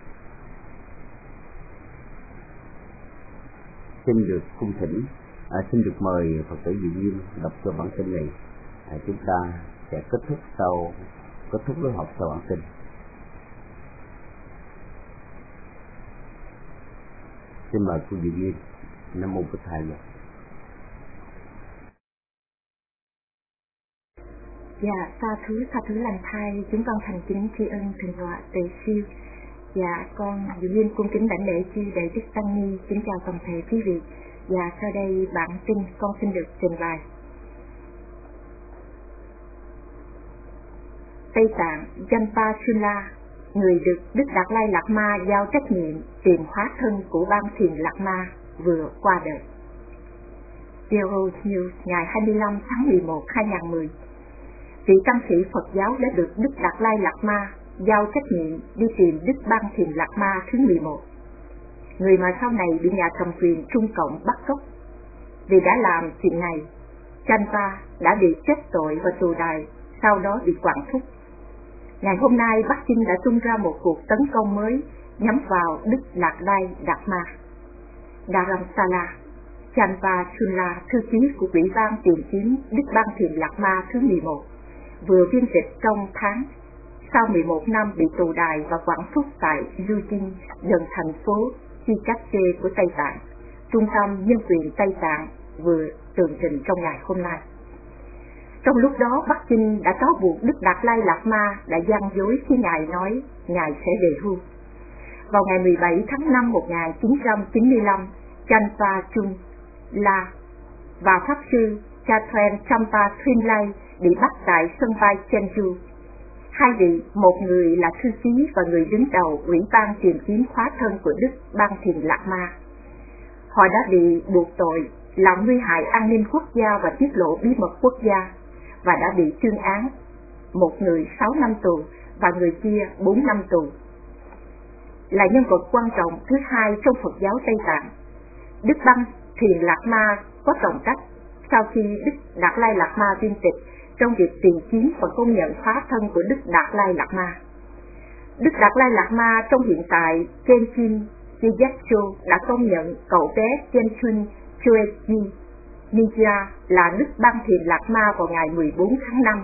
Xin được cung thỉnh, xin được mời Phật tử Diệu Nghiêm đọc cho bản tin này. Chúng ta sẽ kết thúc lớp học sau bản tin. Xin mời cô Diệu Nghiêm. Nam mô Bổn Thầy. Dạ, sa thú lành thai, chúng con thành kính tri ân thượng tọa Tề Siêu. Dạ, con Diệu Nghiêm cung kính đảnh lễ chư đệ đức tăng ni, kính chào toàn thể quý vị. Dạ, sau đây bản tin con xin được trình bày. Tây Tạng Jampa Chula, người được Đức Đạt Lai Lạt Ma giao trách nhiệm tìm hóa thân của Ban Thiện Lạt Ma vừa qua đời. Euro News ngày 25 tháng 11 2010. Vị tăng sĩ Phật giáo đã được Đức Đạt Lai Lạt Ma giao trách nhiệm đi tìm Đức Ban Thiện Lạt Ma thứ 11, người mà sau này bị nhà cầm quyền Trung Cộng bắt cóc. Vì đã làm chuyện này, Champa đã bị kết tội và tù đày, sau đó bị quản thúc. Ngày hôm nay, Bắc Kinh đã tung ra một cuộc tấn công mới nhắm vào Đức Đạt Lai Lạt Ma. Dharamsala Champa Chula, thư ký của Ủy ban tìm kiếm Đức Ban Thiện Lạt Ma thứ 11, vừa viên tịch trong tháng sau 11 năm bị tù đày và quản thúc tại Yujin, gần thành phố Chikache của Tây Tạng. Trung tâm Nhân quyền Tây Tạng vừa tường trình trong ngày hôm nay. Trong lúc đó, Bắc Kinh đã cáo buộc Đức Đạt Lai Lạt Ma đã gian dối khi Ngài nói Ngài sẽ về hưu. Vào ngày 17 tháng 5 1995, Champa Chula và Pháp sư Catherine Champa Trinlay bị bắt tại sân bay Chengdu. Hai vị, một người là thư ký và người đứng đầu Ủy ban tìm kiếm hóa thân của Đức Ban Thiện Lạt Ma. Họ đã bị buộc tội làm nguy hại an ninh quốc gia và tiết lộ bí mật quốc gia và đã bị tuyên án, một người 6 năm tù và người kia 4 năm tù. Là nhân vật quan trọng thứ hai trong Phật giáo Tây Tạng, Đức Ban Thiện Lạt Ma có trọng trách sau khi Đức Đạt Lai Lạt Ma viên tịch trong việc tìm kiếm và công nhận hóa thân của Đức Đạt Lai Lạt Ma. Đức Đạt Lai Lạt Ma trong hiện tại Khenchen Gyatso đã công nhận cậu bé Khenchen Choeji Nija là Đức Ban Thiện Lạt Ma vào ngày 14 tháng 5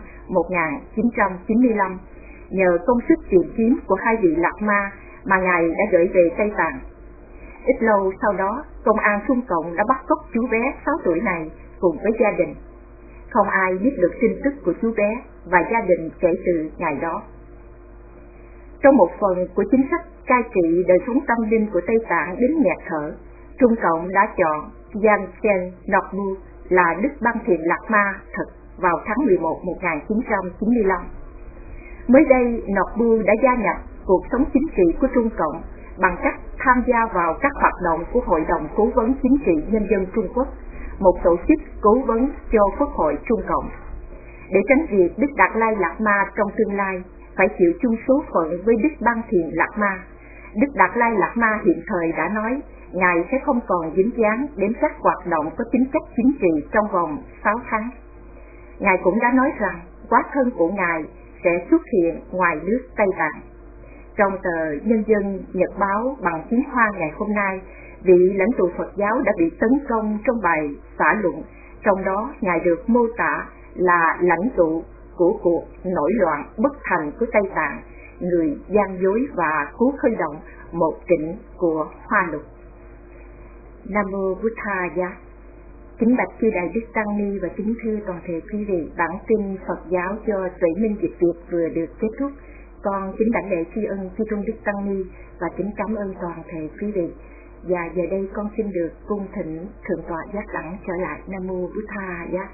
1995 nhờ công sức tìm kiếm của hai vị Lạt Ma mà Ngài đã gửi về Tây Tạng. Ít lâu sau đó, công an Trung Cộng đã bắt cóc chú bé 6 tuổi này cùng với gia đình. Không ai biết được tin tức của chú bé và gia đình kể từ ngày đó. Trong một phần của chính sách cai trị đời sống tâm linh của Tây Tạng đến nghẹt thở, Trung Cộng đã chọn Yangchen Nokbu là Đức Băng Thiện Lạc Ma thực vào tháng 11 1995. Mới đây, Nokbu đã gia nhập cuộc sống chính trị của Trung Cộng bằng cách tham gia vào các hoạt động của Hội đồng Cố vấn Chính trị Nhân dân Trung Quốc, một tổ chức cố vấn cho Quốc hội Trung Cộng. Để tránh việc Đức Đạt Lai Lạt Ma trong tương lai phải chịu chung số phận với Đức Băng Thiện Lạt Ma, Đức Đạt Lai Lạt Ma hiện thời đã nói Ngài sẽ không còn dính dáng đến các hoạt động có tính chất chính trị trong vòng 6 tháng. Ngài cũng đã nói rằng hóa thân của Ngài sẽ xuất hiện ngoài nước Tây Tạng. Trong tờ Nhân dân Nhật báo bằng tiếng Hoa ngày hôm nay, vị lãnh tụ Phật giáo đã bị tấn công trong bài xã luận, trong đó Ngài được mô tả là lãnh tụ của cuộc nổi loạn bất thành của Tây Tạng, người gian dối và cố khơi động một trịnh của Hoa Lục. Nam mô Buddhaya. Kính bạch chư đại đức tăng ni và kính thưa toàn thể quý vị, bản tin Phật giáo do Tuệ Minh Dịch Việt vừa được kết thúc. Con kính đảnh lễ tri ân chư Trung Đức Tăng Ni và kính cảm ơn toàn thể quý vị. Và giờ đây con xin được cung thỉnh Thượng tọa Giác Đẳng trở lại. Nam mô Buddhaya.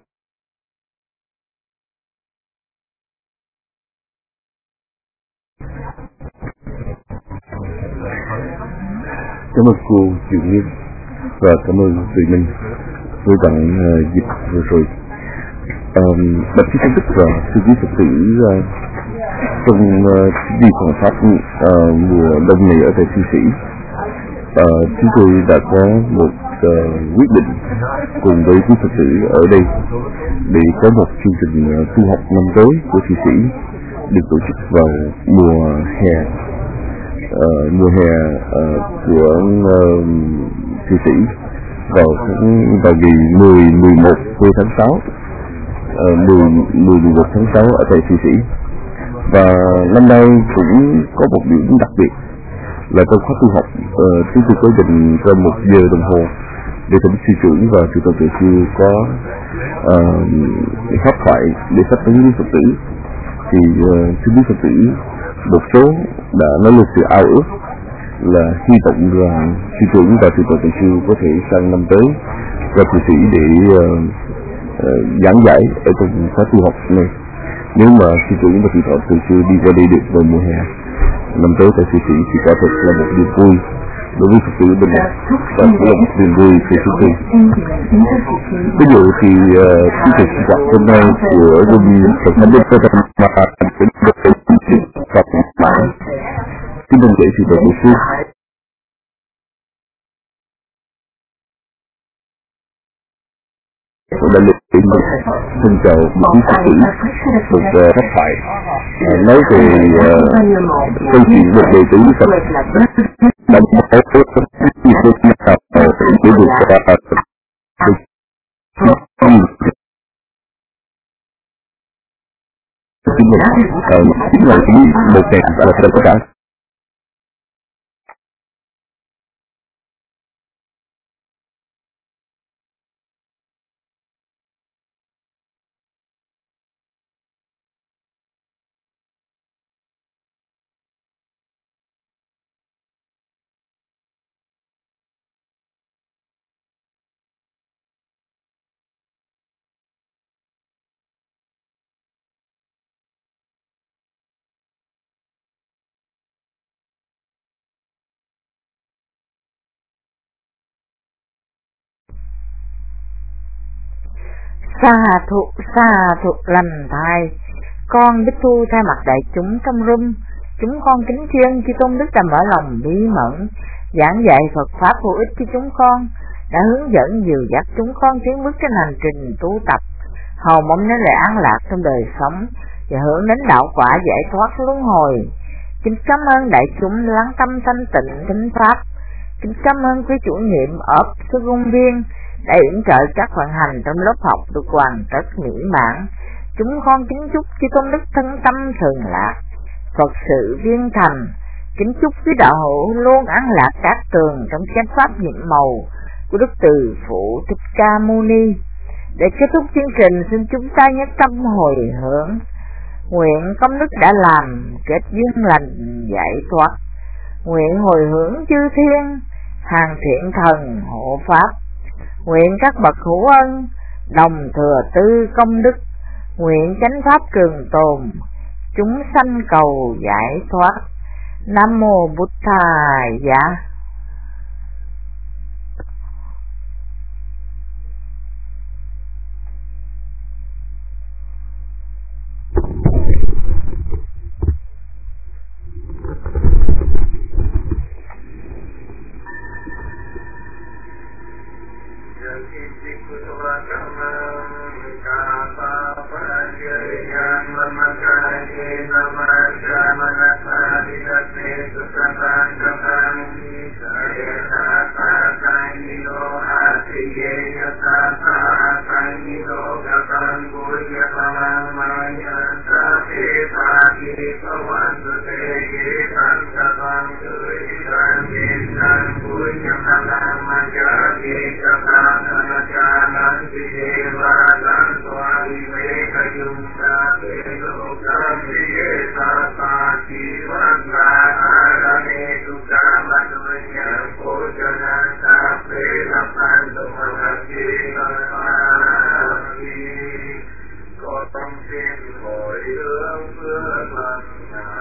Cảm ơn cô Diệu Nghiêm và cảm ơn Tuệ Minh với đoạn dịch vừa rồi. Bạch Chí Đức và sư quý Phật tử trong đi khảo sát mùa đông này ở tại Thụy Sĩ, chúng tôi đã có một quyết định cùng với quý Phật tử ở đây để có một chương trình tu học năm tới của Thụy Sĩ được tổ chức vào mùa hè của Thụy Sĩ vào ngày 11 tháng 6, 11 tháng 6 ở tại Thụy Sĩ. Và năm nay cũng có một điểm đặc biệt là trong khóa tu học chúng tôi có dành ra 1 giờ đồng hồ để thỉnh sư trưởng và sư tổ sư có pháp thoại để sách đến với Phật tử. Thì sư quý Phật tử một số đã nói lên sự ao ước là hy vọng rằng sư trưởng và sư tổ sư có thể sang năm tới ra Thụy Sĩ để giảng giải ở trong khóa tu học này. Nếu mà sư trưởng và sư tổ sư đi qua đây được vào mùa hè năm tới tại Thụy Sĩ thì quả thật là một niềm vui đối với Phật tử bên này và cũng là một niềm vui của chúng tôi. Ví dụ thì chương trình sinh hoạt hôm nay của Đông Phật Thánh Đức Phật mà đến được Phật mạng kính mong kể sự tổ sư. Đã được xin chào quý Phật tử một pháp thoại nói về câu chuyện một đệ tử Phật đã có nhiều lúc nào để vượt qua chính là một ngày là tất cả. Sa thụ lành thai. Con Bích Thu thay mặt đại chúng trong room, chúng con kính tri ân chư Tôn Đức đã mở lòng bí mẫn giảng dạy Phật pháp hữu ích cho chúng con, đã hướng dẫn dìu dắt chúng con tiến bước trên hành trình tu tập, hầu mong đến lại an lạc trong đời sống và hướng đến đạo quả giải thoát luân hồi. Kính cảm ơn đại chúng lắng tâm thanh tịnh thính pháp. Kính cảm ơn quý chủ nhiệm ấp sư công viên đã yểm trợ các vận hành trong lớp học được hoàn tất mỹ mãn. Chúng con kính chúc chư Tôn Đức thân tâm thường lạc, Phật sự viên thành, Kính chúc quý đạo hữu luôn an lạc cát tường trong chánh pháp nhiệm màu của Đức Từ Phụ Thích Ca Mâu Ni. Để kết thúc chương trình, xin chúng ta nhất tâm hồi hướng, nguyện công đức đã làm kết duyên lành giải thoát, nguyện hồi hướng chư thiên hàng thiện thần hộ pháp, nguyện các bậc hữu ân đồng thừa tư công đức, nguyện chánh pháp trường tồn, chúng sanh cầu giải thoát. Nam mô Bụt Thaya. Có tâm xin hồi hướng phước lành